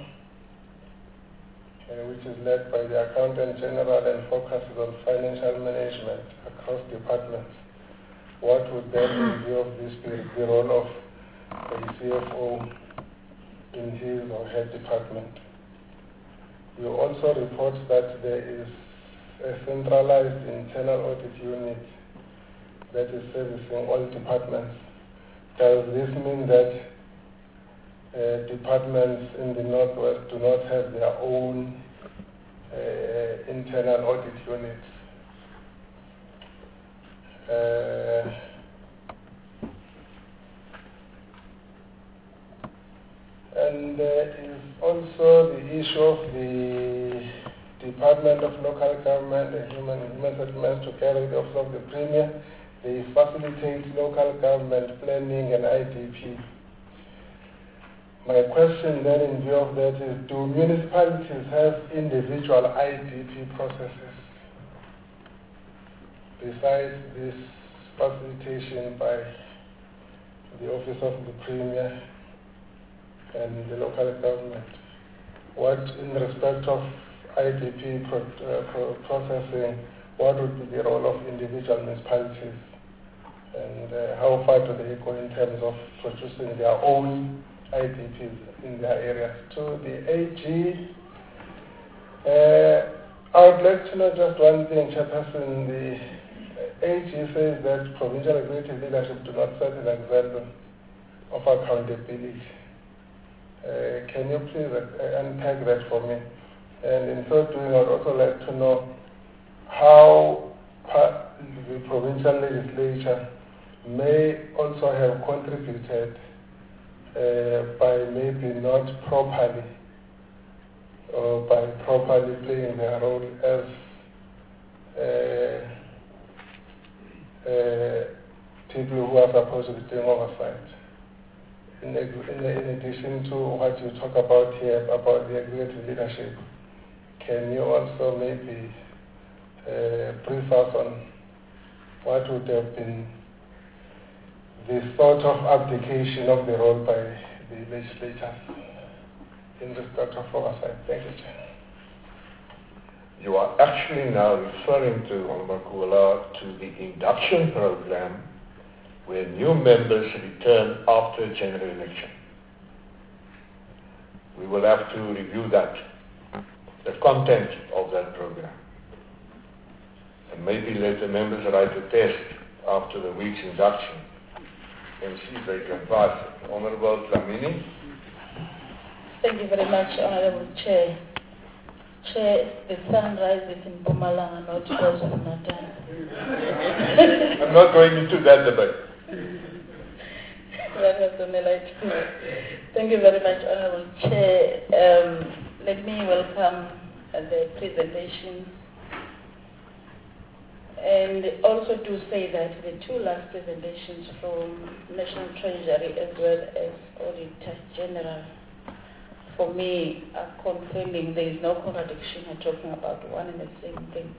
which is led by the Accountant General and focuses on financial management across departments. What would then, in view of this, be the role of a CFO in his or her department? You also report that there is a centralized internal audit unit that is servicing all departments. Does this mean that departments in the Northwest do not have their own internal audit units? And there is also the issue of the Department of Local Government and Human Settlements to carry the Office of the Premier. They facilitate local government planning and IDP. My question then in view of that is, do municipalities have individual IDP processes besides this facilitation by the Office of the Premier and the local government? What, in respect of IDP processing, what would be the role of individual municipalities, and how far do they go in terms of producing their own IDPs in their areas? To the AG, I would like to know just one thing, Chairperson. The AG says that provincial executive leadership do not set an example of accountability. Can you please unpack that for me? And in so doing, I would also like to know how the provincial legislature may also have contributed by maybe not properly or by properly playing their role as people who are supposed to be doing oversight. In addition to what you talk about here about the executive leadership, can you also maybe brief us on what would have been the sort of abdication of the role by the legislature in respect of oversight? Thank you, Chair. You are actually now referring to, Mbakula, to the induction program where new members return after a general election. We will have to review that. the content of that program. And maybe let the members write a test after the week's induction and see if they can pass it. Honorable Dlamini. Thank you very much, Honorable Chair. Chair, the sun rises in Mpumalanga, not KwaZulu-Natal. I'm not going into that debate. Thank you very much, Honorable Chair. Let me welcome the presentation and also to say that the two last presentations from National Treasury as well as Auditor General, for me, are confirming there is no contradiction. I'm talking about one and the same thing.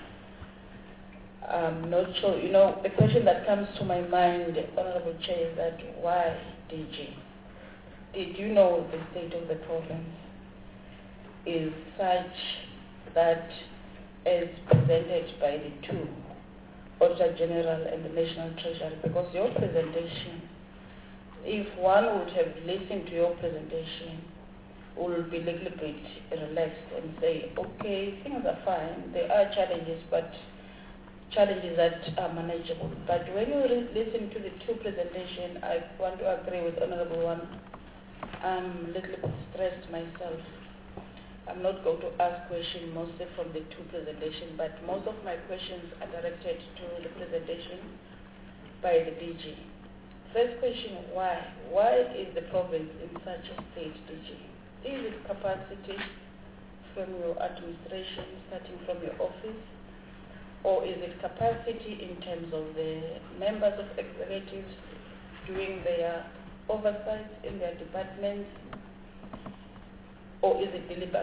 I'm not sure, the question that comes to my mind, Honorable Chair, is that why DG? Did you know the state of the province is such that, as presented by the two, Auditor General and the National Treasury, because your presentation, if one would have listened to your presentation, would be a little bit relaxed and say, okay, things are fine, there are challenges, but challenges that are manageable. But when you listen to the two presentations, I want to agree with Honorable One. I'm a little bit stressed myself. I'm not going to ask questions mostly from the two presentations, but most of my questions are directed to the presentation by the DG. First question, why? Why is the province in such a state, DG? Is it capacity from your administration, starting from your office, or is it capacity in terms of the members of executives doing their oversight in their departments, or is it deliberate?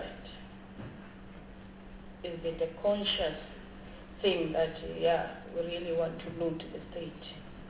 Is it a conscious thing that, we really want to loot the state?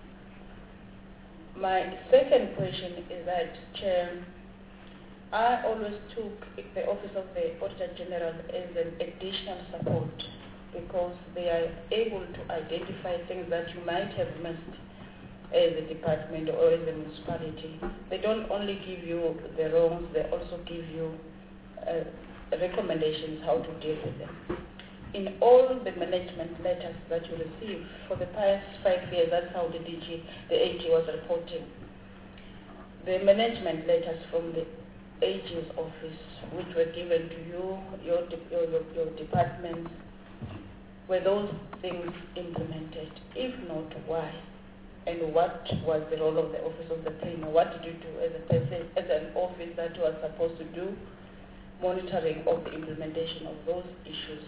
My second question is that, Chair, I always took the Office of the Auditor General as an additional support because they are able to identify things that you might have missed as a department or as a municipality. They don't only give you the wrongs, they also give you recommendations how to deal with them. In all the management letters that you receive for the past 5 years, that's how the AG was reporting. The management letters from the AG's office, which were given to you, your departments, were those things implemented? If not, why? And what was the role of the Office of the Premier? What did you do as a person, as an office that was supposed to do monitoring of the implementation of those issues?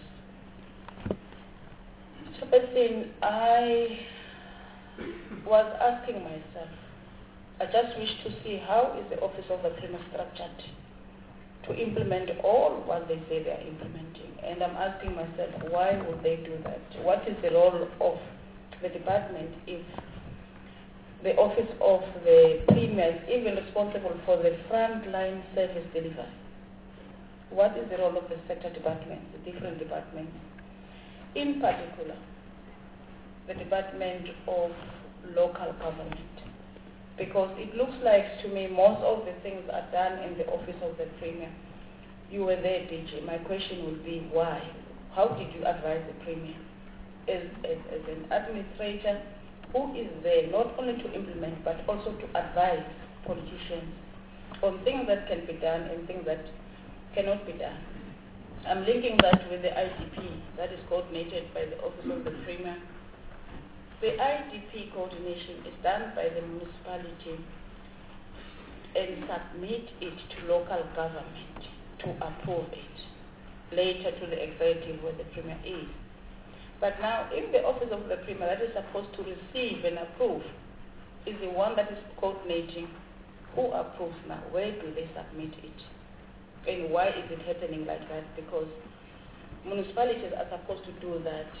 Chairperson, I was asking myself, I just wish to see how is the Office of the Premier structured to implement all what they say they are implementing. And I'm asking myself, why would they do that? What is the role of the department if the Office of the Premier is even responsible for the frontline service delivery? What is the role of the sector departments, the different departments? In particular, the Department of Local Government. Because it looks like to me most of the things are done in the Office of the Premier. You were there, DG. My question would be why? How did you advise the Premier? As an administrator who is there not only to implement but also to advise politicians on things that can be done and things that cannot be done. I'm linking that with the IDP that is coordinated by the Office of the Premier. The IDP coordination is done by the municipality and submit it to local government to approve it, later to the executive where the Premier is. But now, if the Office of the Premier that is supposed to receive and approve is the one that is coordinating, who approves now? Where do they submit it? And why is it happening like that? Because municipalities are supposed to do that.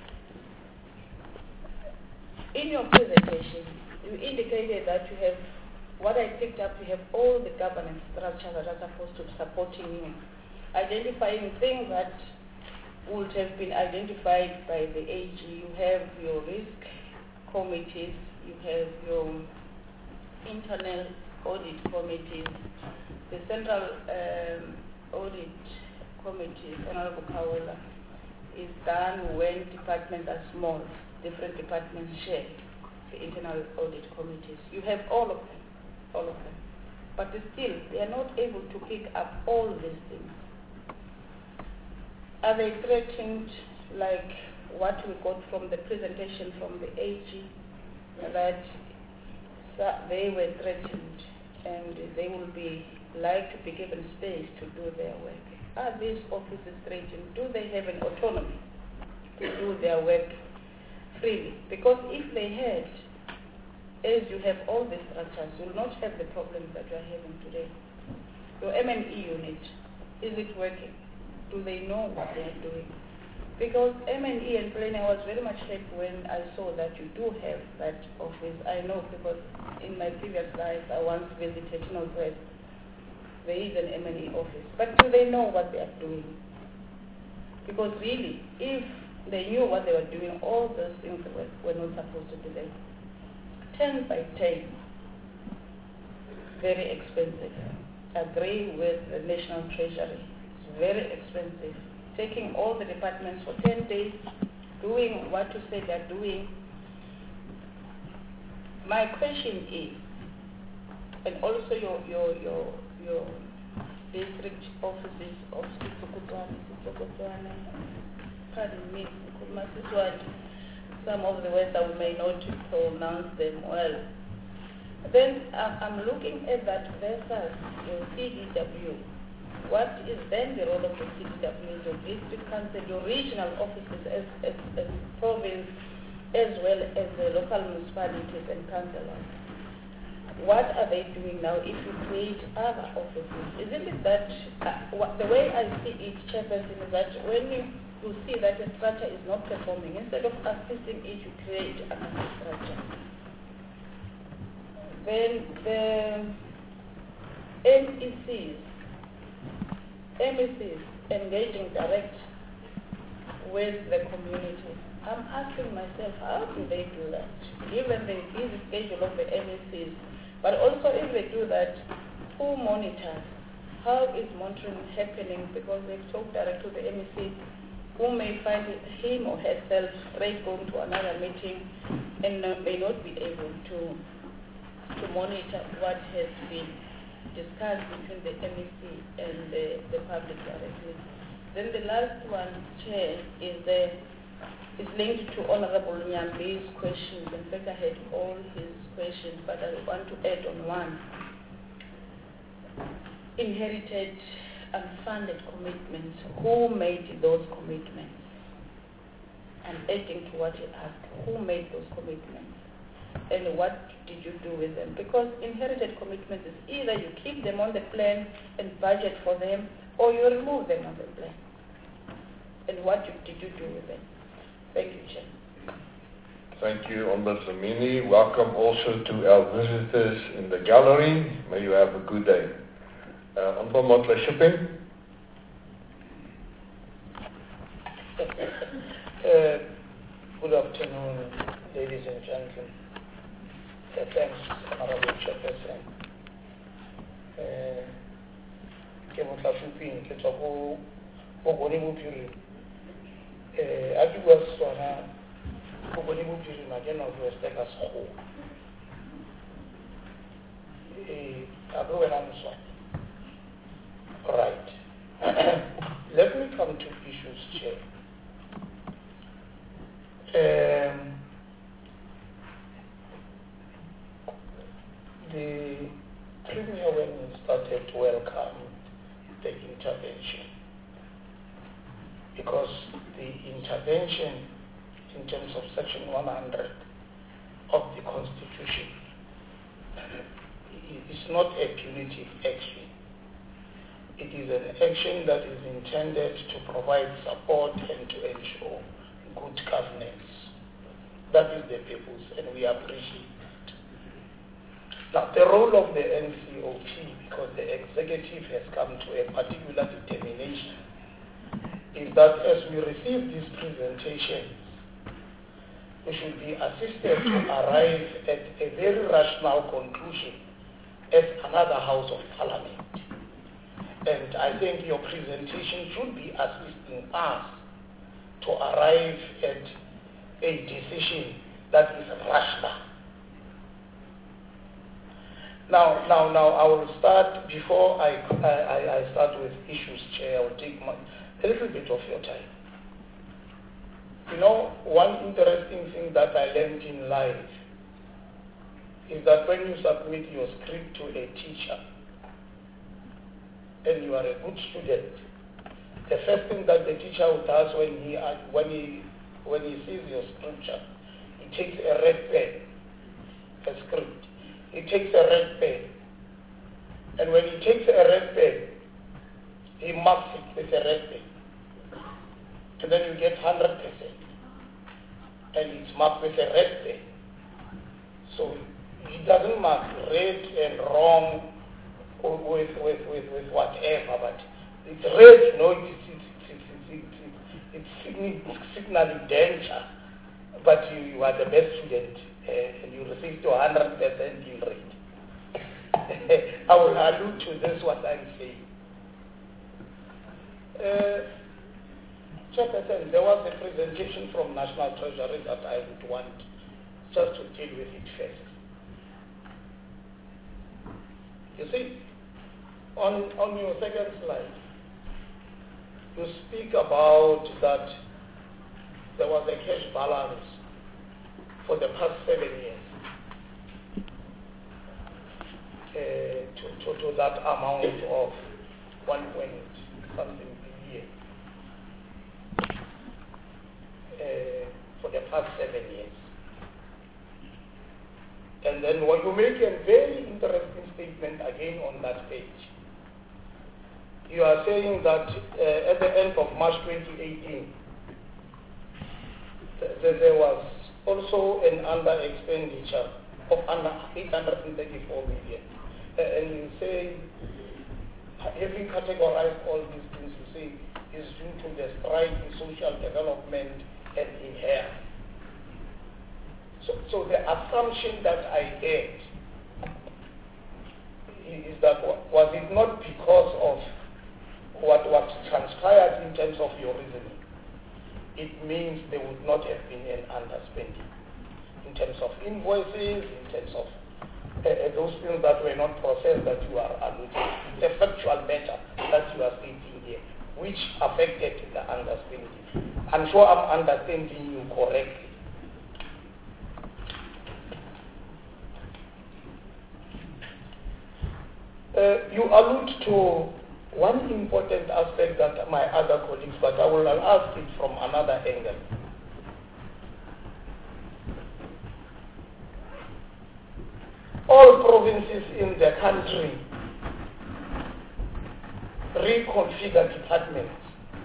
In your presentation, you indicated that you have, what I picked up, you have all the governance structure that are supposed to be supporting you, identifying things that would have been identified by the AG. You have your risk committees, you have your internal audit committees, the central audit committees, Honorable Kawela, is done when departments are small. Different departments share the internal audit committees. You have all of them. But still, they are not able to pick up all these things. Are they threatened, like what we got from the presentation from the AG, that they were threatened and they will be like to be given space to do their work? Are these offices threatened? Do they have an autonomy to do their work freely? Because if they had, as you have all these structures, you will not have the problems that you are having today. Your M&E unit, is it working? Do they know what they are doing? Because M&E and planning, I was very much happy when I saw that you do have that office. I know because in my previous life I once visited Northwest. There is an M&E office. But do they know what they are doing? Because really, if they knew what they were doing, all those things were not supposed to be there. 10 by 10, very expensive. Agree with the National Treasury. It's very expensive. Taking all the departments for 10 days, doing what you say they're doing. My question is, and also your district offices of Sitsokotwane, pardon me, some of the words I may not pronounce them well. Then I'm looking at that versus your CDW. What is then the role of the CDW, your district council, your regional offices as province, as well as the local municipalities and councillors? What are they doing now if you create other offices? Isn't it that, the way I see it, Chairperson, is that when you see that a structure is not performing, instead of assisting it, you create another structure. Then the MECs engaging direct with the community. I'm asking myself, how do they do that? Given the busy schedule of the MECs, but also if they do that, who monitors? How is monitoring happening? Because they talk direct to the MEC, who may find him or herself straight going to another meeting and may not be able to monitor what has been discussed between the MEC and the public directly. Then the last one, Chair, is linked to Honorable Nyambi's questions. In fact, I had all his questions, but I want to add on one. Inherited unfunded commitments. Who made those commitments? And adding to what he asked, who made those commitments? And what did you do with them? Because inherited commitments is either you keep them on the plan and budget for them, or you remove them on the plan. And what did you do with them? Thank you, Chair. Thank you, Honourable Dlamini. Welcome also to our visitors in the gallery. May you have a good day. Honourable Motla Shipping. Good afternoon, ladies and gentlemen. Thanks, Honorable Chairperson. Ke motla shuping ke tswa go bokone bophiri. A di bua sona bokone bophiri ma ke no go steka sekgo. A go wena moswa. Right. Let me come to issues, Chair. The Premier, when he started to welcome the intervention, because the intervention in terms of Section 100 of the Constitution is not a punitive action. It is an action that is intended to provide support and to ensure good governance. That is the purpose, and we appreciate it. Now, the role of the NCOP, because the executive has come to a particular determination, is that as we receive these presentations, we should be assisted to arrive at a very rational conclusion as another House of Parliament. And I think your presentation should be assisting us to arrive at a decision that is rational. Now, I will start, before I start with issues, Chair, I will take a little bit of your time. You know, one interesting thing that I learned in life is that when you submit your script to a teacher and you are a good student, the first thing that the teacher does when he sees your scripture, he takes a red pen, a script. He takes a red pen, and when he takes a red pen, he marks it with a red pen, and then you get 100%, and it's marked with a red pen. So he doesn't mark red and wrong with whatever, but it's red, you know, it's signaling danger, but you are the best student. And you received 100% in rate. I will allude to this, what I'm saying. Chairperson, there was a presentation from National Treasury that I would want just to deal with it first. You see, on your second slide, you speak about that there was a cash balance for the past 7 years to that amount of 1 point something billion for the past 7 years. And then when you make a very interesting statement again on that page, you are saying that at the end of March 2018, there was also an under expenditure of under 834 million. And you say, having categorized all these things, you say is due to the strike in social development and in health. So the assumption that I had is that was it not because of what transpired in terms of your reasoning? It means there would not have been an underspending in terms of invoices, in terms of those things that were not processed that you are alluding to. It's a factual matter that you are stating here, which affected the underspending. I'm sure I'm understanding you correctly. You allude to one important aspect that my other colleagues, but I will ask it from another angle. All provinces in the country reconfigure departments.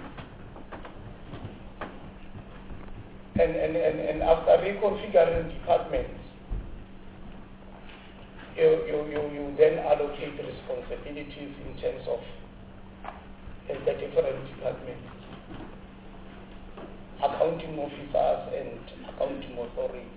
And after reconfiguring departments, you then allocate responsibilities in terms of the different departments, accounting officers and accounting authorities.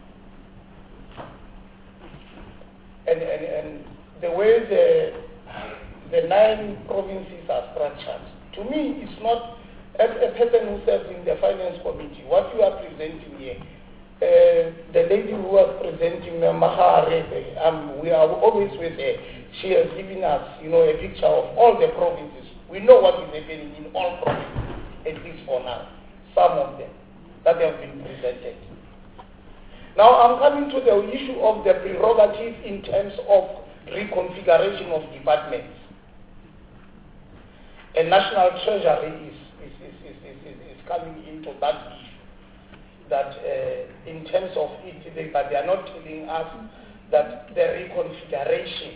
And the way the 9 provinces are structured, to me, it's not, as a person who serves in the finance committee, what you are presenting here, the lady who was presenting Mahare, we are always with her. She has given us, a picture of all the provinces. We know what is happening in all provinces, at least for now. Some of them that have been presented. Now I'm coming to the issue of the prerogative in terms of reconfiguration of departments. And National Treasury is coming into that issue. That in terms of it, but they are not telling us that the reconfiguration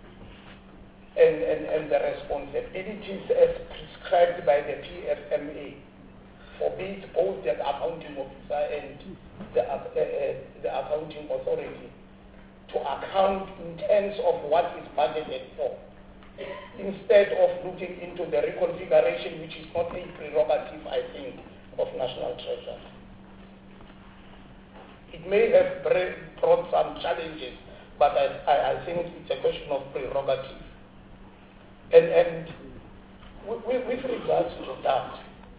and the responsibilities as prescribed by the PFMA forbids both the accounting officer and the accounting authority to account in terms of what is budgeted for, instead of looking into the reconfiguration, which is not a prerogative, I think, of National Treasury. It may have brought some challenges, but I think it's a question of prerogative. And with regards to that,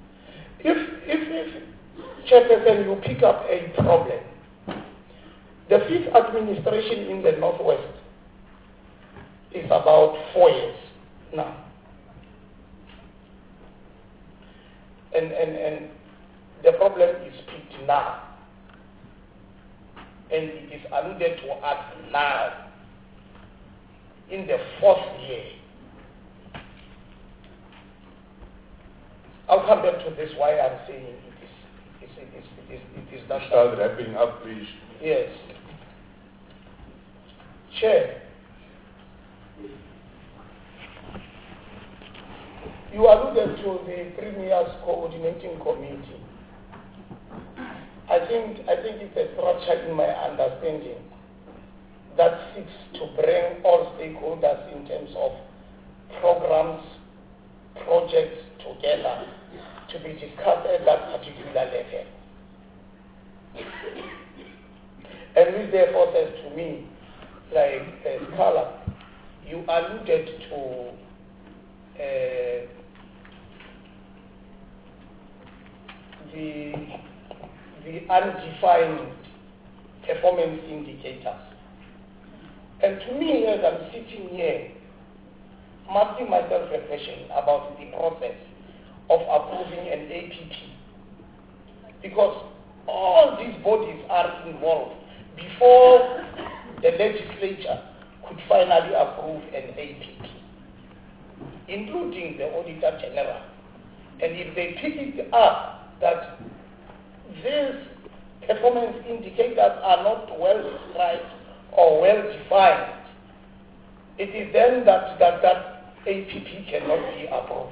if Chairperson, you pick up a problem, the fifth administration in the Northwest is about 4 years now. And the problem is picked now. And it is alluded to us now, in the 4th year. I'll come back to this, why I'm saying it is not... Start wrapping up, please. Yes. Chair, you alluded to the Premier's Coordinating Committee. I think it's a structure in my understanding that seeks to bring all stakeholders in terms of programs, projects together to be discussed at that particular level. And which therefore says to me, like Scala, you alluded to the undefined performance indicators. And to me, as I'm sitting here, I'm asking myself a question about the process of approving an APP. Because all these bodies are involved before the legislature could finally approve an APP, including the Auditor General. And if they pick it up that these performance indicators are not well described or well defined, it is then that APP cannot be approved.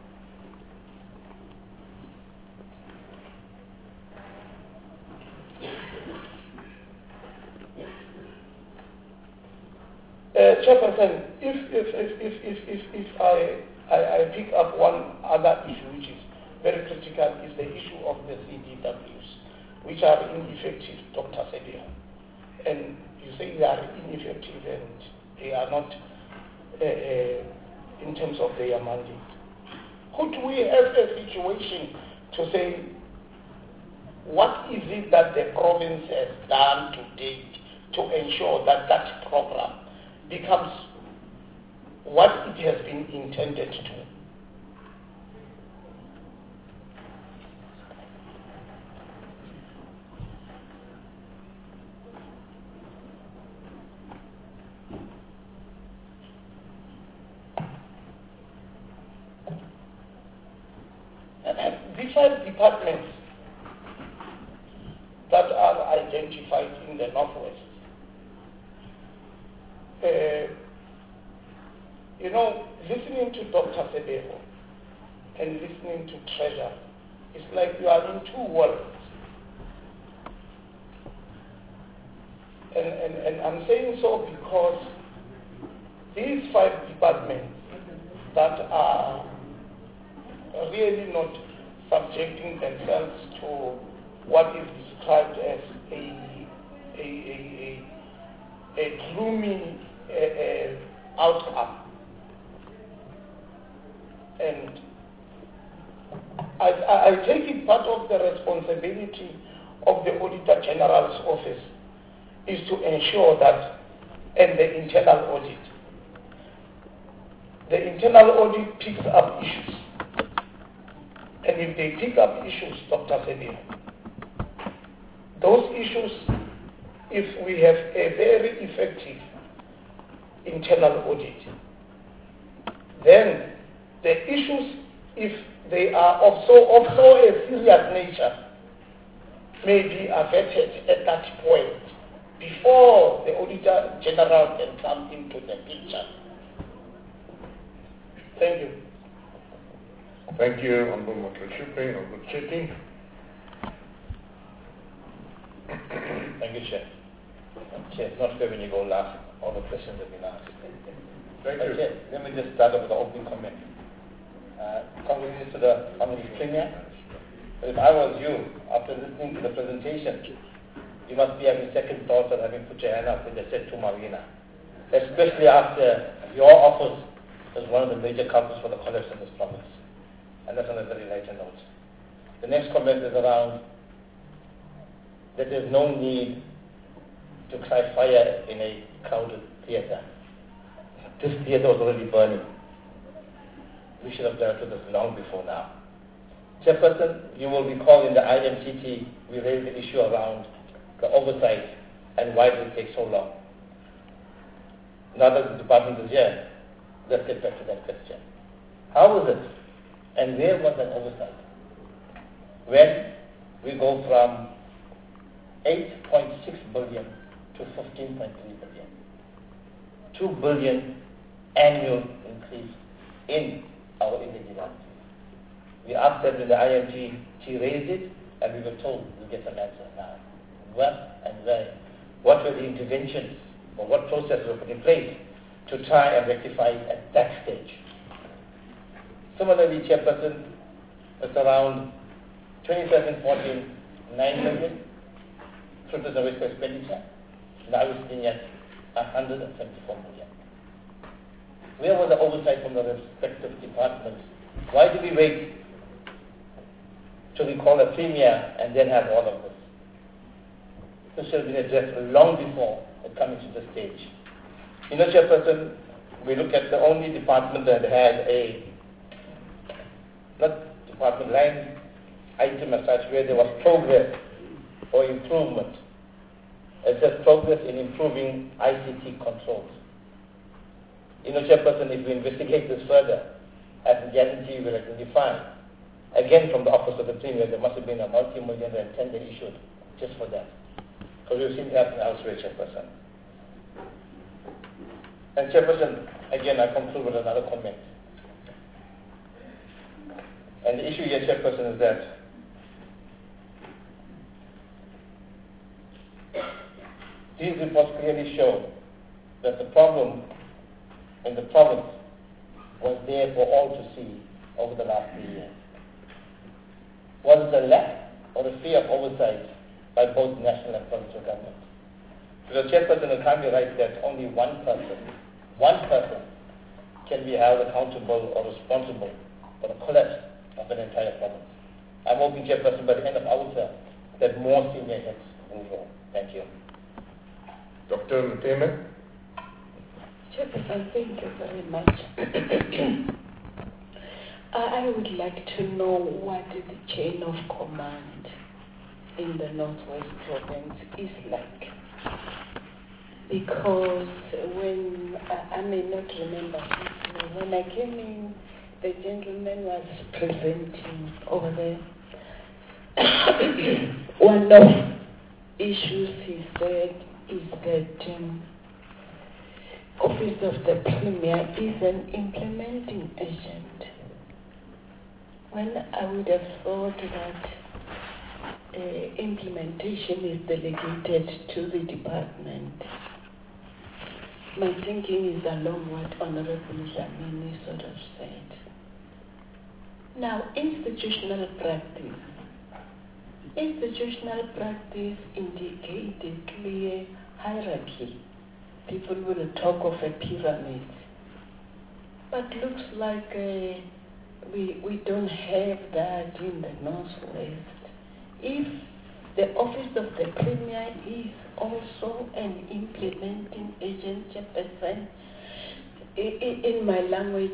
Chairperson, if I pick up one other issue which is very critical, is the issue of the CDWs, which are ineffective, Dr. Sebio. And you say they are ineffective and they are not in terms of their mandate. Could we have a situation to say, what is it that the province has done to date to ensure that that program becomes what it has been intended to? These 5 departments that are identified in the Northwest, listening to Dr. Sebebo and listening to Treasure, it's like you are in 2 worlds. And I'm saying so because these 5 departments that are really not subjecting themselves to what is described as a gloomy outcome. And I take it part of the responsibility of the Auditor General's office is to ensure that, and the internal audit picks up issues. And if they pick up issues, Dr. Sebio, those issues, if we have a very effective internal audit, then the issues, if they are of so a serious nature, may be averted at that point before the Auditor General can come into the picture. Thank you. Thank you, Honorable Motlashupe, Honorable Chetty. Thank you, Chair. Chair, it's not fair when you go last. All the questions have been asked. Thank you. Chair, let me just start off with the opening comment. Congratulations to the Honorable Premier. If I was you, after listening to the presentation, you must be having second thoughts on having put your hand up when they said to Marina. Especially after your office is one of the major culprits for the collapse in this province. And that's on a very lighter note. The next comment is around that there's no need to cry fire in a crowded theatre. This theatre was already burning. We should have dealt with this long before now. Chairperson, you will recall in the IMCT, we raised the issue around the oversight and why did it take so long. Now that the department is here, let's get back to that question. How was it? And where was that oversight? When we go from 8.6 billion to 15.3 billion. 2 billion annual increase in our individuality. We asked that when the IMG raised it, and we were told we'll get some answers now. What and where? What were the interventions, or what processes were put in place to try and rectify it at that stage? Similarly, Chairperson, it's around 2013-14, 9 million fruitless and wasteful expenditure. Now we're sitting at 174 million. Where was the oversight from the respective departments? Why did we wait to recall a premier and then have all of this? This should have been addressed long before it comes to the stage. You know, Chairperson, we look at the only department that had a, not department line item as such, where there was progress or improvement. It says progress in improving ICT controls. You know, Chairperson, if we investigate this further, I can guarantee we'll identify, again from the Office of the Premier, there must have been a multi-million rand tender issued just for that. Because we've seen it happen elsewhere, Chairperson. And Chairperson, again, I conclude with another comment. And the issue here, Chairperson, is that these reports clearly show that the problem in the province was there for all to see over the last 3 years. Was it a lack or a fear of oversight by both national and provincial government? The Chairperson will kindly write that only one person can be held accountable or responsible for the collapse of an entire province. I'm hoping, Chairperson, by the end of our term, that more senior heads will go. Thank you. Dr. Muteme. Chairperson, thank you very much. I would like to know what the chain of command in the Northwest Province is like. Because when, I may not remember this, when I came in, the gentleman was presenting over there. One of issues he said is that Office of the Premier is an implementing agent. When I would have thought that implementation is delegated to the department. My thinking is along what Honorable Dlamini sort of said. Now, institutional practice indicates a clear hierarchy. People will talk of a pyramid. But looks like we don't have that in the Northwest. If the Office of the Premier is also an implementing agent, Chairperson, in my language,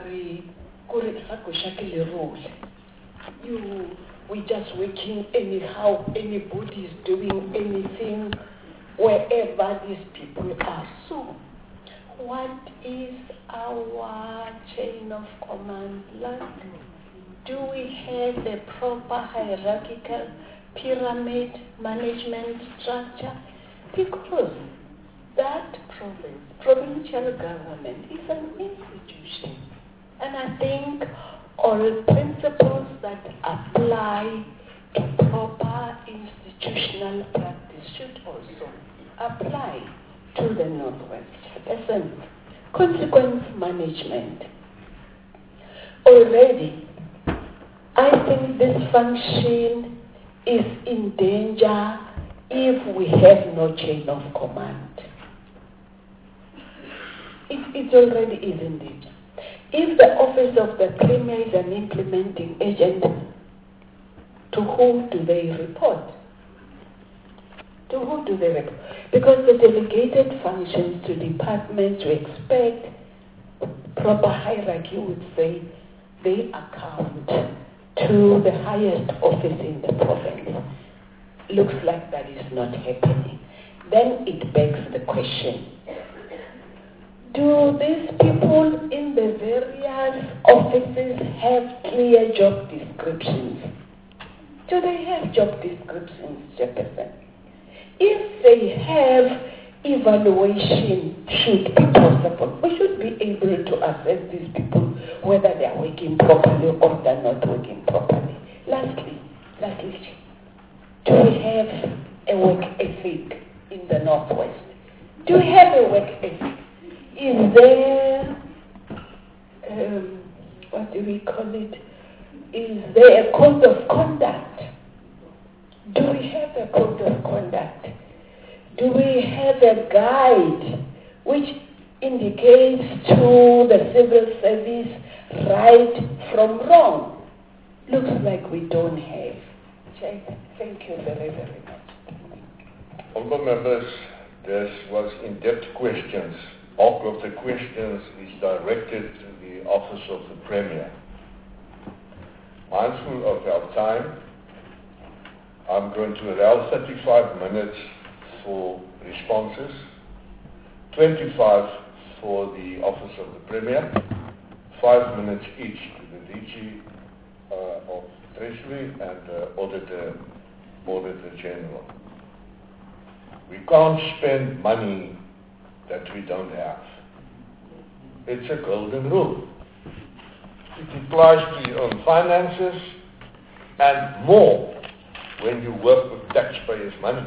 we just working anyhow, anybody is doing anything wherever these people are. So, what is our chain of command like? Do we have a proper hierarchical pyramid management structure? Because that provincial government is an institution. And I think all principles that apply to proper institutional practice should also apply to the Northwest. Listen, consequence management. Already, I think this function is in danger if we have no chain of command. It already is in danger. If the office of the Premier is an implementing agent, to whom do they report? To who do they report? Because the delegated functions to departments, we expect proper hierarchy would say they account to the highest office in the province. Looks like that is not happening. Then it begs the question, do these people in the various offices have clear job descriptions? Do they have job descriptions, Jefferson? If they have, evaluation should be possible. We should be able to assess these people whether they are working properly or they're not working properly. Lastly, do we have a work ethic in the Northwest? Do we have a work ethic? Is there, what do we call it? Is there a code of conduct? Do we have a code of conduct? Do we have a guide which indicates to the civil service right from wrong? Looks like we don't have. Thank you very, very much. Honourable members, this was in-depth questions. All of the questions is directed to the Office of the Premier. Mindful of our time, I'm going to allow 35 minutes for responses, 25 for the Office of the Premier, 5 minutes each to the DG of Treasury and Auditor General. We can't spend money that we don't have. It's a golden rule. It applies to your own finances and more when you work with taxpayers' money.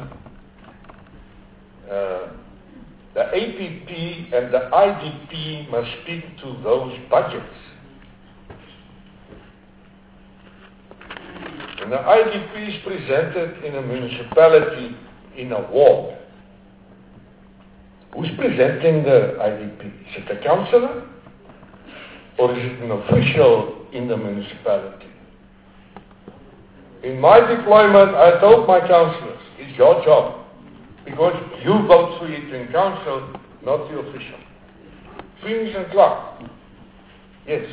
The APP and the IDP must speak to those budgets. When the IDP is presented in a municipality in a ward, who's presenting the IDP? Is it the councillor? Or is it an official in the municipality? In my deployment, I told my councillors, it's your job. Because you vote for it in council, not the official. Phoenix and Clark. Yes.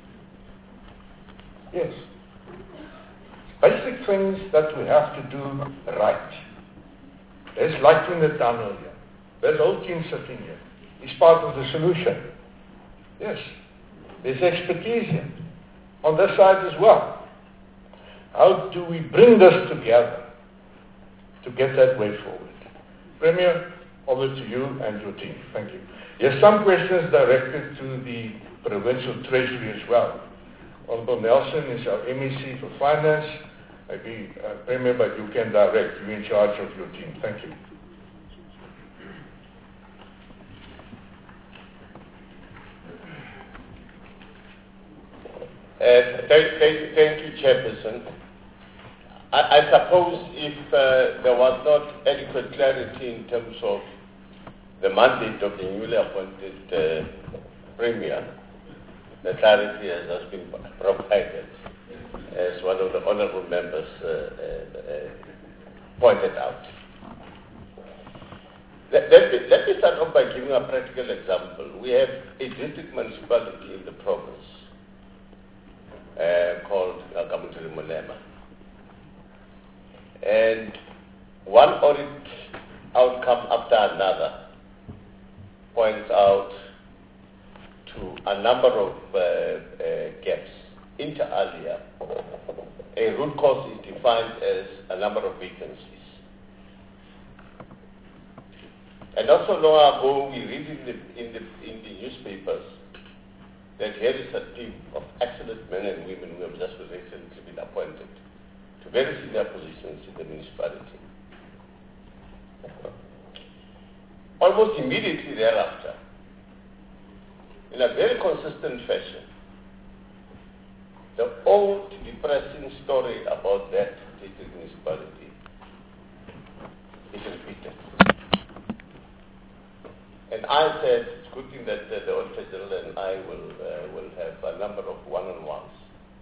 Yes. Basic things that we have to do right. There's light in the tunnel here. There's whole team sitting here. It's part of the solution. Yes. There's expertise here. On this side as well. How do we bring this together to get that way forward? Premier, over to you and your team. Thank you. There's some questions directed to the Provincial Treasury as well. Honorable Nelson is our MEC for Finance. Maybe, Premier, but you can direct. You're in charge of your team. Thank you. Thank you, Chairperson. I suppose if there was not adequate clarity in terms of the mandate of the newly appointed Premier, the clarity has been provided, as one of the honourable members pointed out. Let me start off by giving a practical example. We have a district municipality in the province called Kamutiri Monema. And one audit outcome after another points out to a number of gaps. Inter alia, a root cause is defined as a number of vacancies. And not so long ago, we read in the newspapers that here is a team of excellent men and women who have just recently been appointed to very senior positions in the municipality. Almost immediately thereafter, in a very consistent fashion, the old depressing story about that district municipality is repeated. And I said it's good thing that the Auditor General and I will have a number of one-on-ones.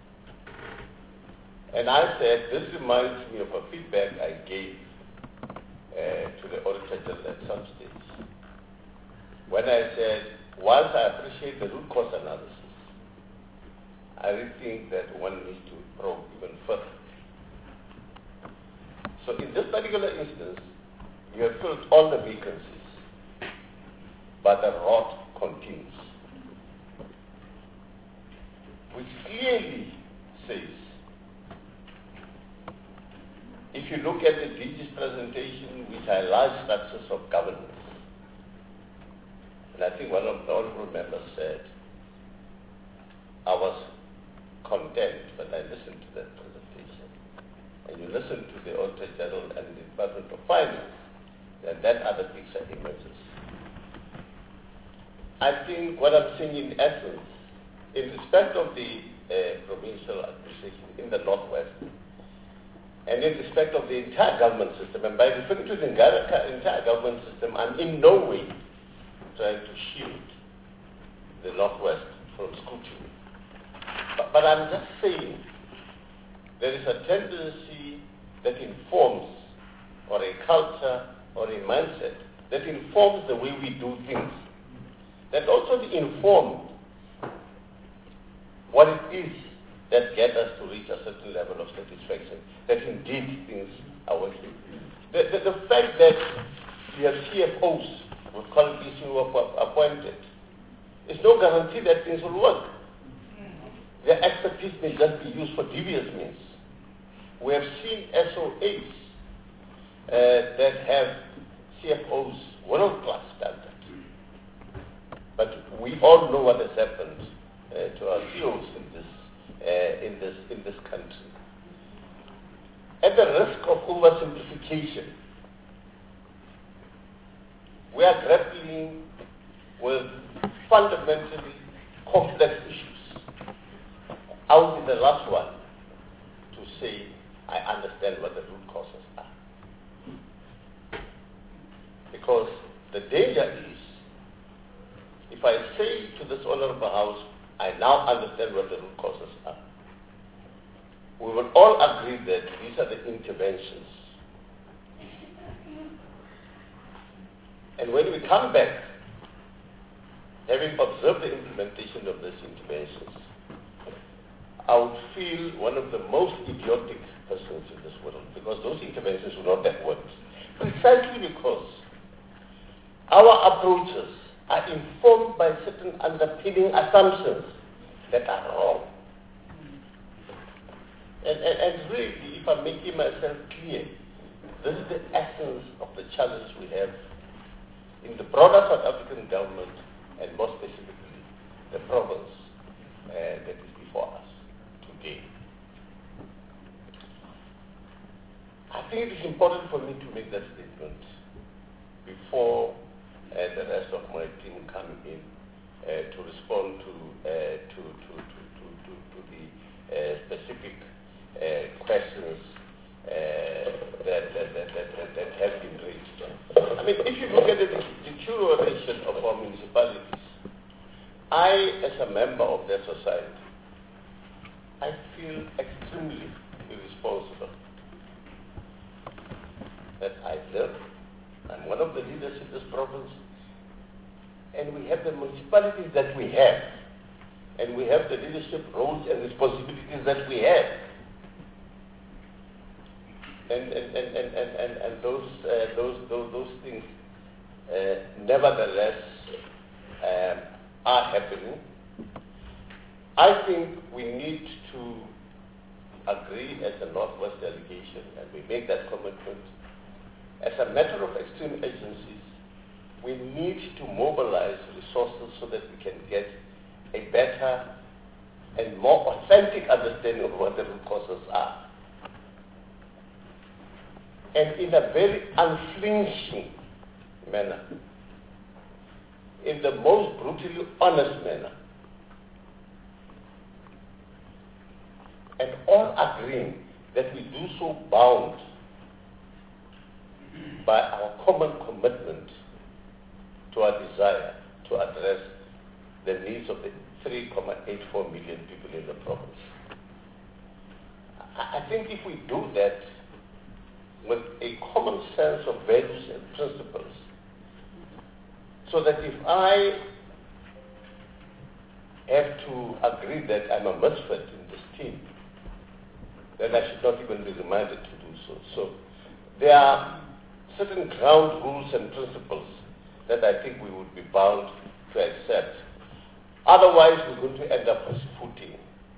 And I said, this reminds me of a feedback I gave to the Auditor General at some stage. When I said, whilst I appreciate the root cause analysis, I really think that one needs to probe even further. So in this particular instance, you have filled all the vacancies, but the rot continues, which clearly says, if you look at the DG's presentation, which highlights structures of governance, and I think one of the honorable members said, I was content when I listened to that presentation. And you listen to the Auditor General and the Department of Finance, then that other picture emerges. I think what I'm saying in essence, in respect of the provincial administration in the Northwest, and in respect of the entire government system, and by referring to the entire government system, I'm in no way trying to shield the Northwest from scrutiny. But I'm just saying there is a tendency that informs, or a culture, or a mindset that informs the way we do things, that also informed what it is that get us to reach a certain level of satisfaction, that indeed things are working. The fact that we have CFOs with qualifications who are appointed is no guarantee that things will work. Their expertise may just be used for devious means. We have seen SOAs that have CFOs world-class standard. But we all know what has happened to our CEOs in this country. At the risk of oversimplification, we are grappling with fundamentally complex issues. I will be the last one to say I understand what the root causes are. Because the danger is, if I say to this honorable House, I now understand what the root causes are, we will all agree that these are the interventions. And when we come back, having observed the implementation of these interventions, I would feel one of the most idiotic persons in this world, because those interventions would not have worked. Precisely because our approaches are informed by certain underpinning assumptions that are wrong. And really, if I'm making myself clear, this is the essence of the challenge we have in the broader South African government, and more specifically, the province that is before us today. I think it is important for me to make that statement before the rest of my team come in to respond to the specific questions that have been raised. I mean, if you look at the deterioration of our municipalities, I, as a member of that society, I feel extremely irresponsible that I live, I'm one of the leaders in this province, and we have the municipalities that we have, and we have the leadership roles and responsibilities that we have. And those things nevertheless are happening. I think we need to agree as a Northwest delegation, and we make that commitment. As a matter of extreme agencies, we need to mobilize resources so that we can get a better and more authentic understanding of what the root causes are. And in a very unflinching manner, in the most brutally honest manner, and all agreeing that we do so bound by our common commitment to our desire to address 3.84 million people in the province. I think if we do that with a common sense of values and principles, so that if I have to agree that I'm a misfit in this team, then I should not even be reminded to do so. So there are certain ground rules and principles that I think we would be bound to accept. Otherwise, we're going to end up pussyfooting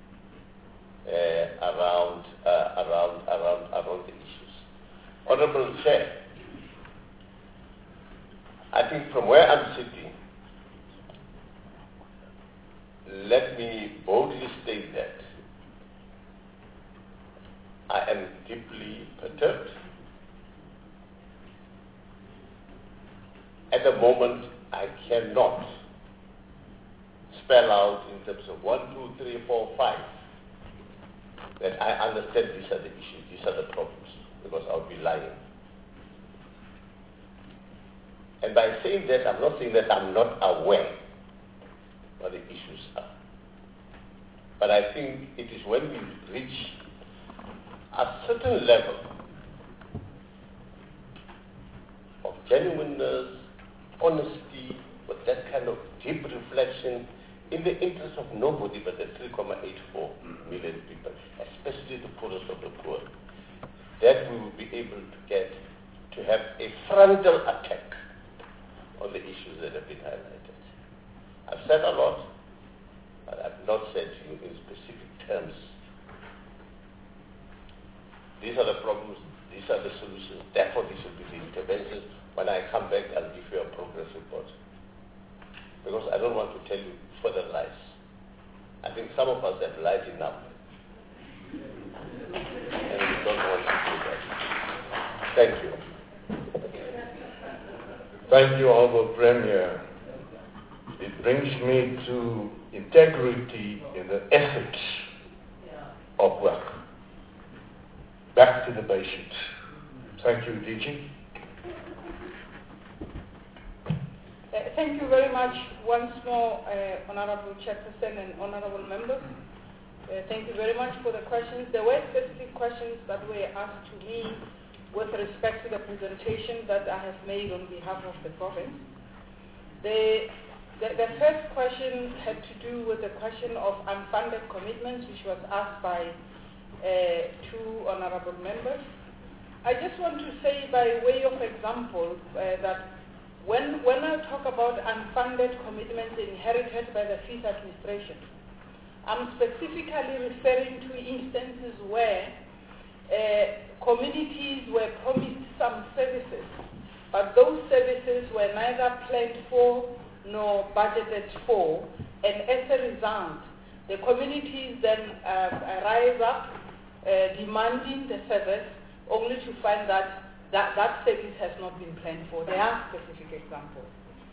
around the issues. Honorable Chair, I think from where I'm sitting, let me boldly state that I am deeply perturbed. At the moment, I cannot spell out in terms of 1, 2, 3, 4, 5 that I understand these are the issues, these are the problems, because I'll be lying. And by saying that, I'm not saying that I'm not aware what the issues are. But I think it is when we reach a certain level of genuineness, honesty, with that kind of deep reflection in the interest of nobody but the 3.84 million people, especially the poorest of the poor, that we will be able to have a frontal attack on the issues that have been highlighted. I've said a lot, but I've not said to you in specific terms. These are the problems, these are the solutions, therefore these will be the interventions. When I come back, I'll give you a progress report. Because I don't want to tell you further lies. I think some of us have lied enough. And we don't want to do that. Thank you. Thank you, Honorable Premier. It brings me to integrity in the ethics of work. Back to the basics. Thank you, DG. Thank you very much once more, Honorable Chairperson and Honorable Members. Thank you very much for the questions. There were specific questions that were asked to me with respect to the presentation that I have made on behalf of the province. The first question had to do with the question of unfunded commitments, which was asked by 2 honorable members. I just want to say by way of example that when I talk about unfunded commitments inherited by the Fees Administration, I'm specifically referring to instances where communities were promised some services, but those services were neither planned for nor budgeted for, and as a result, the communities then rise up demanding the service, only to find that service has not been planned for. There are specific examples.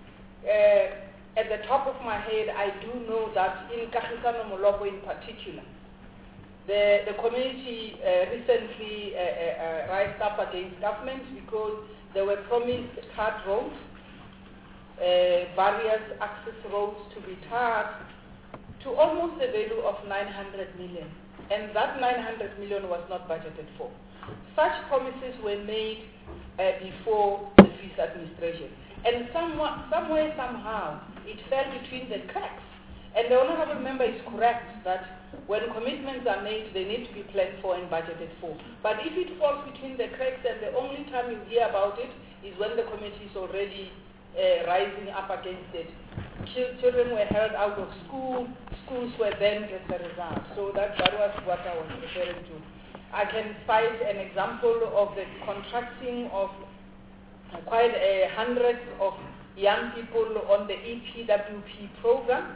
At the top of my head, I do know that in Kagiso Nomolobo in particular, the community recently rised up against government because they were promised tarred roads, various access roads to be tarred to almost the value of 900 million. And that 900 million was not budgeted for. Such promises were made before the Fees Administration. And somewhere, somehow, it fell between the cracks. And the Honourable Member is correct that when commitments are made, they need to be planned for and budgeted for. But if it falls between the cracks and the only time you hear about it is when the committee is already rising up against it, children were held out of school, schools were banned as a result. So that was what I was referring to. I can cite an example of the contracting of quite hundreds of young people on the EPWP program,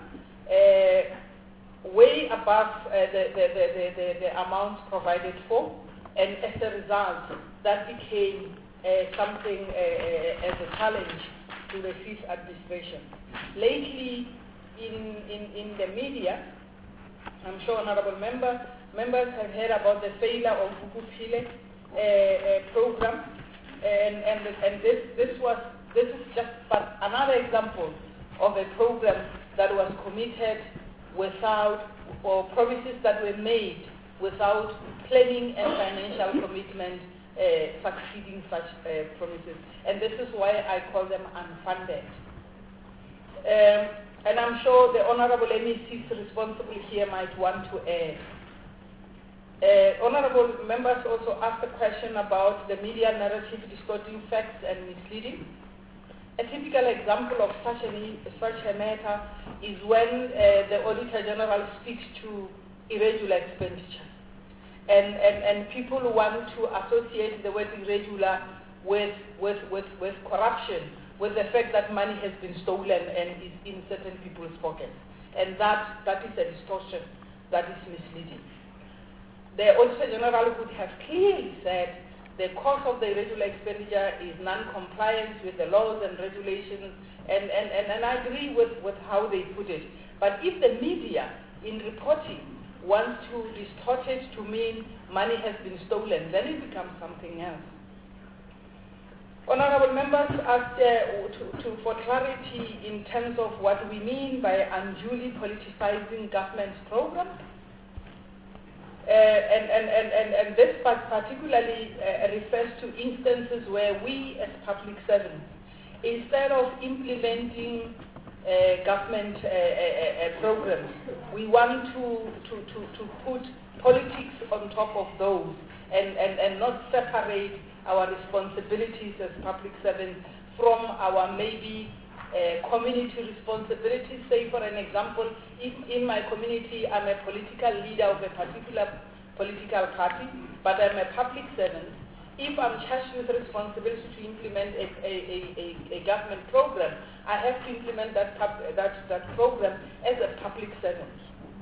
way above the amounts provided for, and as a result, that became something as a challenge to the Fees Administration. Lately, in the media, I'm sure honorable members have heard about the failure of Vukuphile program, and this is just but another example of a program that was committed or promises that were made without planning and financial commitment succeeding such promises. And this is why I call them unfunded. And I'm sure the Honorable MECs responsible here might want to add. Honorable members also asked a question about the media narrative distorting facts and misleading. A typical example of such a matter is when the Auditor General speaks to irregular expenditure. And people want to associate the word irregular with corruption, with the fact that money has been stolen and is in certain people's pockets. And that is a distortion that is misleading. The Auditor General would have clearly said the cause of the irregular expenditure is non-compliance with the laws and regulations, and I agree with how they put it. But if the media, in reporting, wants to distort it to mean money has been stolen, then it becomes something else. Honorable members asked for clarity in terms of what we mean by unduly politicizing government programs. And this particularly refers to instances where we as public servants, instead of implementing government programs, we want to put politics on top of those and not separate our responsibilities as public servants from our maybe community responsibilities. Say, for an example, if in my community I'm a political leader of a particular political party, but I'm a public servant, if I'm charged with responsibility to implement a government program, I have to implement that program as a public servant.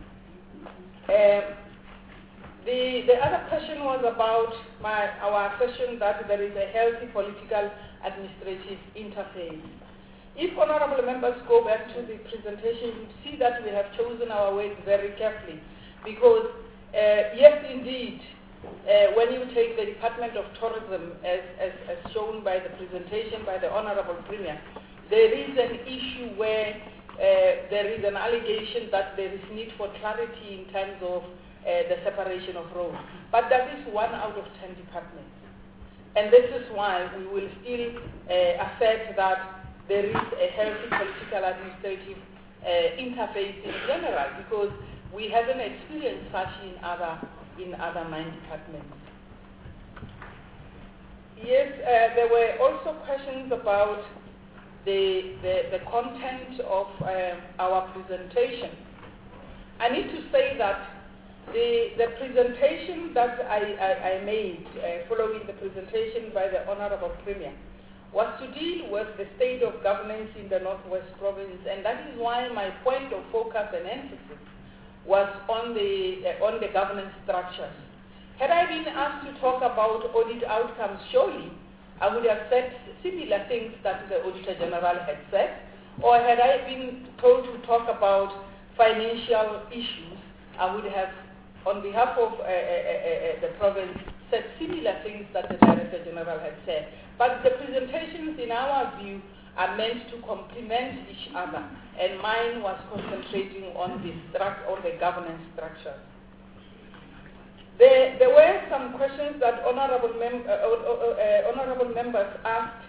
The other question was about our assertion that there is a healthy political administrative interface. If honorable members go back to the presentation, you see that we have chosen our words very carefully, because yes, indeed, when you take the Department of Tourism as shown by the presentation by the Honorable Premier, there is an issue where there is an allegation that there is need for clarity in terms of the separation of roles. But that is 1 out of 10 departments. And this is why we will still assert that there is a healthy political administrative interface in general, because we haven't experienced such in other 9 departments. Yes, there were also questions about the content of our presentation. I need to say that the presentation that I made following the presentation by the Honorable Premier was to deal with the state of governance in the Northwest Province, and that is why my point of focus and emphasis was on the governance structures. Had I been asked to talk about audit outcomes, surely I would have said similar things that the Auditor General had said, or had I been told to talk about financial issues, I would have, on behalf of the province, said similar things that the Director General had said. But the presentations, in our view, are meant to complement each other, and mine was concentrating on the governance structure. There were some questions that honorable members asked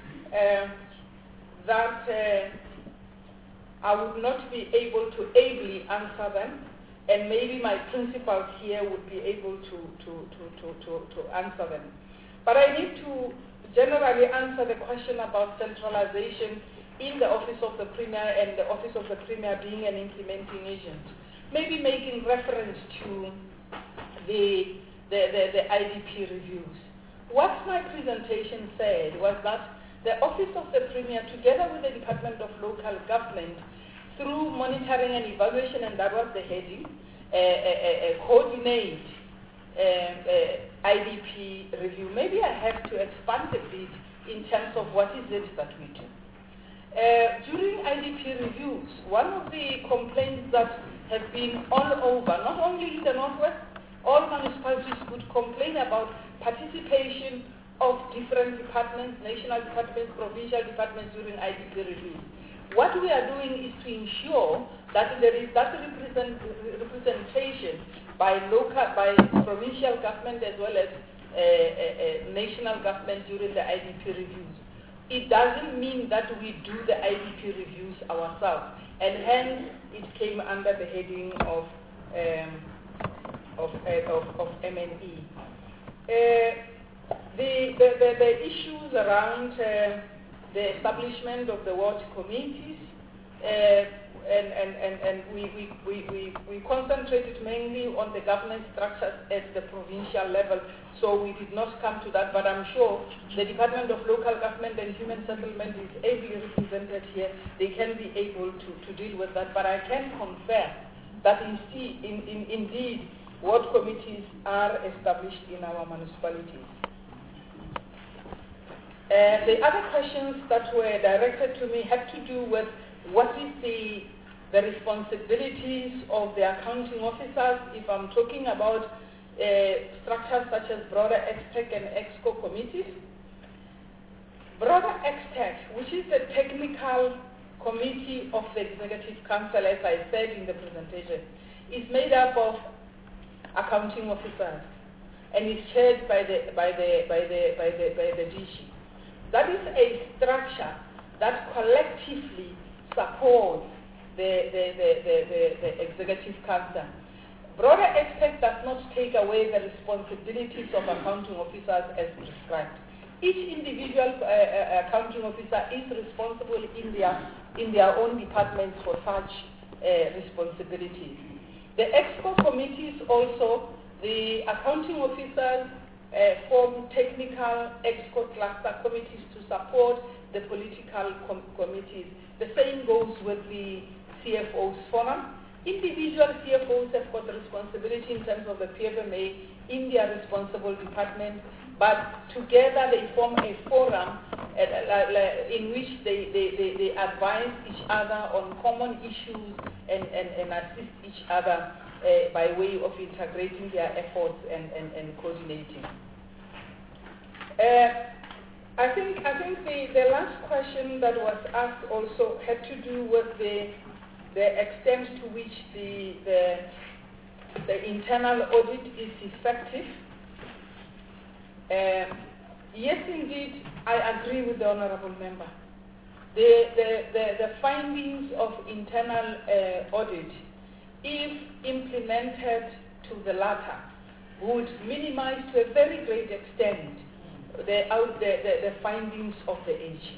that I would not be able to ably answer them, and maybe my principals here would be able to answer them. But I need to generally answer the question about centralization in the Office of the Premier and the Office of the Premier being an implementing agent. Maybe making reference to the IDP reviews. What my presentation said was that the Office of the Premier, together with the Department of Local Government, through monitoring and evaluation, and that was the heading, coordinate IDP review. Maybe I have to expand a bit in terms of what is it that we do. During IDP reviews, one of the complaints that have been all over, not only in the Northwest, all municipalities would complain about participation of different departments, national departments, provincial departments during IDP reviews. What we are doing is to ensure that there is that representation by provincial government as well as national government during the IDP reviews. It doesn't mean that we do the IDP reviews ourselves, and hence it came under the heading of MNE. The issues around the establishment of the ward committees, and we concentrated mainly on the governance structures at the provincial level, so we did not come to that, but I'm sure the Department of Local Government and Human Settlement is ably represented here. They can be able to deal with that, but I can confirm that indeed ward committees are established in our municipalities. The other questions that were directed to me had to do with what is the responsibilities of the accounting officers if I'm talking about structures such as broader EXTEC and EXCO committees. Broader EXTEC, which is the technical committee of the Executive Council, as I said in the presentation, is made up of accounting officers and is chaired by the DG. That is a structure that collectively supports the Executive Council. Broader EXTEC does not take away the responsibilities of accounting officers as prescribed. Each individual accounting officer is responsible in their own departments for such responsibilities. The EXCO committees also, the accounting officers form technical EXCO cluster committees to support the political committees. The same goes with the CFO's forum. Individual CFOs have got the responsibility in terms of the PFMA in their responsible department, but together they form a forum in which they advise each other on common issues and assist each other by way of integrating their efforts and coordinating. I think the last question that was asked also had to do with the extent to which the internal audit is effective. Yes, indeed, I agree with the honourable member. The findings of internal audit, if implemented to the latter, would minimize to a very great extent the findings of the AG.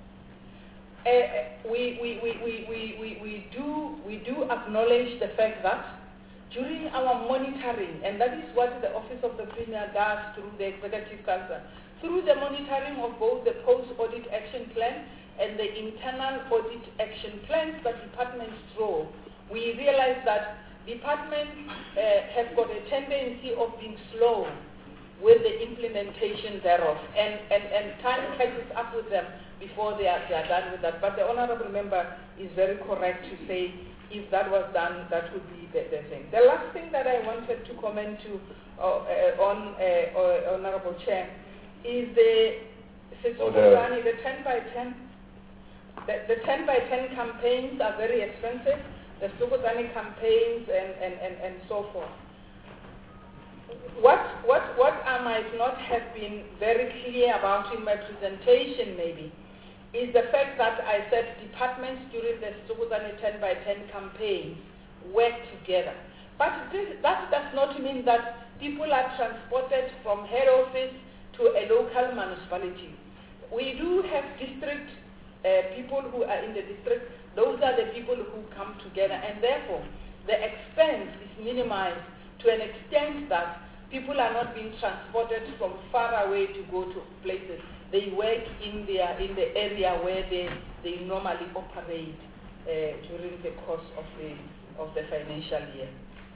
We do acknowledge the fact that during our monitoring, and that is what the Office of the Premier does through the Executive Council, through the monitoring of both the post-audit action plan and the internal audit action plans that departments draw, we realize that departments have got a tendency of being slow with the implementation thereof, and time catches up with them before they are done with that. But the honourable member is very correct to say if that was done, that would be the thing. The last thing that I wanted to comment to on Honourable Chair is the 10 by 10. The 10 by 10 campaigns are very expensive. The Sukuzani campaigns and so forth. What I might not have been very clear about in my presentation maybe is the fact that I said departments during the Sukuzani 10 by 10 campaign work together. But that does not mean that people are transported from head office to a local municipality. We do have district people who are in the district. Those are the people who come together, and therefore the expense is minimized to an extent that people are not being transported from far away to go to places. They work in the area where they normally operate during the course of the financial year.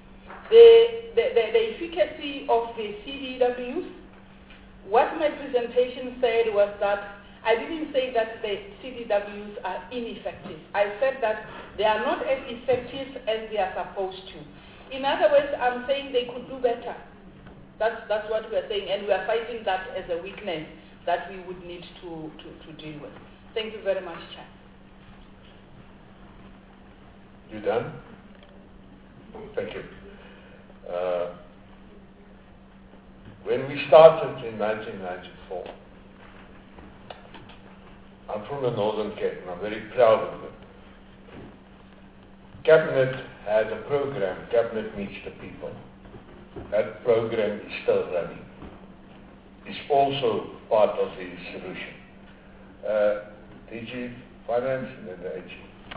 The efficacy of the CDWs, what my presentation said was that I didn't say that the CDWs are ineffective. I said that they are not as effective as they are supposed to. In other words, I'm saying they could do better. That's what we are saying, and we are fighting that as a weakness that we would need to deal with. Thank you very much, Chair. You done? Thank you. When we started in 1994, I'm from the Northern Cape and I'm very proud of it. Cabinet had a program, Cabinet Meets the People. That program is still running. It's also part of the solution. DG Finance and then the AG.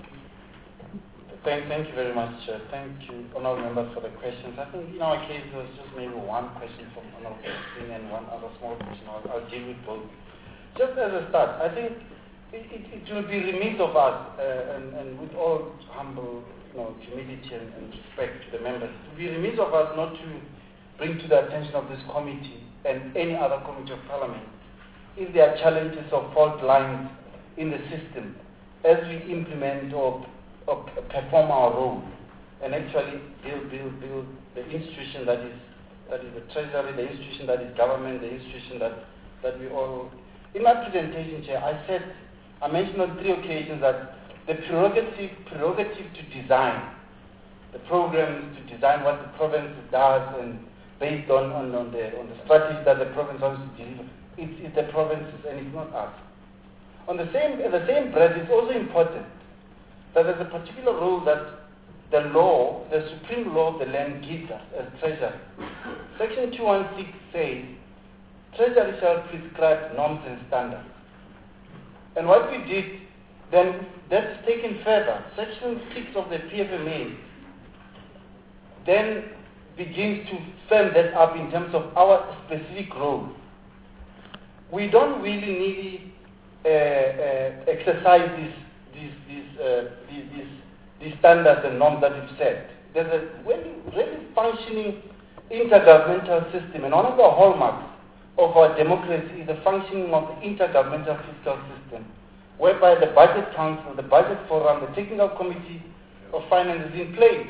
Thank you very much. Thank you, honourable members, for the questions. I think in our case there was just maybe one question from honourable Singh and one other small question. I'll deal with both. Just as a start, I think it will be remiss of us, and with all humble humility and respect to the members, it will be remiss of us not to bring to the attention of this committee and any other committee of parliament if there are challenges or fault lines in the system as we implement or perform our role and actually build the institution that is the treasury, the institution that is government, the institution that we all. In my presentation, Chair, I mentioned on 3 occasions that the prerogative to design the programs, to design what the province does, and based on the strategy that the province wants to deliver, it's the provinces and it's not us. At the same breath, it's also important that there's a particular role that the law, the supreme law of the land gives us as treasury. Section 216 says, Treasury shall prescribe norms and standards. And what we did, then that's taken further. Section 6 of the PFMA then begins to firm that up in terms of our specific role. We don't really exercise these standards and norms that we've set. There's a really functioning intergovernmental system, and one of the hallmarks of our democracy is the functioning of the intergovernmental fiscal system, whereby the Budget Council, the Budget Forum, the Technical Committee of Finance is in place.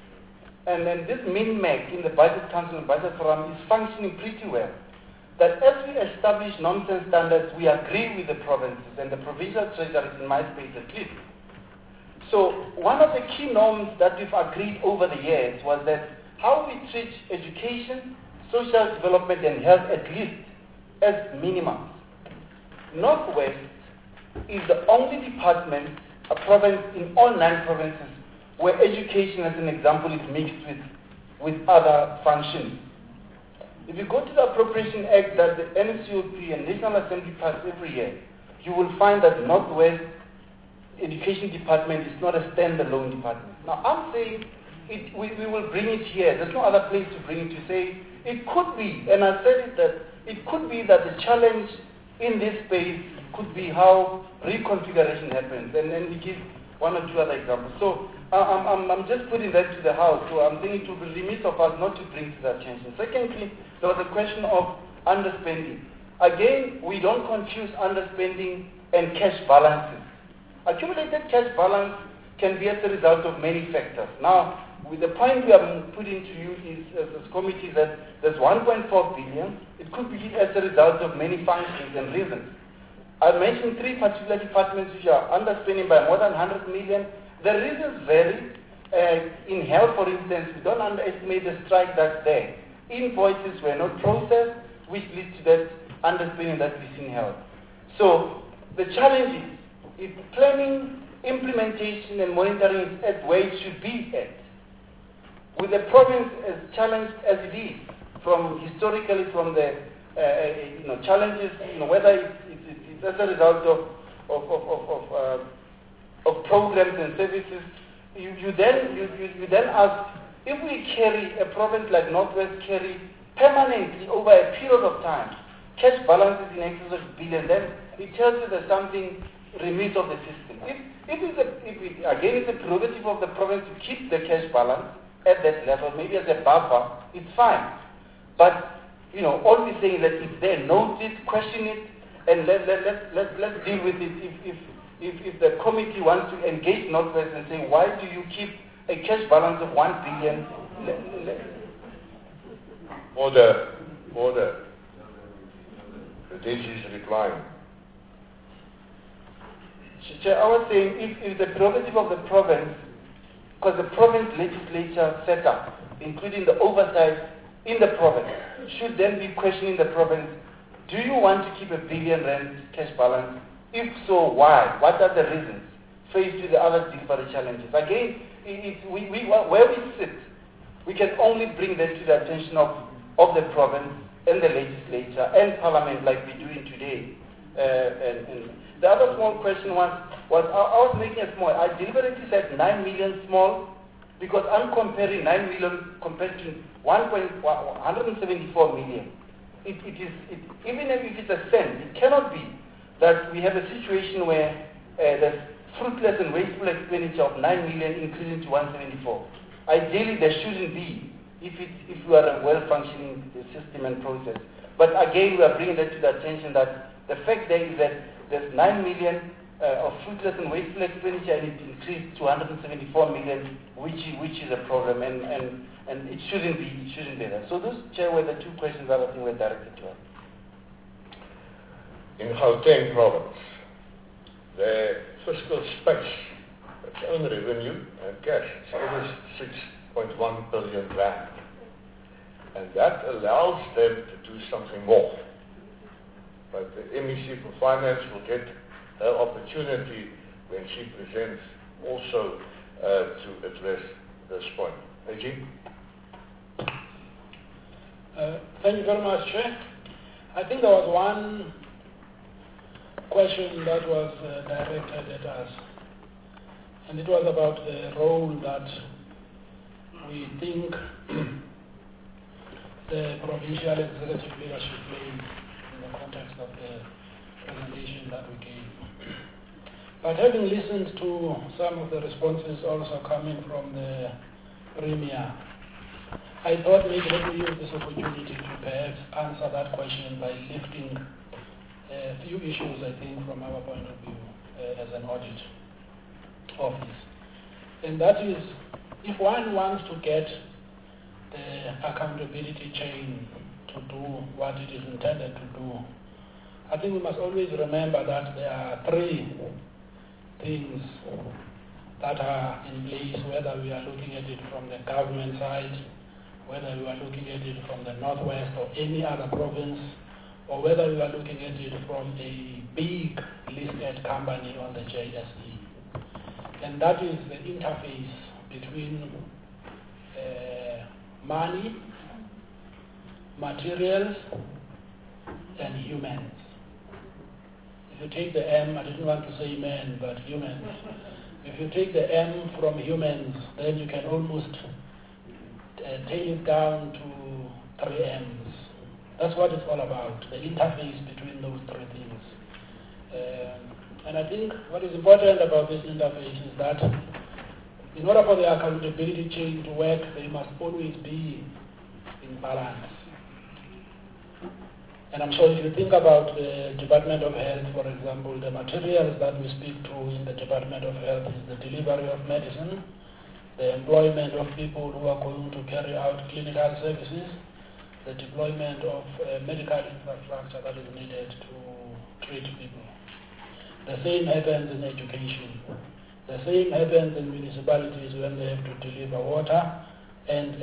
And then this min-mac in the Budget Council and Budget Forum is functioning pretty well. That as we establish norms and standards, we agree with the provinces and the provincial treasuries, in my space at least. So one of the key norms that we've agreed over the years was that how we treat education, social development and health at least as minimums. Northwest is the only department, a province in all 9 provinces, where education, as an example, is mixed with other functions. If you go to the Appropriation Act that the NCOP and National Assembly pass every year, you will find that Northwest Education Department is not a standalone department. Now I'm saying we will bring it here. There's no other place to bring it to say it could be, and I said it that it could be that the challenge in this space could be how reconfiguration happens, and then we give 1 or 2 other examples. So I'm just putting that to the House. So I'm saying it would be remiss of us not to bring to that attention. Secondly, there was a question of underspending. Again, we don't confuse underspending and cash balances. Accumulated cash balance can be as a result of many factors. Now, with the point we are putting to you is, as a committee, that there's 1.4 billion. It could be as a result of many functions and reasons. I mentioned 3 particular departments which are underspending by more than 100 million. The reasons vary. In health, for instance, we don't underestimate the strike that's there. Invoices were not processed, which leads to that underspending that we see in health. So the challenge is, if planning, implementation and monitoring is at where it should be at, with the province as challenged as it is, from historically from the challenges, whether it's as a result of programs and services, you then ask, if we carry a province like Northwest carry permanently over a period of time, cash balances in excess of billion, then it tells you there's something remiss of the system. Again, it's a prerogative of the province to keep the cash balance at that level, maybe as a buffer, it's fine. But, all we're saying is that if they note it, question it, and let's deal with it. If the committee wants to engage Northwest and say, why do you keep a cash balance of 1 billion? Order. The DG is replying. Chair, I was saying, if the prerogative of the province because the province legislature setup, including the oversight in the province, should then be questioning the province, do you want to keep R1 billion cash balance? If so, why? What are the reasons faced with the other delivery challenges? Again, where we sit, we can only bring that to the attention of the province and the legislature and parliament like we're doing today. And the other small question was I was making a small, I deliberately said 9 million small because I'm comparing 9 million compared to 174 million. Even if it's a cent, it cannot be that we have a situation where there's fruitless and wasteful expenditure of 9 million increasing to 174. Ideally, there shouldn't be if we are a well-functioning system and process. But again, we are bringing that to the attention that the fact there is that there's 9 million of fruitless and wasteful expenditure and it increased to 174 million, which is a problem, and it shouldn't be there. So those, Chair, were the two questions that I think were directed to us. In Gauteng province, the fiscal space, its own revenue and cash, is over 6.1 billion rand. And that allows them to do something more. But the MEC for Finance will get her opportunity when she presents also to address this point. AG? Thank you very much, Chair. I think there was one question that was directed at us, and it was about the role that we think the provincial executive leadership played in the context of the presentation that we gave. But having listened to some of the responses also coming from the Premier, I thought maybe let me use this opportunity to perhaps answer that question by lifting a few issues, I think, from our point of view as an audit office. And that is, if one wants to get the accountability chain to do what it is intended to do, I think we must always remember that there are three things that are in place, whether we are looking at it from the government side, whether we are looking at it from the Northwest or any other province, or whether we are looking at it from a big listed company on the JSE. And that is the interface between money, materials, and humans. If you take the M, I didn't want to say men, but humans. If you take the M from humans, then you can almost tail it down to 3 M's. That's what it's all about, the interface between those three things. And I think what is important about this interface is that in order for the accountability chain to work, they must always be in balance. And I'm sure if you think about the Department of Health, for example, the materials that we speak to in the Department of Health is the delivery of medicine, the employment of people who are going to carry out clinical services, the deployment of medical infrastructure that is needed to treat people. The same happens in education. The same happens in municipalities when they have to deliver water and.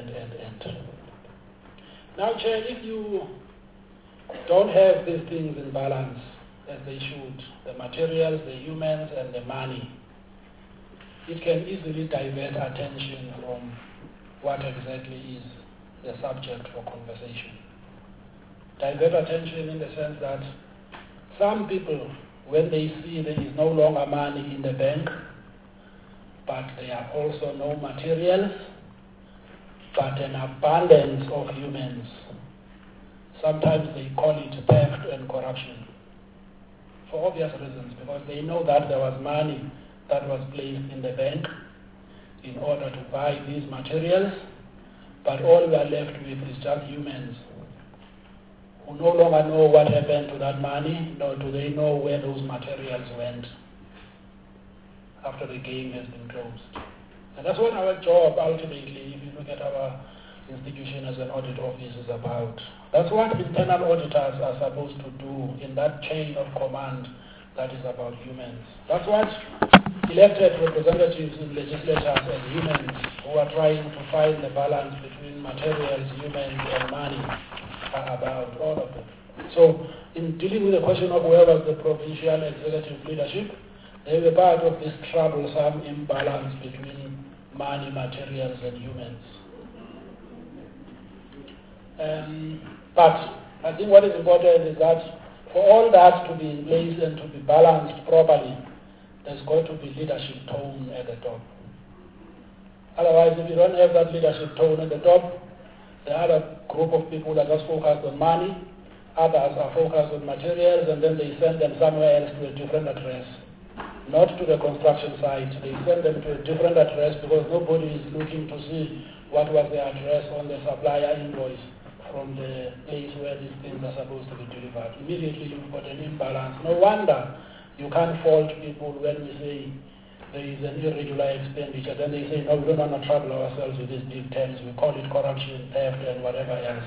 Now, Chair, if you don't have these things in balance as they should, the materials, the humans, and the money, it can easily divert attention from what exactly is the subject for conversation. Divert attention in the sense that some people, when they see there is no longer money in the bank, but there are also no materials, but an abundance of humans, sometimes they call it theft and corruption. For obvious reasons, because they know that there was money that was placed in the bank in order to buy these materials, but all we are left with is just humans who no longer know what happened to that money, nor do they know where those materials went after the game has been closed. And that's what our job ultimately, if you look at our institution as an audit office, is about. That's what internal auditors are supposed to do in that chain of command that is about humans. That's what elected representatives in legislatures as humans who are trying to find the balance between materials, humans, and money are about all of it. So in dealing with the question of where was the provincial executive leadership, they were part of this troublesome imbalance between money, materials, and humans. But I think what is important is that for all that to be in place and to be balanced properly, there's got to be leadership tone at the top. Otherwise, if you don't have that leadership tone at the top, the other group of people are just focused on money, others are focused on materials, and then they send them somewhere else to a different address. Not to the construction site. They send them to a different address because nobody is looking to see what was the address on the supplier invoice from the place where these things are supposed to be delivered. Immediately you've got an imbalance. No wonder you can't fault people when we say there is an irregular expenditure. Then they say, no, we don't want to trouble ourselves with these big terms. We call it corruption, theft, and whatever else.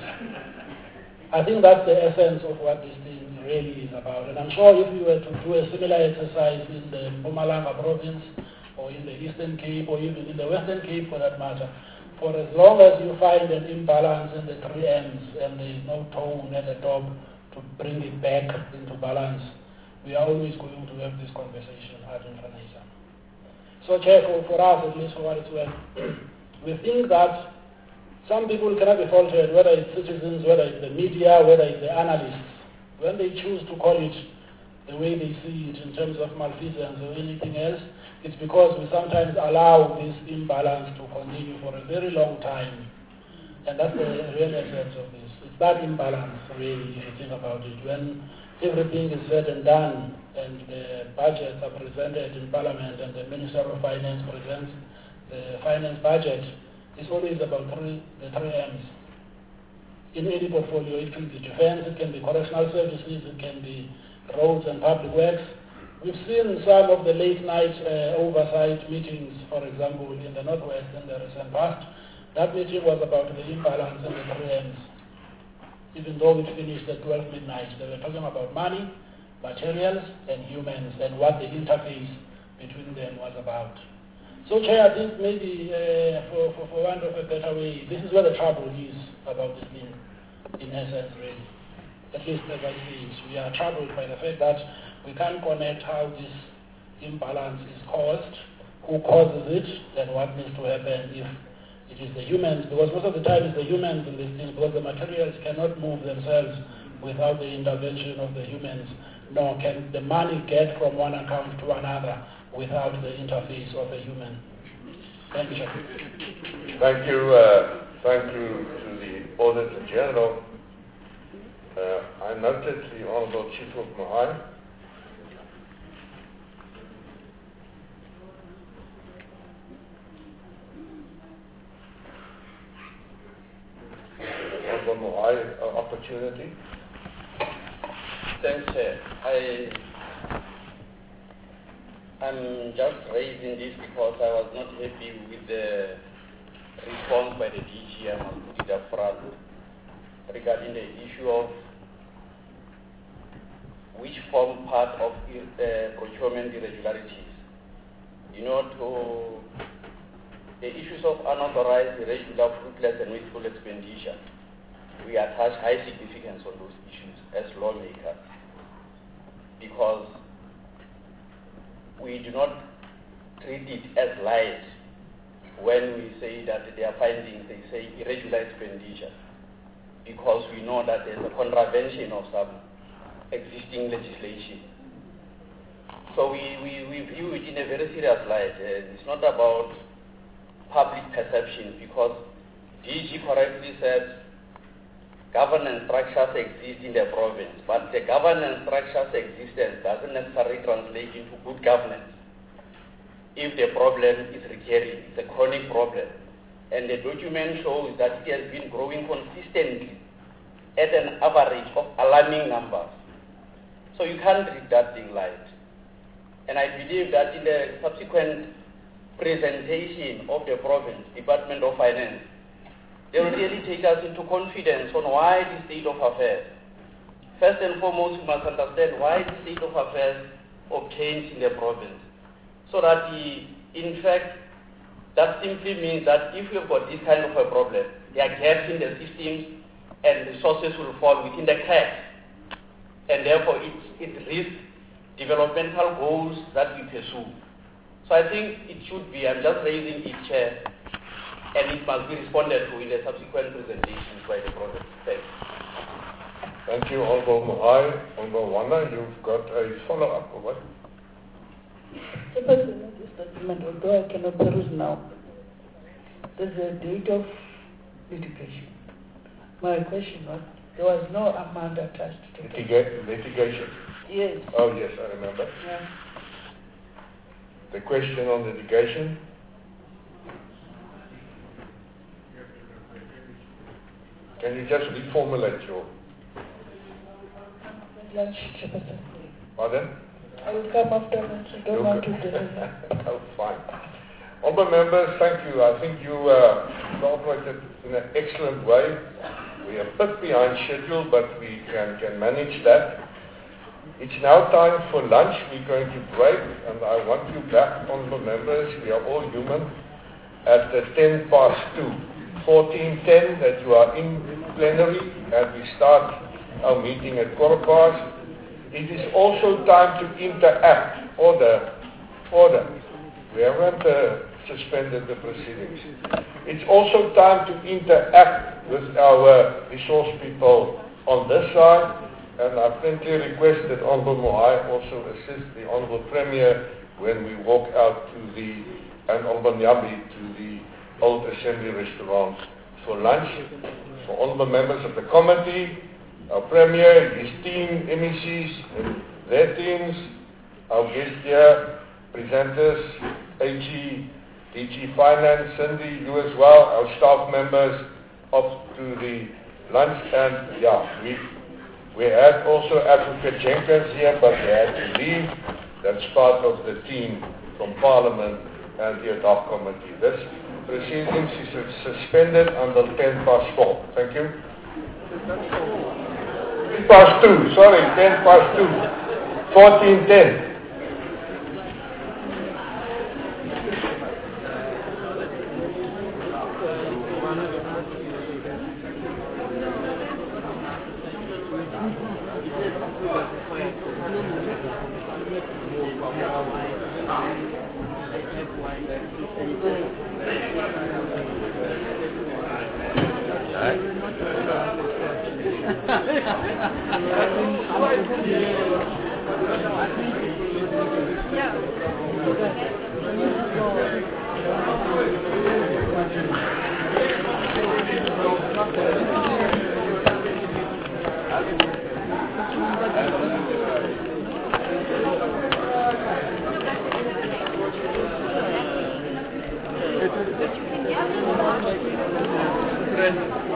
I think that's the essence of what this thing really is about. And I'm sure if you were to do a similar exercise in the Mpumalanga province, or in the Eastern Cape, or even in the Western Cape for that matter, for as long as you find an imbalance in the three M's and there is no tone at the top to bring it back into balance, we are always going to have this conversation ad infinitum. So, Chair, for us, at least for what it's worth, we think that some people cannot be faulted, whether it's citizens, whether it's the media, whether it's the analysts. When they choose to call it the way they see it in terms of malfeasance or anything else, it's because we sometimes allow this imbalance to continue for a very long time. And that's the real essence of this. It's that imbalance, really, if you think about it. When everything is said and done, and the budgets are presented in Parliament, and the Minister of Finance presents the finance budget, it's always about the three M's. In any portfolio, it can be defense, it can be correctional services, it can be roads and public works. We've seen some of the late night oversight meetings, for example, in the Northwest in the recent past. That meeting was about the imbalance in the three M's. Even though it finished at 12 midnight, they were talking about money, materials, and humans, and what the interface between them was about. So, Chair, I think maybe for want of a better way, this is where the trouble is about this thing, in essence, really. At least as I see it, we are troubled by the fact that we can't connect how this imbalance is caused, who causes it, and what needs to happen if it is the humans, because most of the time it's the humans in these things, because the materials cannot move themselves without the intervention of the humans, nor can the money get from one account to another without the interface of a human. Thank you. Thank you to the Auditor General. I noted the Honourable Chief of Mahai. Honourable Mahai, opportunity. Thanks, Chair. I'm just raising this because I was not happy with the response by the DG. I must put it up front regarding the issue of which form part of procurement irregularities. The issues of unauthorized, irregular, fruitless, and wasteful expenditure. We attach high significance on those issues as lawmakers because we do not treat it as light when we say that there are findings, they say irregular expenditure, because we know that there's a contravention of some existing legislation. So we view it in a very serious light. It's not about public perception, because DG correctly said governance structures exist in the province, but the governance structures existence doesn't necessarily translate into good governance if the problem is recurring. It's a chronic problem. And the document shows that it has been growing consistently at an average of alarming numbers. So you can't read that thing light. And I believe that in the subsequent presentation of the province, Department of Finance, they will really take us into confidence on why the state of affairs. First and foremost, we must understand why the state of affairs obtains in the province. So that in fact, that simply means that if you've got this kind of a problem, there are gaps in the systems and resources will fall within the cracks. And therefore it risks developmental goals that we pursue. So I think it should be, I'm just raising it, Chair, and it must be responded to in the subsequent presentations by the project. Thanks. Thank you, Honorable Mahai. Honorable Wana, you've got a follow-up, or what? Chairperson, this document, although I cannot peruse now, there's a date of litigation. My question was, there was no amount attached to it. Litigation? Yes. Oh, yes, I remember. Yeah. The question on litigation? Can you just reformulate your... Lunch, Chairperson. Pardon? I will come after lunch. I don't want to delay. Oh, fine. Honourable members, thank you. I think you cooperated in an excellent way. We are a bit behind schedule, but we can manage that. It's now time for lunch. We're going to break, and I want you back, honourable members. We are all human. At 10 past 2, 14:10, that you are in plenary, and we start our meeting at 15:15. It is also time to interact. Order. We haven't suspended the proceedings. It's also time to interact with our resource people on this side, and I frankly request that Honourable Mohai also assist the Honourable Premier when we walk out to and Honourable Nyambi to the Old Assembly Restaurant for lunch. For Honourable members of the committee, our Premier, his team, MECs, and their teams, our guest here, presenters, AG, DG Finance, Cindy, you as well, our staff members, up to the lunch. And we had also Advocate Jenkins here, but they had to leave. That's part of the team from Parliament and the ad hoc committee. This proceedings is suspended until 4:10. Thank you. 2:10, sorry, 2:10, 14:10. Friends.